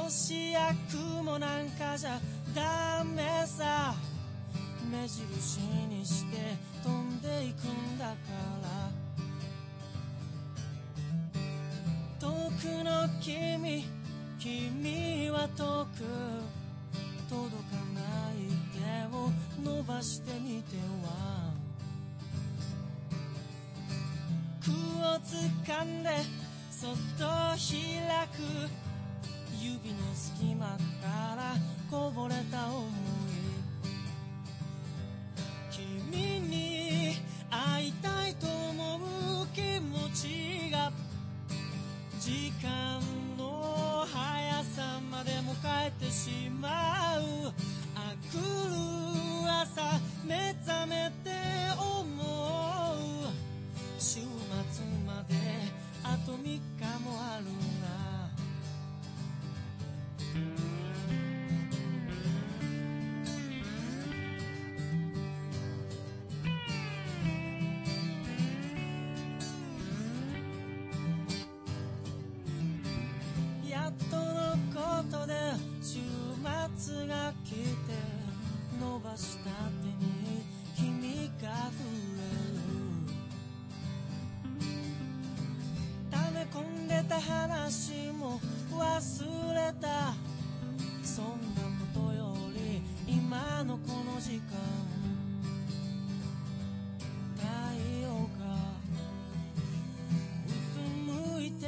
Speaker 2: 星や雲なんかじゃダメさ、目印にして飛んでいくんだから、遠くの君、君は遠く届かない手を伸ばしてみては、空を掴んでそっと開く指の隙間からこぼれた想い、君に会いたいと思う気持ちが時間の速さまでも変えてしまう。あくる朝目覚めて思う、週末まであとみっかもあるな。やっとのことで週末が来て、伸ばした手に君が触れる。溜め込んでた話も忘れた。そんなことより今のこの時間、太陽がうつむいて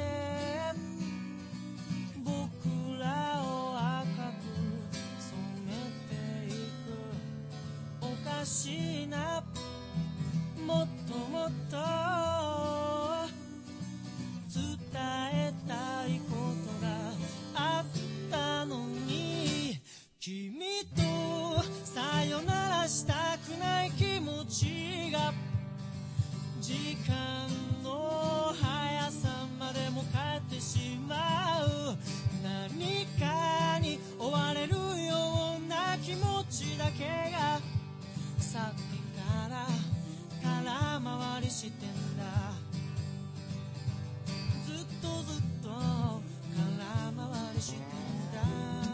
Speaker 2: 僕らを赤く染めていく。おかしいな、もっともっと伝えたいことがあったのに、君とさよならしたくない気持ちが時間の速さまでも変えてしまう。何かに追われるような気持ちだけがさっきから空回りしてんだ。ずっとずっと空回りしてんだ。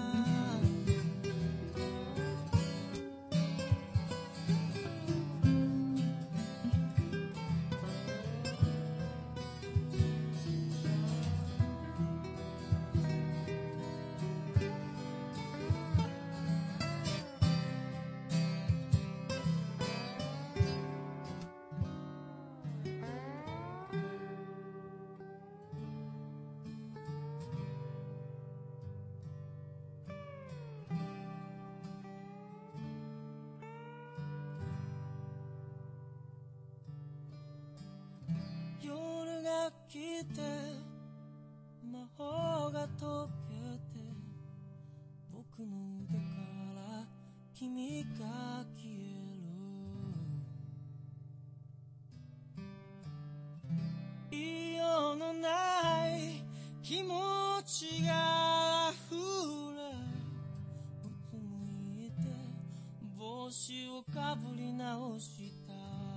Speaker 2: 夜が来て魔法が解けて、僕の腕から君が消える。言いようのない気持ちが溢れ、うつむいて帽子をかぶり直した。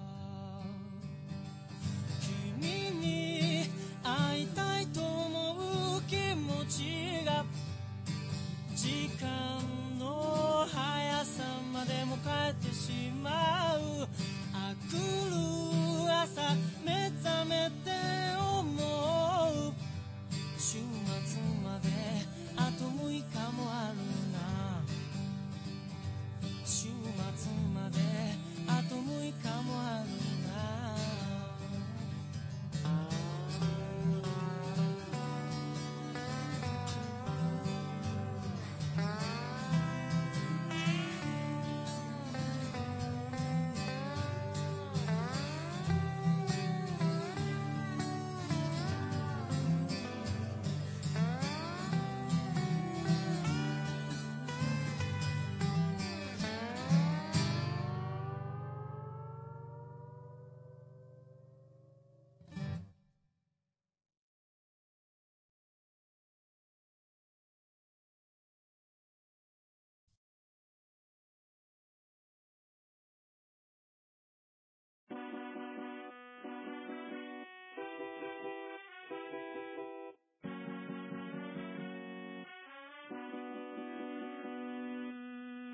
Speaker 2: 君に会いたいと思う気持ちが時間の速さまでも変えてしまう。あくる朝目覚めて思う、週末まであとむいかもあるな。週末まであとむいかもあるな。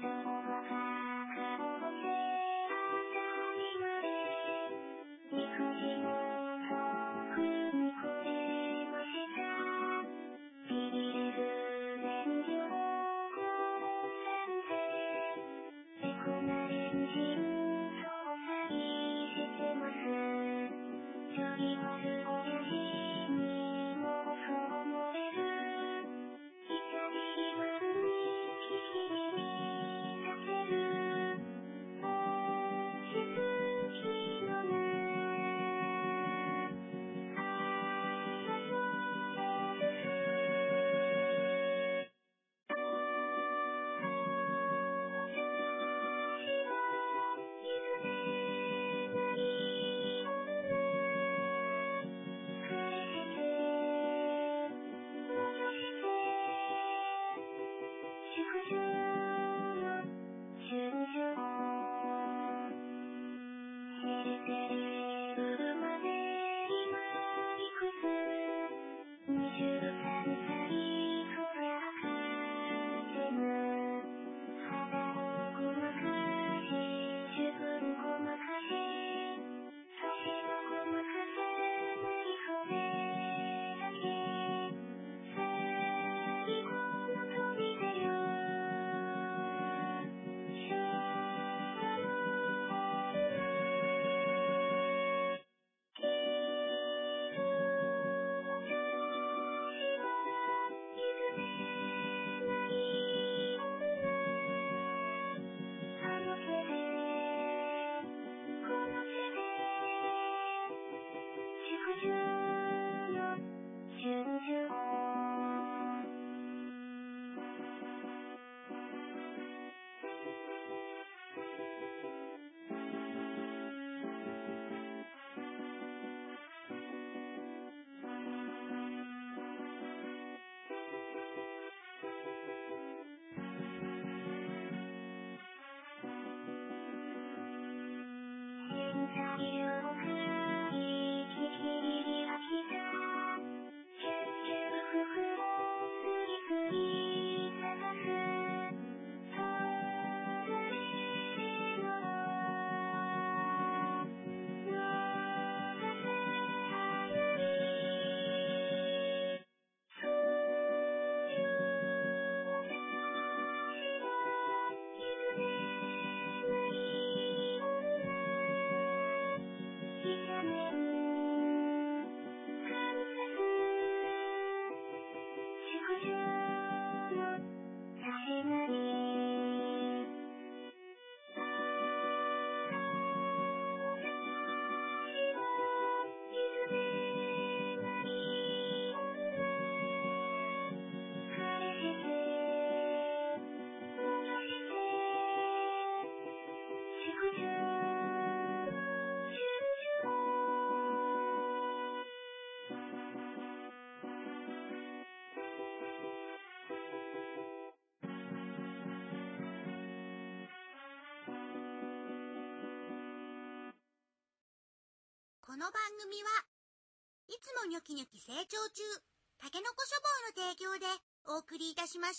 Speaker 4: この番組はいつもニョキニョキ成長中たけのこ書房の提供でお送りいたしました。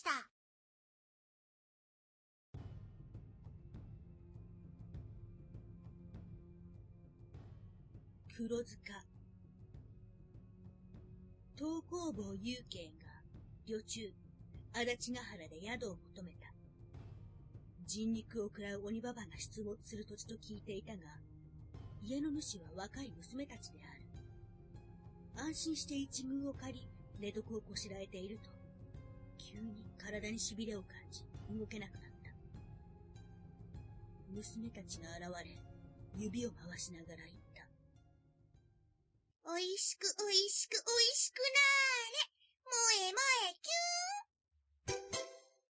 Speaker 5: 黒塚東工房祐慶が旅中足立ヶ原で宿を求めた。人肉を食らう鬼ババが出没する土地と聞いていたが、家の主は若い娘たちである。安心して一軍を借り寝床をこしらえていると、急に体にしびれを感じ動けなくなった。娘たちが現れ指を回しながら言った。
Speaker 4: おいしくおいしくおいしくなーれ、もえもえキューン。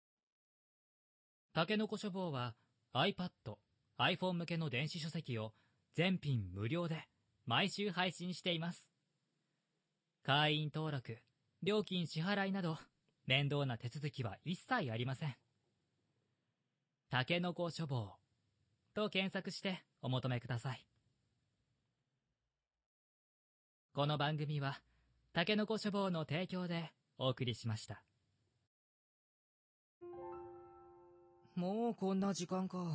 Speaker 10: たけのこ書房は iPad、iPhone 向けの電子書籍を全品無料で毎週配信しています。会員登録、料金支払いなど面倒な手続きは一切ありません。たけのこ書房と検索してお求めください。この番組はたけのこ書房の提供でお送りしました。 もうこんな時間か。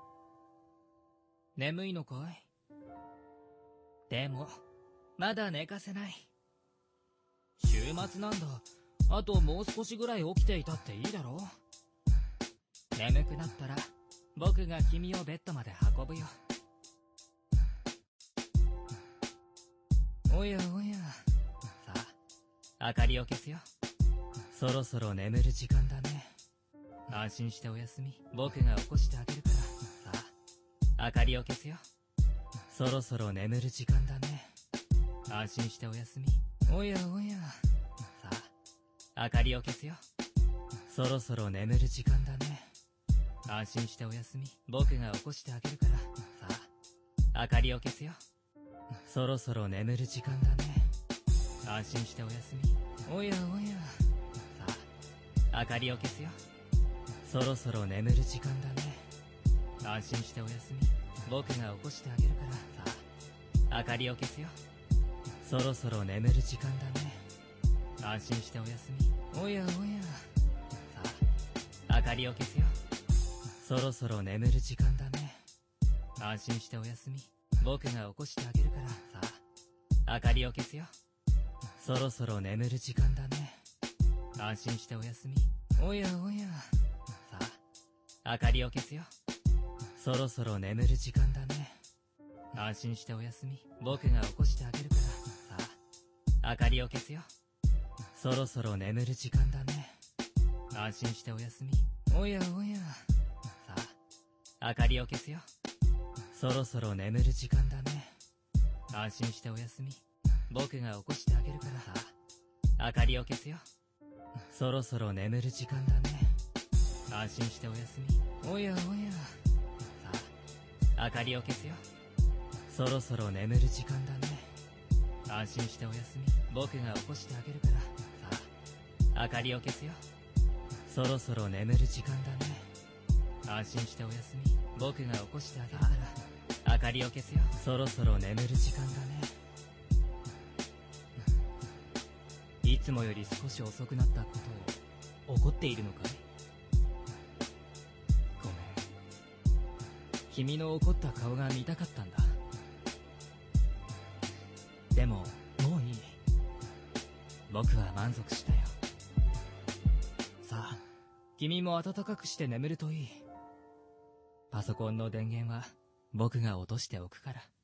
Speaker 10: 眠いのかい？でも、まだ寝かせない。週末なんだ。あともう少しぐらい起きていたっていいだろ？眠くなったら、僕が君をベッドまで運ぶよ。おやおや。さあ、明かりを消すよ。そろそろ眠る時間だね。安心しておやすみ。僕が起こしてあげるから。さあ、明かりを消すよ。そろそろ眠る時間だね。安心しておやすみ。おやおや。さあ、明かりを消すよ。そろそろ眠る時間だね。安心しておやすみ。僕が起こしてあげるから。さあ、明かりを消すよ。そろそろ眠る時間だね。安心しておやすみ。おやおや。さあ、明かりを消すよ。そろそろ眠る時間だね。安心しておやすみ。僕が起こしてあげるから。さあ、明かりを消すよ。そろそろ眠る時間だね。安心しておやすみ。おやおや。さあ、明かりを消すよ。そろそろ眠る時間だね。安心しておやすみ。僕が起こしてあげるから。さあ、明かりを消すよ。そろそろ眠る時間だね。安心しておやすみ。おやおや。さあ、明かりを消すよ。そろそろ眠る時間だね。安心しておやすみ。僕が起こしてあげるから。さあ、明かりを消すよ。そろそろ眠る時間だね。安心しておやすみ。おやおや。さあ、明かりを消すよ。そろそろ眠る時間だね。安心しておやすみ。僕が起こしてあげるから。さあ、明かりを消すよ。そろそろ眠る時間だね。安心しておやすみ。おやおや。さあ、明かりを消すよ。そろそろ眠る時間だね。安心しておやすみ。僕が起こしてあげるから。さあ、明かりを消すよ。そろそろ眠る時間だね。安心しておやすみ。僕が起こしてあげるから。明かりを消すよ。そろそろ眠る時間だね。いつもより少し遅くなったことを怒っているのかい？ごめん。君の怒った顔が見たかったんだ。でも、もういい。僕は満足したよ。さあ、君も暖かくして眠るといい。パソコンの電源は僕が落としておくから。